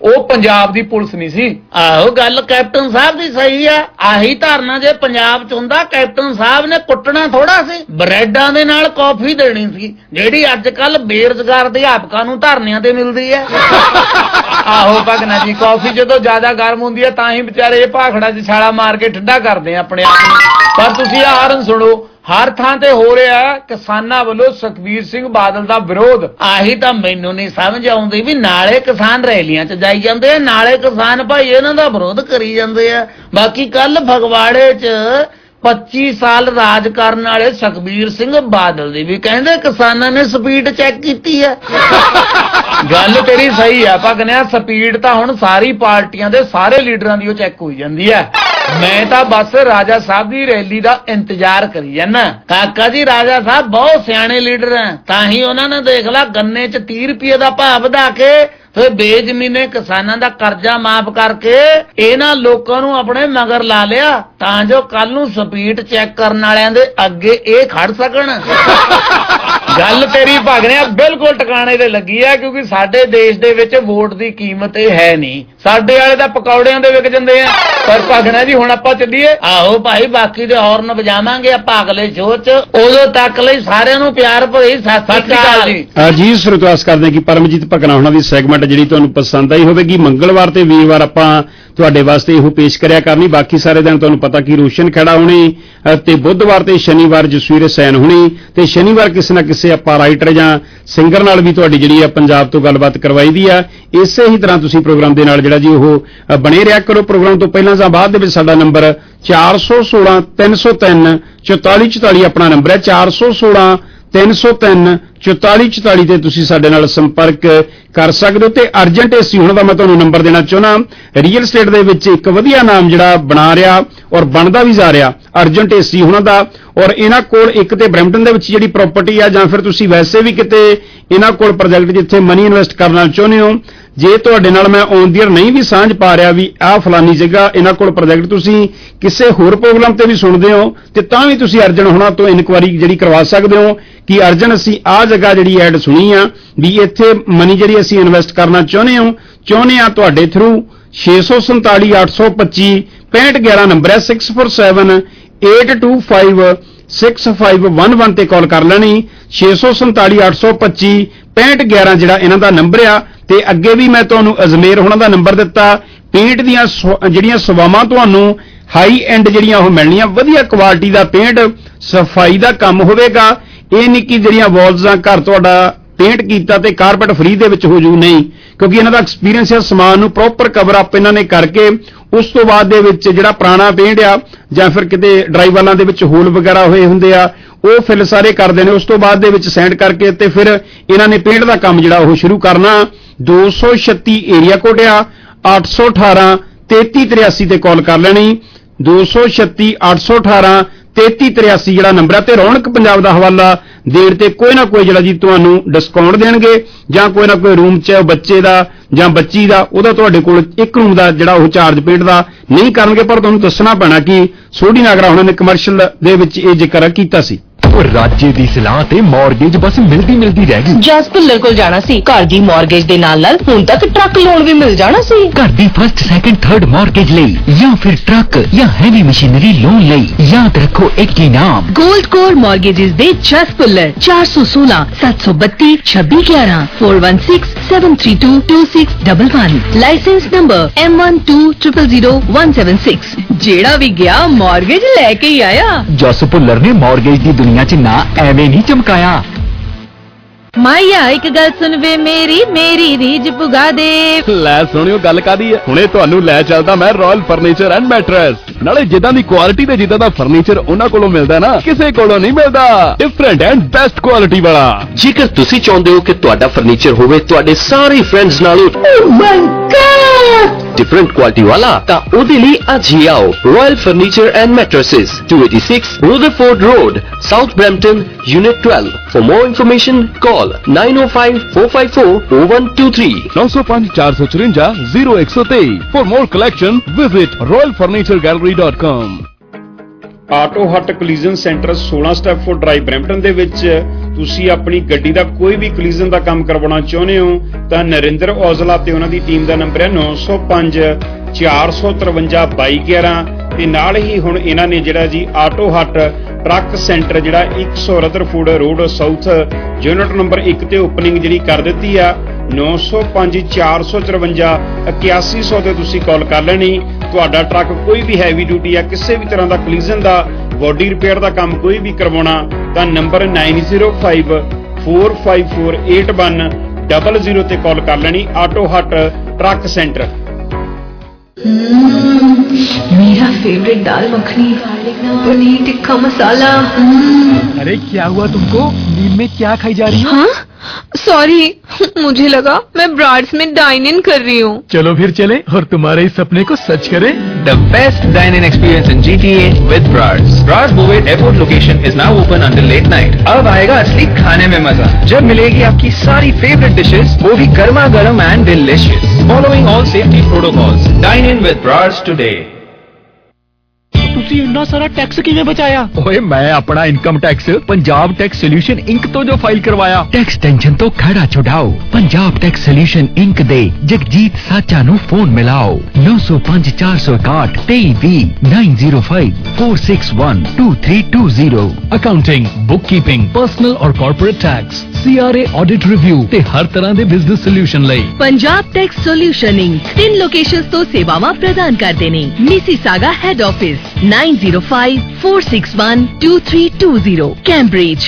ਉਹ ਪੰਜਾਬ ਦੀ ਪੁਲਿਸ ਨਹੀਂ ਸੀ। ਆਹੋ ਗੱਲ ਕੈਪਟਨ ਸਾਹਿਬ ਦੀ ਸਹੀ ਆ। ਆਹੀ ਧਰਨਾ ਜੇ ਪੰਜਾਬ ਚ ਹੁੰਦਾ ਕੈਪਟਨ ਸਾਹਿਬ ਨੇ ਕੁੱਟਣਾ ਥੋੜਾ ਸੀ, ਬ੍ਰੈਡਾਂ ਦੇ ਨਾਲ ਕੌਫੀ ਦੇਣੀ ਸੀ, ਜਿਹੜੀ ਅੱਜ ਕੱਲ ਬੇਰੁਜ਼ਗਾਰ ਅਧਿਆਪਕਾਂ ਨੂੰ ਧਰਨਿਆਂ ਤੇ ਮਿਲਦੀ ਹੈ। ਆਹੋ ਭਗਨਾ ਜੀ, ਕਾਫੀ ਜਦੋਂ ਜ਼ਿਆਦਾ ਗਰਮ ਹੁੰਦੀ ਹੈ ਤਾਂ ਹੀ ਵਿਚਾਰੇ ਇਹ ਭਾਖੜਾ ਚ ਛਾਲਾ ਮਾਰ ਕੇ ਠੰਡਾ ਕਰਦੇ ਆ ਆਪਣੇ ਆਪ ਨੂੰ। ਪਰ ਤੁਸੀਂ ਆਹ ਹਾਰਨ ਸੁਣੋ, ਹਰ ਥਾਂ ਤੇ ਹੋ ਰਿਹਾ ਕਿਸਾਨਾਂ ਵੱਲੋਂ ਸੁਖਬੀਰ ਸਿੰਘ ਬਾਦਲ ਦਾ ਵਿਰੋਧ। ਆਹੀ ਤਾਂ ਮੈਨੂੰ ਨਹੀਂ ਸਮਝ ਆਉਂਦੀ ਵੀ ਨਾਲੇ ਕਿਸਾਨ ਰੈਲੀਆਂ 'ਚ ਜਾਈ ਜਾਂਦੇ ਆ, ਨਾਲੇ ਕਿਸਾਨ ਭਾਈ ਇਹਨਾਂ ਦਾ ਵਿਰੋਧ ਕਰੀ ਜਾਂਦੇ ਆ। ਬਾਕੀ ਕੱਲ ਫਗਵਾੜੇ 'ਚ 25 ਸਾਲ ਰਾਜ ਕਰਨ ਵਾਲੇ ਸੁਖਬੀਰ ਸਿੰਘ ਬਾਦਲ ਦੀ ਵੀ ਕਹਿੰਦੇ ਕਿਸਾਨਾਂ ਨੇ ਸਪੀਡ ਚੈੱਕ ਕੀਤੀ ਹੈ। ਗੱਲ ਤੇਰੀ ਸਹੀ ਆ ਭਗਨਿਆ, ਸਪੀਡ ਤਾਂ ਹੁਣ ਸਾਰੀ ਪਾਰਟੀਆਂ ਦੇ ਸਾਰੇ ਲੀਡਰਾਂ ਦੀ ਉਹ ਚੈੱਕ ਹੋਈ ਜਾਂਦੀ ਹੈ। ਮੈਂ ਤਾਂ ਬਸ ਰਾਜਾ ਸਾਹਿਬ ਦੀ ਰੈਲੀ ਦਾ ਇੰਤਜ਼ਾਰ ਕਰੀ ਜਾਂਦਾ। ਕਾਕਾ ਜੀ ਰਾਜਾ ਸਾਹਿਬ ਬਹੁਤ ਸਿਆਣੇ ਲੀਡਰ ਹੈ, ਤਾਂ ਹੀ ਉਹਨਾਂ ਨੇ ਦੇਖ ਲਾ ਗੰਨੇ 'ਚ 30 ਰੁਪਏ ਦਾ ਭਾਅ ਵਧਾ ਕੇ ਫਿਰ ਬੇਜ਼ਮੀਨੇ ਕਿਸਾਨਾਂ ਦਾ ਕਰਜ਼ਾ ਮਾਫ ਕਰਕੇ ਇਹਨਾਂ ਲੋਕਾਂ ਨੂੰ ਆਪਣੇ ਮਗਰ ਲਾ ਲਿਆ, ਤਾਂ ਜੋ ਕੱਲ ਨੂੰ ਸਪੀਡ ਚੈੱਕ ਕਰਨ ਵਾਲਿਆਂ ਦੇ ਅੱਗੇ ਇਹ ਖੜ ਸਕਣ। ਗੱਲ ਤੇਰੀ ਭਗਨਿਆ ਬਿਲਕੁਲ ਟਿਕਾਣੇ ਤੇ ਲੱਗੀ ਹੈ, ਕਿਉਂਕਿ ਸਾਡੇ ਦੇਸ਼ ਦੇ ਵਿੱਚ ਵੋਟ ਦੀ ਕੀਮਤ ਇਹ ਹੈ ਨਹੀਂ। ਸਾਡੇ ਵਾਲੇ ਤਾਂ ਪਕੌੜਿਆਂ ਦੇ ਵਿਕ ਜਾਂਦੇ ਆ। ਪਰ ਭਗਨਾ ਜੀ ਹੁਣ ਆਪਾਂ ਚੱਲੀਏ। ਆਹੋ ਭਾਈ, ਬਾਕੀ ਦੇ ਹੌਰਨ ਵਜਾਵਾਂਗੇ ਆਪਾਂ ਅਗਲੇ ਸ਼ੋਅ 'ਚ। ਉਦੋਂ ਤੱਕ ਲਈ ਸਾਰਿਆਂ ਨੂੰ ਪਿਆਰ ਭਰੀ ਸਤਿ ਸ੍ਰੀ ਅਕਾਲ ਜੀ। ਜੀ ਸਰੋਤਿਓ, ਆਸ ਕਰਦੇ ਕਿ ਪਰਮਜੀਤ ਭਗਨਾ ਉਹਨਾਂ ਦੀ ਸੈਗਮੈਂਟ ਜਿਹੜੀ ਤੁਹਾਨੂੰ ਪਸੰਦ ਆਈ ਹੋਵੇਗੀ। ਮੰਗਲਵਾਰ ਤੇ ਵੀਰਵਾਰ ਆਪਾਂ ਤੁਹਾਡੇ ਵਾਸਤੇ ਇਹੋ ਪੇਸ਼ ਕਰਿਆ ਕਰਨੀ। ਬਾਕੀ ਸਾਰੇ ਦਿਨ ਤੁਹਾਨੂੰ ਪਤਾ ਕਿ ਰੋਸ਼ਨ ਖੇੜਾ ਹੋਣੀ, ਤੇ ਬੁੱਧਵਾਰ ਤੇ ਸ਼ਨੀਵਾਰ ਜਸਵੀਰ ਸੈਨ ਹੋਣੀ, ਤੇ ਸ਼ਨੀਵਾਰ ਕਿਸੇ ਨਾ ਕਿਸੇ ਆਪਾਂ ਰਾਈਟਰ ਜਾਂ ਸਿੰਗਰ ਨਾਲ ਵੀ ਤੁਹਾਡੀ ਜਿਹੜੀ ਆ ਪੰਜਾਬ ਤੋਂ ਗੱਲਬਾਤ ਕਰਵਾਈ ਦੀ ਆ। ਇਸੇ ਹੀ ਤਰ੍ਹਾਂ ਤੁਸੀਂ ਪ੍ਰੋਗਰਾਮ ਦੇ ਨਾਲ ਜਿਹੜਾ ਜੀ ਉਹ ਬਣੇ ਰਿਹਾ ਕਰੋ। ਪ੍ਰੋਗਰਾਮ ਤੋਂ ਪਹਿਲਾਂ ਜਾਂ ਬਾਅਦ ਦੇ ਵਿੱਚ ਸਾਡਾ ਨੰਬਰ 416 303 4444 ਆਪਣਾ ਨੰਬਰ ਹੈ। 416 303 4444 ਤੇ ਤੁਸੀਂ ਸਾਡੇ ਨਾਲ ਸੰਪਰਕ ਕਰ ਸਕਦੇ ਹੋ। ਤੇ ਅਰਜੈਂਟ ਏਸੀ ਹੁਣ ਦਾ ਮੈਂ ਤੁਹਾਨੂੰ ਨੰਬਰ ਦੇਣਾ ਚਾਹੁੰਦਾ। ਰੀਅਲ ਸਟੇਟ ਦੇ ਵਿੱਚ ਇੱਕ ਵਧੀਆ ਨਾਮ ਜਿਹੜਾ ਬਣਾ ਰਿਹਾ ਔਰ ਬਣਦਾ ਵੀ ਜਾ ਰਿਹਾ ਅਰਜੈਂਟ ਏਸੀ ਹੁਣਾਂ ਦਾ। ਔਰ ਇਹਨਾਂ ਕੋਲ ਇੱਕ ਤੇ ਬਰੈਂਪਟਨ ਦੇ ਵਿੱਚ ਜਿਹੜੀ ਪ੍ਰਾਪਰਟੀ ਆ, ਜਾਂ ਫਿਰ ਤੁਸੀਂ ਵੈਸੇ ਵੀ ਕਿਤੇ ਇਹਨਾਂ ਕੋਲ ਪ੍ਰੋਜੈਕਟ ਜਿੱਥੇ ਮਨੀ ਇਨਵੈਸਟ ਕਰਨਾ ਚਾਹੁੰਦੇ ਹੋ, ਜੇ ਤੁਹਾਡੇ ਨਾਲ ਮੈਂ ਔਨ ਦੀ ਏਅਰ ਨਹੀਂ ਵੀ ਸਾਂਝ ਪਾ ਰਿਹਾ ਵੀ ਆਹ ਫਲਾਨੀ ਜਗ੍ਹਾ ਇਹਨਾਂ ਕੋਲ ਪ੍ਰੋਜੈਕਟ, ਤੁਸੀਂ ਕਿਸੇ ਹੋਰ ਪ੍ਰੋਗਰਾਮ ਤੇ ਵੀ ਸੁਣਦੇ ਹੋ ਤੇ ਤਾਂ ਵੀ ਤੁਸੀਂ ਅਰਜਨ ਹੁਣਾਂ ਤੋਂ ਇਨਕੁਆਇਰੀ ਜਿਹੜੀ ਕਰਵਾ ਸਕਦੇ ਹੋ ਕਿ ਅਰਜਨ ਅਸੀਂ ਆਹ ਜਗ੍ਹਾ ਜਿਹੜੀ ਐਡ ਸੁਣੀ ਆ ਵੀ ਇੱਥੇ ਮਨੀ ਜਿਹੜੀ ਅਸੀਂ ਇਨਵੈਸਟ ਕਰਨਾ ਚਾਹੁੰਦੇ ਆ ਤੁਹਾਡੇ ਥਰੂ। 647 825 6511 ਨੰਬਰ ਹੈ। 647 825 6511 ਤੇ ਕਾਲ ਕਰ ਲੈਣੀ। 647 825 6511 ਜਿਹੜਾ ਇਹਨਾਂ ਦਾ ਨੰਬਰ ਆ। ਤੇ ਅੱਗੇ ਵੀ ਮੈਂ ਤੁਹਾਨੂੰ ਅਜਮੇਰ ਹੁਣਾਂ ਦਾ ਨੰਬਰ ਦਿੱਤਾ। ਪੇਂਟ ਦੀਆਂ ਜਿਹੜੀਆਂ ਸੇਵਾਵਾਂ ਤੁਹਾਨੂੰ ਹਾਈ ਐਂਡ ਜਿਹੜੀਆਂ ਉਹ ਮਿਲਣੀਆਂ, ਵਧੀਆ ਕੁਆਲਿਟੀ ਦਾ ਪੇਂਟ, ਸਫਾਈ ਦਾ ਕੰਮ ਹੋਵੇਗਾ। ਇਹ ਨਹੀਂ ਕਿ ਜਿਹੜੀਆਂ ਵਾਲਸ ਆ ਘਰ ਤੁਹਾਡਾ ਪੇਂਟ ਕੀਤਾ ਤੇ ਕਾਰਪੈਟ ਫ੍ਰੀ ਦੇ ਵਿੱਚ ਹੋ ਜੂ, ਨਹੀਂ, ਕਿਉਂਕਿ ਇਹਨਾਂ ਦਾ ਐਕਸਪੀਰੀਅੰਸ ਹੈ ਸਮਾਨ ਨੂੰ ਪ੍ਰੋਪਰ ਕਵਰ ਅਪ ਇਹਨਾਂ ਨੇ ਕਰਕੇ ਉਸ ਤੋਂ ਬਾਅਦ ਦੇ ਵਿੱਚ ਜਿਹੜਾ ਪੁਰਾਣਾ ਪੇਂਟ ਆ ਜਾਂ ਫਿਰ ਕਿਤੇ ਡਰਾਈਵਾਲਾਂ ਦੇ ਵਿੱਚ ਹੋਲ ਵਗੈਰਾ ਹੋਏ ਹੁੰਦੇ ਆ ਉਹ ਫਿਲ ਸਾਰੇ ਕਰਦੇ ਨੇ। ਉਸ ਤੋਂ ਬਾਅਦ ਦੇ ਵਿੱਚ ਸੈਂਡ ਕਰਕੇ ਤੇ ਫਿਰ ਇਹਨਾਂ ਨੇ ਪੇਂਟ ਦਾ ਕੰਮ ਜਿਹੜਾ ਉਹ ਸ਼ੁਰੂ ਕਰਨਾ। 236 ਏਰੀਆ ਕੋਡ ਆ। 818 3383 ਤੇ ਕਾਲ ਕਰ ਲੈਣੀ। 236 818 3383 ਜਿਹੜਾ ਨੰਬਰ ਹੈ। ਤੇ ਰੌਣਕ ਪੰਜਾਬ ਦਾ ਹਵਾਲਾ ਦੇਣ ਤੇ ਕੋਈ ਨਾ ਕੋਈ ਜਿਹੜਾ ਜੀ ਤੁਹਾਨੂੰ ਡਿਸਕਾਊਂਟ ਦੇਣਗੇ, ਜਾਂ ਕੋਈ ਨਾ ਕੋਈ ਰੂਮ 'ਚ ਬੱਚੇ ਦਾ ਜਾਂ ਬੱਚੀ ਦਾ ਉਹਦਾ ਤੁਹਾਡੇ ਕੋਲ ਇੱਕ ਰੂਮ ਦਾ ਜਿਹੜਾ ਉਹ ਚਾਰਜ ਪੇਂਟ ਦਾ ਨਹੀਂ ਕਰਨਗੇ। ਪਰ ਤੁਹਾਨੂੰ ਦੱਸਣਾ ਪੈਣਾ ਕਿ ਸੋਢੀ ਨਾਗਰਾ ਉਹਨਾਂ ਨੇ ਕਮਰਸ਼ੀਅਲ ਦੇ ਵਿੱਚ ਇਹ ਜ਼ਿਕਰ ਕੀਤਾ ਸੀ। ਰਾਜੇ ਦੀ ਸਲਾਹ ਤੇ ਮਾਰਗੇਜ ਬਸ ਮਿਲਦੀ ਰਹਿ ਗਈ। ਜਸ ਭੁੱਲਰ ਕੋਲ ਜਾਣਾ ਸੀ। ਘਰ ਦੀ ਮਾਰਗੇਜ ਦੇ ਨਾਲ ਹੁਣ ਤੱਕ ਟਰੱਕ ਲੋਨ ਵੀ ਮਿਲ ਜਾਣਾ ਸੀ। ਘਰ ਦੀ ਫਸਟ, ਸੈਕੰਡ, ਥਰਡ ਮਾਰਗੇਜ ਲਈ ਜਾਂ ਫਿਰ ਟਰੱਕ ਜਾਂ ਹੈਵੀ ਮਸ਼ੀਨਰੀ ਲੋਨ ਲਈ ਯਾਦ ਰੱਖੋ ਇੱਕ ਹੀ ਨਾਮ, ਗੋਲਡ ਕੋਰ ਮਾਰਗੇजेस ਦੇ ਜਸ ਭੁੱਲਰ। 416 732 2611 416 732 2611। Licence number M1200176। ਜਿਹੜਾ ਵੀ ਗਿਆ ਮਾਰਗੇਜ ਲੈ ਕੇ ਹੀ ਆਇਆ। ਜਸ ਭੁੱਲਰ ਨੇ ਮਾਰਗੇਜ ਦੀ ਦੁਨੀਆ ਚ ਨਾ ਐਵੇਂ ਨਹੀਂ ਚਮਕਾਇਆ। ਮਾਇਆ ਇੱਕ ਗੱਲ ਸੁਣ ਵੇ ਮੇਰੀ ਰੀਝ ਪੁਗਾ ਦੇ। ਲੈ ਸੁਣਿਓ ਗੱਲ ਕਾਦੀ ਹੈ, ਹੁਣੇ ਤੁਹਾਨੂੰ ਲੈ ਚੱਲਦਾ ਮੈਂ ਰਾਇਲ ਫਰਨੀਚਰ ਐਂਡ ਮੈਟਰਸ। ਨਾਲੇ ਜਿੱਦਾਂ ਦੀ ਕੁਆਲਿਟੀ ਤੇ ਜਿੱਦਾਂ ਦਾ ਫਰਨੀਚਰ ਉਹਨਾਂ ਕੋਲੋਂ ਮਿਲਦਾ ਨਾ, ਕਿਸੇ ਕੋਲੋਂ ਨਹੀਂ ਮਿਲਦਾ। ਡਿਫਰੈਂਟ ਐਂਡ ਬੈਸਟ ਕੁਆਲਿਟੀ ਵਾਲਾ। ਜੇਕਰ ਤੁਸੀਂ ਚਾਹੁੰਦੇ ਹੋ ਕਿ ਤੁਹਾਡਾ ਫਰਨੀਚਰ ਹੋਵੇ ਤੁਹਾਡੇ ਸਾਰੇ ਫਰੈਂਡਸ ਨਾਲੋਂ ਡਿਫਰੈਂਟ ਕੁਆਲਿਟੀ ਵਾਲਾ, ਤਾਂ ਉਹਦੇ ਲਈ ਅੱਜ ਹੀ ਆਓ royal furniture and mattresses 286 Rutherford road, south Brampton, unit 12। For more information call 9054540123 905 454 0123। For more collection visit royalfurnituregallery.com। Auto hut collision centre 16 Stafford drive Brampton ਦੇ ਵਿੱਚ ਤੁਸੀਂ ਆਪਣੀ ਗੱਡੀ ਦਾ ਕੋਈ ਵੀ ਕੋਲੀਜ਼ਨ ਦਾ ਕੰਮ ਕਰਵਾਉਣਾ ਚਾਹੁੰਦੇ ਹੋ ਤਾਂ ਨਰਿੰਦਰ ਔਜਲਾ ਤੇ ਉਹਨਾਂ ਦੀ ਟੀਮ ਦਾ ਨੰਬਰ ਹੈ 905 453 2211 ਤੇ ਨਾਲ ਹੀ ਹੁਣ ਇਹਨਾਂ ਨੇ ਜਿਹੜਾ ਜੀ ਆਟੋ ਹੱਟ ਟਰੱਕ ਸੈਂਟਰ ਜਿਹੜਾ 100 Rutherford road south unit number 1 ਤੇ ਓਪਨਿੰਗ ਜਿਹੜੀ ਕਰ ਦਿੱਤੀ ਆ 905 454 8100 ਤੇ ਤੁਸੀਂ ਕਾਲ ਕਰ ਲੈਣੀ। ਤੁਹਾਡਾ ਟਰੱਕ ਕੋਈ ਵੀ ਹੈਵੀ ਡਿਊਟੀ ਆ ਕਿਸੇ ਵੀ ਤਰ੍ਹਾਂ ਦਾ ਕੋਲੀਜ਼ਨ ਦਾ ਬੋਡੀ ਰਿਪੇਅਰ ਦਾ ਕੰਮ ਕੋਈ ਵੀ ਕਰਵਾਉਣਾ ਤਾਂ ਨੰਬਰ 9054548100 ਤੇ ਕਾਲ ਕਰ ਲੈਣੀ ਆਟੋ ਹੱਟ ਟਰੱਕ ਸੈਂटर। मेरा फेवरेट दाल मखनी, पनीर टिक्का मसाला। अरे क्या हुआ तुमको? नींद में क्या खाई जा रही हो? हाँ? सॉरी, मुझे लगा मैं ब्राड्स में डाइन इन कर रही हूँ। चलो फिर चले और तुम्हारे इस सपने को सच करें। The best dine-in experience in GTA with Brads. Brads Bouvet Airport location is now open until late night. अब आएगा असली खाने में मजा जब मिलेगी आपकी सारी favorite dishes, वो भी गर्मा गर्म and delicious. Following all safety protocols. Dine in with Brads today. ਤੁਸੀਂ ਇੰਨਾ ਸਾਰਾ ਟੈਕਸ ਕਿਵੇਂ ਬਚਾਇਆ? ਓਏ ਮੈਂ ਆਪਣਾ income tax Punjab tax solution inc ਤੋਂ ਜੋ ਫਾਈਲ ਕਰਵਾਇਆ। ਟੈਕਸ ਟੈਨਸ਼ਨ ਤੋਂ ਖੜਾ ਛੁਡਾਓ। ਪੰਜਾਬ ਟੈਕਸ ਸੋਲੂਸ਼ਨ ਇੰਕ ਦੇ ਜਗਜੀਤ ਸਾਚਾ ਨੂੰ ਫੋਨ ਮਿਲਾਓ 905 461 2320 905 461 2320। Accounting, bookkeeping, personal or corporate tax, CRA audit review ਤੇ ਹਰ ਤਰ੍ਹਾਂ ਦੇ ਬਿਜ਼ਨਸ ਸੋਲੂਸ਼ਨ ਲਈ Punjab tax solution inc 3 locations तो सेवावां प्रदान करते ने। Mississauga head office 9054612320, Cambridge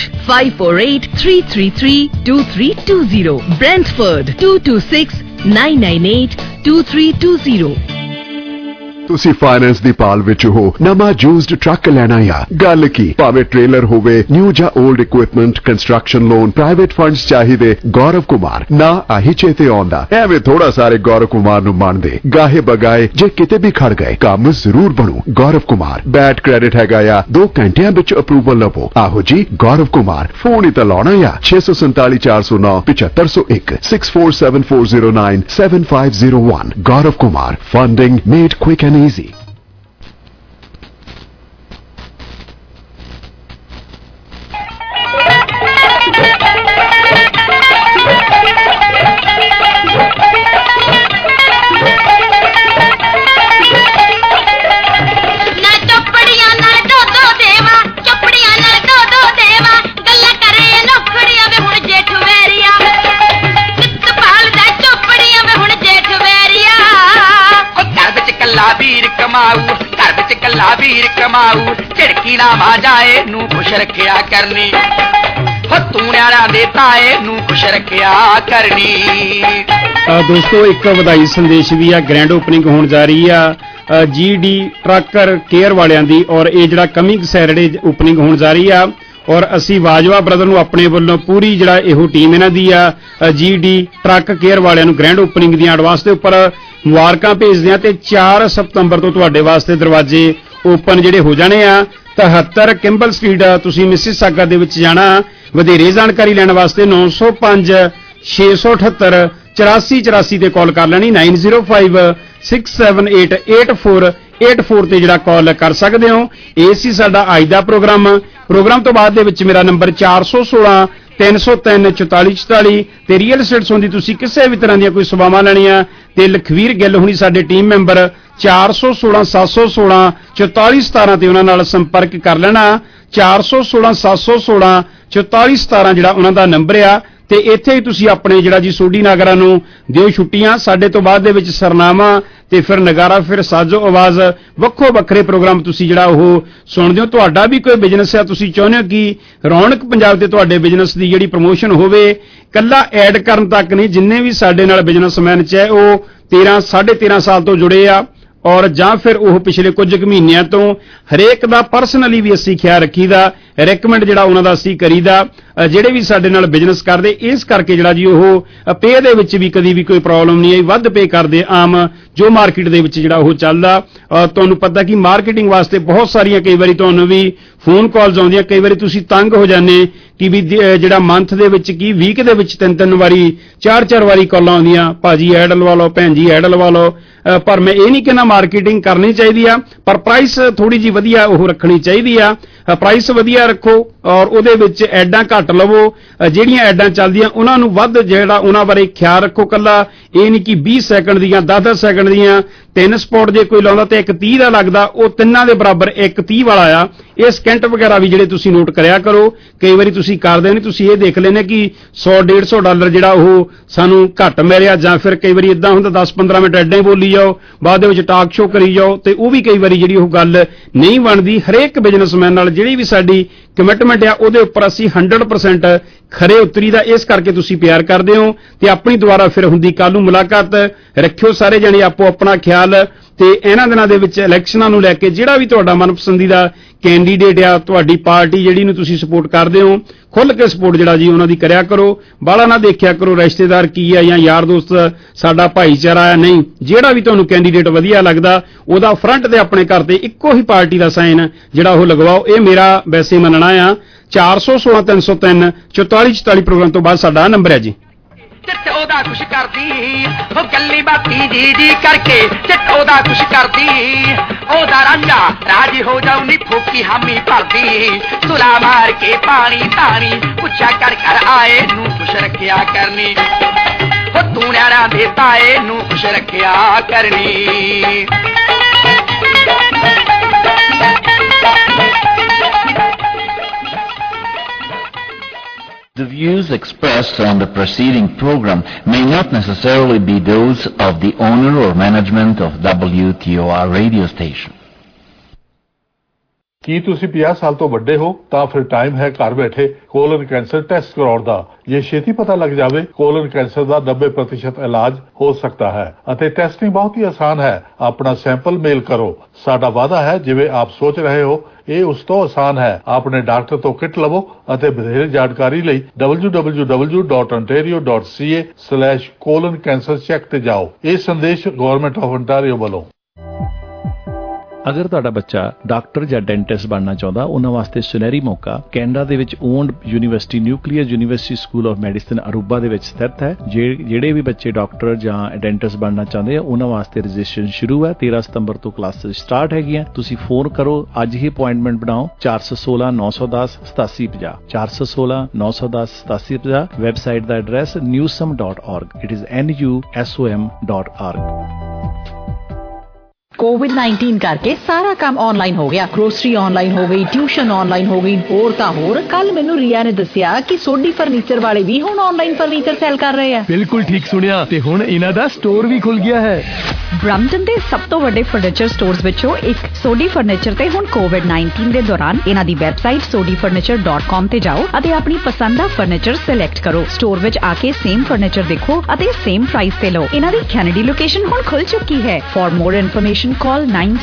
5483332320, Brantford 2269982320। ਤੁਸੀਂ ਫਾਈਨੈਂਸ ਦੀ ਪਾਲ ਵਿੱਚ ਹੋ, ਨਵਾਂ ਯੂਜ਼ਡ ਟਰੱਕ ਲੈਣਾ ਆ ਗੱਲ ਕੀ ਭਾਵੇਂ ਟ੍ਰੇਲਰ ਹੋਵੇ ਨਿਊ ਜਾਂ old equipment construction loan private funds ਚਾਹੀਦੇ ਗੌਰਵ ਕੁਮਾਰ ਨਾ ਆਹੀ ਚੇਤੇ ਆਉਂਦਾ ਐਵੇਂ ਥੋੜਾ ਸਾਰੇ ਗੌਰਵ ਕੁਮਾਰ ਨੂੰ ਮੰਨਦੇ ਗਾਹੇ ਬਗਾਏ ਜੇ ਕਿਤੇ ਵੀ ਖੜ ਗਏ ਕੰਮ ਜ਼ਰੂਰ ਬਣੂ। ਗੌਰਵ ਕੁਮਾਰ ਬੈਡ ਕ੍ਰੈਡਿਟ ਹੈਗਾ ਆ 2 ਘੰਟਿਆਂ ਵਿੱਚ ਅਪਰੂਵਲ ਲਵੋ। ਆਹੋ ਜੀ ਗੌਰਵ ਕੁਮਾਰ ਫੋਨ ਹੀ ਤਾਂ ਲਾਉਣਾ ਆ 647 409 7501 647409 7501। Gaurav Kumar funding made quick and easy. ਵੀਰ ਕਮਾਊ ਘਰ ਵਿੱਚ ਕੱਲਾ ਵੀਰ ਕਮਾਊ ਝੜਕੀ ਨਾ ਮਾਜਾਏ ਨੂੰ ਖੁਸ਼ ਰੱਖਿਆ ਕਰਨੀ ਹੋ ਤੂੰ ਨਿਆਣਾ ਦੇ ਤਾਏ ਨੂੰ ਖੁਸ਼ ਰੱਖਿਆ ਕਰਨੀ। ਦੋਸਤੋ ਇੱਕ ਵਧਾਈ ਸੰਦੇਸ਼ ਵੀ ਆ ਗ੍ਰੈਂਡ ਓਪਨਿੰਗ ਹੋਣ ਜਾ ਰਹੀ ਆ GD ਟਰੱਕਰ ਕੇਅਰ ਵਾਲਿਆਂ ਦੀ ਔਰ ਇਹ ਜਿਹੜਾ ਕਮਿੰਗ ਸੈਟਰਡੇ ਓਪਨਿੰਗ ਹੋਣ ਜਾ ਰਹੀ ਆ ਔਰ ਅਸੀਂ ਬਾਜਵਾ ਬ੍ਰਦਰ ਨੂੰ ਆਪਣੇ ਵੱਲੋਂ ਪੂਰੀ ਜਿਹੜਾ ਇਹੋ ਟੀਮ ਇਹਨਾਂ ਦੀ ਆ GD ਟਰੱਕ ਕੇਅਰ ਵਾਲਿਆਂ ਨੂੰ ਗ੍ਰੈਂਡ ਓਪਨਿੰਗ ਦੀਆਂ ਐਡਵਾਂਸ ਦੇ ਉੱਪਰ ਮੁਬਾਰਕਾਂ ਭੇਜਦੇ ਆ ਤੇ 4 ਸਤੰਬਰ ਤੋਂ ਤੁਹਾਡੇ ਵਾਸਤੇ ਦਰਵਾਜ਼ੇ ਓਪਨ ਜਿਹੜੇ ਹੋ ਜਾਣੇ ਆ। 73 ਕਿੰਬਲ ਸਟਰੀਟ ਤੁਸੀਂ ਮਿਸਿਸਾਗਾ ਦੇ ਵਿੱਚ ਜਾਣਾ। ਵਧੇਰੇ ਜਾਣਕਾਰੀ ਲੈਣ ਵਾਸਤੇ 905 678 8484 ਤੇ ਕਾਲ ਕਰ ਲੈਣੀ 905 678 8484 ਤੇ ਜਿਹੜਾ ਕਾਲ ਕਰ ਸਕਦੇ ਹੋ। ਇਹ ਸੀ ਸਾਡਾ ਅੱਜ ਦਾ ਪ੍ਰੋਗਰਾਮ ਤੋਂ ਬਾਅਦ ਦੇ ਵਿੱਚ ਮੇਰਾ ਨੰਬਰ 416 303 4444 ਤੇ ਰੀਅਲ ਏਸਟੇਟ ਸੰਬੰਧੀ ਤੁਸੀਂ ਕਿਸੇ ਵੀ ਤਰ੍ਹਾਂ ਦੀਆਂ ਕੋਈ ਸੇਵਾਵਾਂ ਲੈਣੀਆਂ ਤੇ ਲਖਵੀਰ ਗਿੱਲ ਹੁਣੀ ਸਾਡੇ ਟੀਮ ਮੈਂਬਰ 416 716 4417 ਤੇ ਉਹਨਾਂ ਨਾਲ ਸੰਪਰਕ ਕਰ ਲੈਣਾ 416 716 4417 ਜਿਹੜਾ ਉਹਨਾਂ ਦਾ ਨੰਬਰ ਆ ਤੇ ਇੱਥੇ ਹੀ ਤੁਸੀਂ ਆਪਣੇ ਜਿਹੜਾ ਜੀ ਸੋਢੀ ਨਾਗਰਾ ਨੂੰ ਦਿਓ ਛੁੱਟੀਆਂ। ਸਾਡੇ ਤੋਂ ਬਾਅਦ ਦੇ ਵਿੱਚ ਸਰਨਾਮਾ ਤੇ ਫਿਰ ਨਗਾਰਾ ਫਿਰ ਸਾਜੋ ਆਵਾਜ਼ ਵੱਖੋ ਵੱਖਰੇ ਪ੍ਰੋਗਰਾਮ ਤੁਸੀਂ ਜਿਹੜਾ ਉਹ ਸੁਣਦੇ ਹੋ। ਤੁਹਾਡਾ ਵੀ ਕੋਈ ਬਿਜ਼ਨਸ ਹੈ ਤੁਸੀਂ ਚਾਹੁੰਦੇ ਹੋ ਕਿ ਰੌਣਕ ਪੰਜਾਬ ਤੇ ਤੁਹਾਡੇ ਬਿਜ਼ਨਸ ਦੀ ਜਿਹੜੀ ਪ੍ਰਮੋਸ਼ਨ ਹੋਵੇ ਕੱਲਾ ਐਡ ਕਰਨ ਤੱਕ ਨਹੀਂ ਜਿੰਨੇ ਵੀ ਸਾਡੇ ਨਾਲ ਬਿਜ਼ਨਸਮੈਨ ਚਾਹੇ ਉਹ 13 13.5 ਸਾਲ ਤੋਂ ਜੁੜੇ ਆ ਔਰ ਜਾਂ ਫਿਰ ਉਹ ਪਿਛਲੇ ਕੁਝ ਮਹੀਨਿਆਂ ਤੋਂ ਹਰੇਕ ਦਾ ਪਰਸਨਲੀ ਵੀ ਅਸੀਂ ਖਿਆਲ ਰੱਖੀਦਾ ਰეკਮੈਂਡ ਜਿਹੜਾ ਉਹਨਾਂ ਦਾ ਅਸੀਂ ਕਰੀਦਾ ਜਿਹੜੇ ਵੀ ਸਾਡੇ ਨਾਲ ਬਿਜ਼ਨਸ ਕਰਦੇ ਇਸ ਕਰਕੇ ਜਿਹੜਾ ਜੀ ਉਹ ਪੇ ਦੇ ਵਿੱਚ ਵੀ ਕਦੀ ਵੀ ਕੋਈ ਪ੍ਰੋਬਲਮ ਨਹੀਂ ਆਈ ਵੱਧ ਪੇ ਕਰਦੇ ਆਮ ਜੋ ਮਾਰਕੀਟ ਦੇ ਵਿੱਚ ਜਿਹੜਾ ਉਹ ਚੱਲਦਾ। ਤੁਹਾਨੂੰ ਪਤਾ ਕਿ ਮਾਰਕੀਟਿੰਗ ਵਾਸਤੇ ਬਹੁਤ ਸਾਰੀਆਂ ਕਈ ਵਾਰੀ ਤੁਹਾਨੂੰ ਵੀ ਫੋਨ ਕਾਲਸ ਆਉਂਦੀਆਂ ਕਈ ਵਾਰੀ ਤੁਸੀਂ ਤੰਗ ਹੋ ਜਾਂਦੇ ਕਿ ਵੀ ਜਿਹੜਾ ਮੰਥ ਦੇ ਵਿੱਚ ਕੀ ਵੀਕ ਦੇ ਵਿੱਚ 3 ਵਾਰੀ 4 ਵਾਰੀ ਕਾਲਾਂ ਆਉਂਦੀਆਂ ਭਾਜੀ ਐਡ ਲਵਾ ਲਓ ਭੈਣ ਜੀ ਐਡ ਲਵਾ ਲਓ ਪਰ ਮੈਂ ਇਹ ਨਹੀਂ ਕਹਿੰਦਾ ਮਾਰਕੀਟਿੰਗ ਕਰਨੀ ਚਾਹੀਦੀ ਆ ਪਰ ਪ੍ਰਾਈਸ ਥੋੜੀ ਜੀ ਵਧੀਆ ਉਹ ਰੱਖਣੀ ਚਾਹੀਦੀ ਆ। ਪ੍ਰਾਈਸ ਵਧੀਆ ਵਧੀਆ ਰੱਖੋ ਔਰ ਉਹਦੇ ਵਿੱਚ ਐਡਾਂ ਘੱਟ ਲਵੋ। ਜਿਹੜੀਆਂ ਐਡਾਂ ਚੱਲਦੀਆਂ ਉਹਨਾਂ ਨੂੰ ਵੱਧ ਜਿਹੜਾ ਉਹਨਾਂ ਬਾਰੇ ਖਿਆਲ ਰੱਖੋ। ਕੱਲਾ ਇਹ ਨਹੀਂ ਕਿ 20 ਸੈਕਿੰਡ ਦੀਆਂ 10-10 ਸੈਕਿੰਡ ਦੀਆਂ 3 ਸਪੌਟ ਜੇ ਕੋਈ ਲਾਉਂਦਾ ਤੇ 1:30 ਦਾ ਲੱਗਦਾ, ਉਹ ਤਿੰਨਾਂ ਦੇ ਬਰਾਬਰ 1:30 ਵਾਲਾ ਆ। ਇਹ ਸਕਿੰਟ ਵਗੈਰਾ ਵੀ ਜਿਹੜੇ ਤੁਸੀਂ ਨੋਟ ਕਰਿਆ ਕਰੋ। ਕਈ ਵਾਰੀ ਤੁਸੀਂ ਕਰਦੇ ਨਹੀਂ, ਤੁਸੀਂ ਇਹ ਦੇਖ ਲੈਂਦੇ ਕਿ $100-150 ਜਿਹੜਾ ਉਹ ਸਾਨੂੰ ਘੱਟ ਮਿਲ ਰਿਹਾ, ਜਾਂ ਫਿਰ ਕਈ ਵਾਰੀ ਇਦਾਂ ਹੁੰਦਾ 10-15 ਮਿੰਟ ਐਡਾਂ ਹੀ ਬੋਲੀ ਜਾਓ, ਬਾਅਦ ਦੇ ਵਿੱਚ ਟਾਕ ਸ਼ੋ ਕਰੀ ਜਾਓ, ਤੇ ਉਹ ਵੀ ਕਈ ਵਾਰੀ ਜਿਹੜੀ ਉਹ ਗੱਲ ਨਹੀਂ ਬਣਦੀ। ਹਰੇਕ ਬਿਜ਼ਨਸਮੈਨ ਨਾਲ ਜਿਹੜੀ ਵੀ ਸਾਡੀ ਕਮਿਟਮੈਂਟ ਆ ਉਹਦੇ ਉੱਪਰ ਅਸੀਂ 100% ਖਰੇ ਉਤਰੀ ਦਾ। ਇਸ ਕਰਕੇ ਤੁਸੀਂ ਪਿਆਰ ਕਰਦੇ ਹੋ ਤੇ ਆਪਣੀ ਦੁਆਰਾ ਫਿਰ ਹੁੰਦੀ ਕੱਲ ਨੂੰ ਮੁਲਾਕਾਤ। ਰੱਖਿਓ ਸਾਰੇ ਜਣੇ ਆਪੋ ਆਪਣਾ ਖਿਆਲ। ਤੇ ਇਹਨਾਂ ਦਿਨਾਂ ਦੇ ਵਿੱਚ ਇਲੈਕਸ਼ਨਾਂ ਨੂੰ ਲੈ ਕੇ ਜਿਹੜਾ ਵੀ ਤੁਹਾਡਾ ਮਨਪਸੰਦੀਦਾ ਕੈਂਡੀਡੇਟ ਆ, ਤੁਹਾਡੀ ਪਾਰਟੀ ਜਿਹੜੀ ਨੂੰ ਤੁਸੀਂ ਸਪੋਰਟ ਕਰਦੇ ਹੋ, ਖੁੱਲ੍ਹ ਕੇ ਸਪੋਰਟ ਜਿਹੜਾ ਜੀ ਉਹਨਾਂ ਦੀ ਕਰਿਆ ਕਰੋ। ਬਾਹਲਾ ਨਾ ਦੇਖਿਆ ਕਰੋ ਰਿਸ਼ਤੇਦਾਰ ਕੀ ਆ ਜਾਂ ਯਾਰ ਦੋਸਤ ਸਾਡਾ ਭਾਈਚਾਰਾ ਆ, ਨਹੀਂ। ਜਿਹੜਾ ਵੀ ਤੁਹਾਨੂੰ ਕੈਂਡੀਡੇਟ ਵਧੀਆ ਲੱਗਦਾ ਉਹਦਾ ਫਰੰਟ ਤੇ ਆਪਣੇ ਘਰ ਤੇ ਇੱਕੋ ਹੀ ਪਾਰਟੀ ਦਾ ਸਾਈਨ ਜਿਹੜਾ ਉਹ ਲਗਵਾਓ। ਇਹ ਮੇਰਾ ਵੈਸੇ ਮੰਨਣਾ ਆ। 416-303 4444 ਪ੍ਰੋਗਰਾਮ ਤੋਂ ਬਾਅਦ ਸਾਡਾ ਨੰਬਰ ਹੈ ਜੀ। चिट ओदा खुश करदी ओ गल्ली बाती जी जी करके चिट ओदा खुश करदी ओदा रांझा राजी हो जाऊ नी फूकी हामी भरदी सुला मार के पानी तानी पुछा कर आए नू खुश रखिया करनी ओ तू न्याणा दे ताए नू खुश रखिया करनी। The views expressed on the preceding program may not necessarily be those of the owner or management of WTOR radio station. ਕੀ ਤੁਸੀਂ 50 ਸਾਲ ਤੋਂ ਵੱਡੇ ਹੋ ਤਾਂ ਫਿਰ ਟਾਈਮ ਹੈ ਘਰ ਬੈਠੇ ਕੋਲਨ ਕੈਂਸਰ ਟੈਸਟ ਕਰਾਉਣ ਦਾ। ਜੇ ਛੇਤੀ ਪਤਾ ਲੱਗ ਜਾਵੇ ਕੋਲਨ ਕੈਂਸਰ ਦਾ 90% ਇਲਾਜ ਹੋ ਸਕਦਾ ਹੈ ਅਤੇ ਟੈਸਟਿੰਗ ਬਹੁਤ ਹੀ ਆਸਾਨ ਹੈ। ਆਪਣਾ ਸੈਂਪਲ ਮੇਲ ਕਰੋ। ਸਾਡਾ ਵਾਅਦਾ ਹੈ ਜਿਵੇਂ ਆਪ ਸੋਚ ਰਹੇ ਹੋ ਇਹ ਉਸ ਤੋਂ ਆਸਾਨ ਹੈ। ਆਪਣੇ ਡਾਕਟਰ ਤੋਂ ਕਿਟ ਲਵੋ ਅਤੇ ਵਧੇਰੇ ਜਾਣਕਾਰੀ ਲਈ www.ontario.ca/colon cancer check ਤੇ ਜਾਓ। ਇਹ ਸੰਦੇਸ਼ ਗਵਰਨਮੈਂਟ ਆਫ ontario ਵੱਲੋਂ। ਅਗਰ ਤੁਹਾਡਾ ਬੱਚਾ ਡਾਕਟਰ ਜਾਂ ਡੈਂਟਿਸਟ ਬਣਨਾ ਚਾਹੁੰਦਾ, ਉਹਨਾਂ ਵਾਸਤੇ ਸੁਨਹਿਰੀ ਮੌਕਾ ਕੈਨੇਡਾ ਦੇ ਵਿੱਚ owned university nuclear university school of medicine Aruba ਦੇ ਵਿੱਚ ਸਥਿਤ ਹੈ। ਜਿਹੜੇ ਵੀ ਬੱਚੇ ਡਾਕਟਰ ਜਾਂ ਡੈਂਟਿਸਟ ਬਣਨਾ ਚਾਹੁੰਦੇ ਆ ਉਹਨਾਂ ਵਾਸਤੇ ਰਜਿਸਟ੍ਰੇਸ਼ਨ ਸ਼ੁਰੂ ਹੈ। 13 ਸਤੰਬਰ ਤੋਂ ਕਲਾਸਿਸ ਸਟਾਰਟ ਹੈਗੀਆਂ। ਤੁਸੀਂ ਫੋਨ ਕਰੋ, ਅੱਜ ਹੀ ਅਪਾਇੰਟਮੈਂਟ ਬਣਾਓ। 416-910-8750 416-910-8750। ਵੈਬਸਾਈਟ ਦਾ address newsom.org। It is NUSOM.org। कोविड-19 करके सारा काम ऑनलाइन हो गया। ग्रोसरी ऑनलाइन हो गई, ट्यूशन ऑनलाइन हो गई। होर तां होर कल मैनू रिया ने दसिया कि सोडी फर्नीचर वाले भी हुण ऑनलाइन फर्नीचर सेल कर रहे हैं। बिल्कुल ठीक सुनिया ते हुण इन्हां दा स्टोर भी खुल गया है। ब्रम्पटन दे सब तो वड्डे फर्नीचर स्टोर्स विचों एक सोडी फर्नीचर ते हुण कोविड-19 दे दौरान इन्हां दी वैबसाइट sodifurniture.com ते जाओ अते अपनी पसंद दा फर्नीचर सिलेक्ट करो। स्टोर विच आके सेम फर्नीचर देखो अते सेम प्राइस ते लो। इन्हां दी कैनेडी लोकेशन हुण खुल चुकी है। For more information call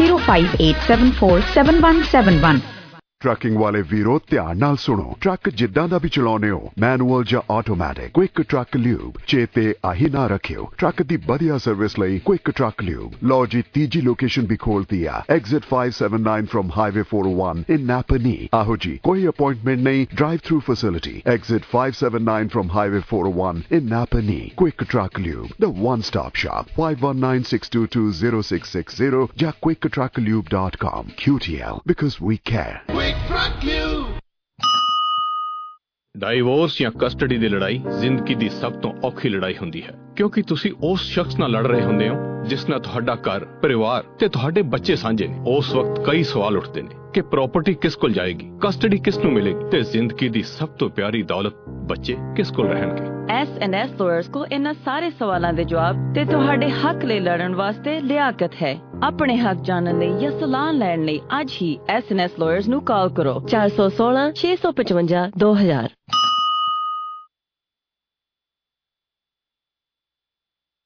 9058747171। Trucking ਵਾਲੇ ਵੀਰੋ ਧਿਆਨ ਨਾਲ ਸੁਣੋ। ਟਰੱਕ ਜਿੱਦਾਂ ਦਾ ਵੀ ਚਲਾਉਣੇ ਹੋ, ਮੈਨੂਅਲ ਜਾਂ ਆਟੋਮੈਟਿਕ, ਕੁਇਕ ਟਰੱਕ ਲਿਊਬ ਚੇਤੇ ਆਹੀ ਨਾ ਰੱਖਿਓ। ਟਰੱਕ ਦੀ ਵਧੀਆ ਸਰਵਿਸ ਲਈ ਕੁਇਕ ਟਰੱਕ ਲਿਊਬ। ਲਓ ਜੀ ਤੀਜੀ ਲੋਕੇਸ਼ਨ ਵੀ ਖੋਲਤੀ ਆ। Exit 579 from highway 401 in Napanee. ਆਹੋ ਜੀ ਕੋਈ ਅਪਾਇੰਟਮੈਂਟ ਨਹੀਂ, drive through facility. Exit 579 from highway 401 in Napanee. Quick truck lube, the one stop shop. 5196220660 ਜਾਂ quicktrucklube.com। QTL because we care। Divorce ਜਾਂ ਕਸਟਡੀ ਦੀ ਲੜਾਈ ਜ਼ਿੰਦਗੀ ਦੀ ਸਭ ਤੋਂ ਔਖੀ ਲੜਾਈ ਹੁੰਦੀ ਹੈ, ਕਿਉਂਕਿ ਤੁਸੀਂ ਉਸ ਸ਼ਖਸ ਨਾਲ ਲੜ ਰਹੇ ਹੁੰਦੇ ਹੋ ਜਿਸ ਨਾਲ ਤੁਹਾਡਾ ਘਰ, ਪਰਿਵਾਰ ਤੇ ਤੁਹਾਡੇ ਬੱਚੇ ਸਾਂਝੇ ਨੇ। ਉਸ ਵਕਤ ਕਈ ਸਵਾਲ ਉੱਠਦੇ ਨੇ ਕਿ ਪ੍ਰਾਪਰਟੀ ਕਿਸ ਕੋਲ ਜਾਏਗੀ, ਕਸਟਡੀ ਕਿਸ ਨੂੰ ਮਿਲੇਗੀ ਤੇ ਜ਼ਿੰਦਗੀ ਦੀ ਸਭ ਤੋਂ ਪਿਆਰੀ ਦੌਲਤ ਬੱਚੇ ਕਿਸ ਕੋਲ ਰਹਿਣਗੇ। S&S ਲਾਇਰਸ ਕੋਲ ਇਹਨਾਂ ਸਾਰੇ ਸਵਾਲਾਂ ਦੇ ਜਵਾਬ ਤੇ ਤੁਹਾਡੇ ਹੱਕ ਲਈ ਲੜਨ ਵਾਸਤੇ ਲਿਆਕਤ ਹੈ। ਆਪਣੇ ਹੱਕ ਜਾਣਨ ਲਈ ਜਾਂ ਸਲਾਹ ਲੈਣ ਲਈ ਅੱਜ ਹੀ S&S ਲਾਇਰਸ ਨੂੰ ਕਾਲ ਕਰੋ 416 655 2000।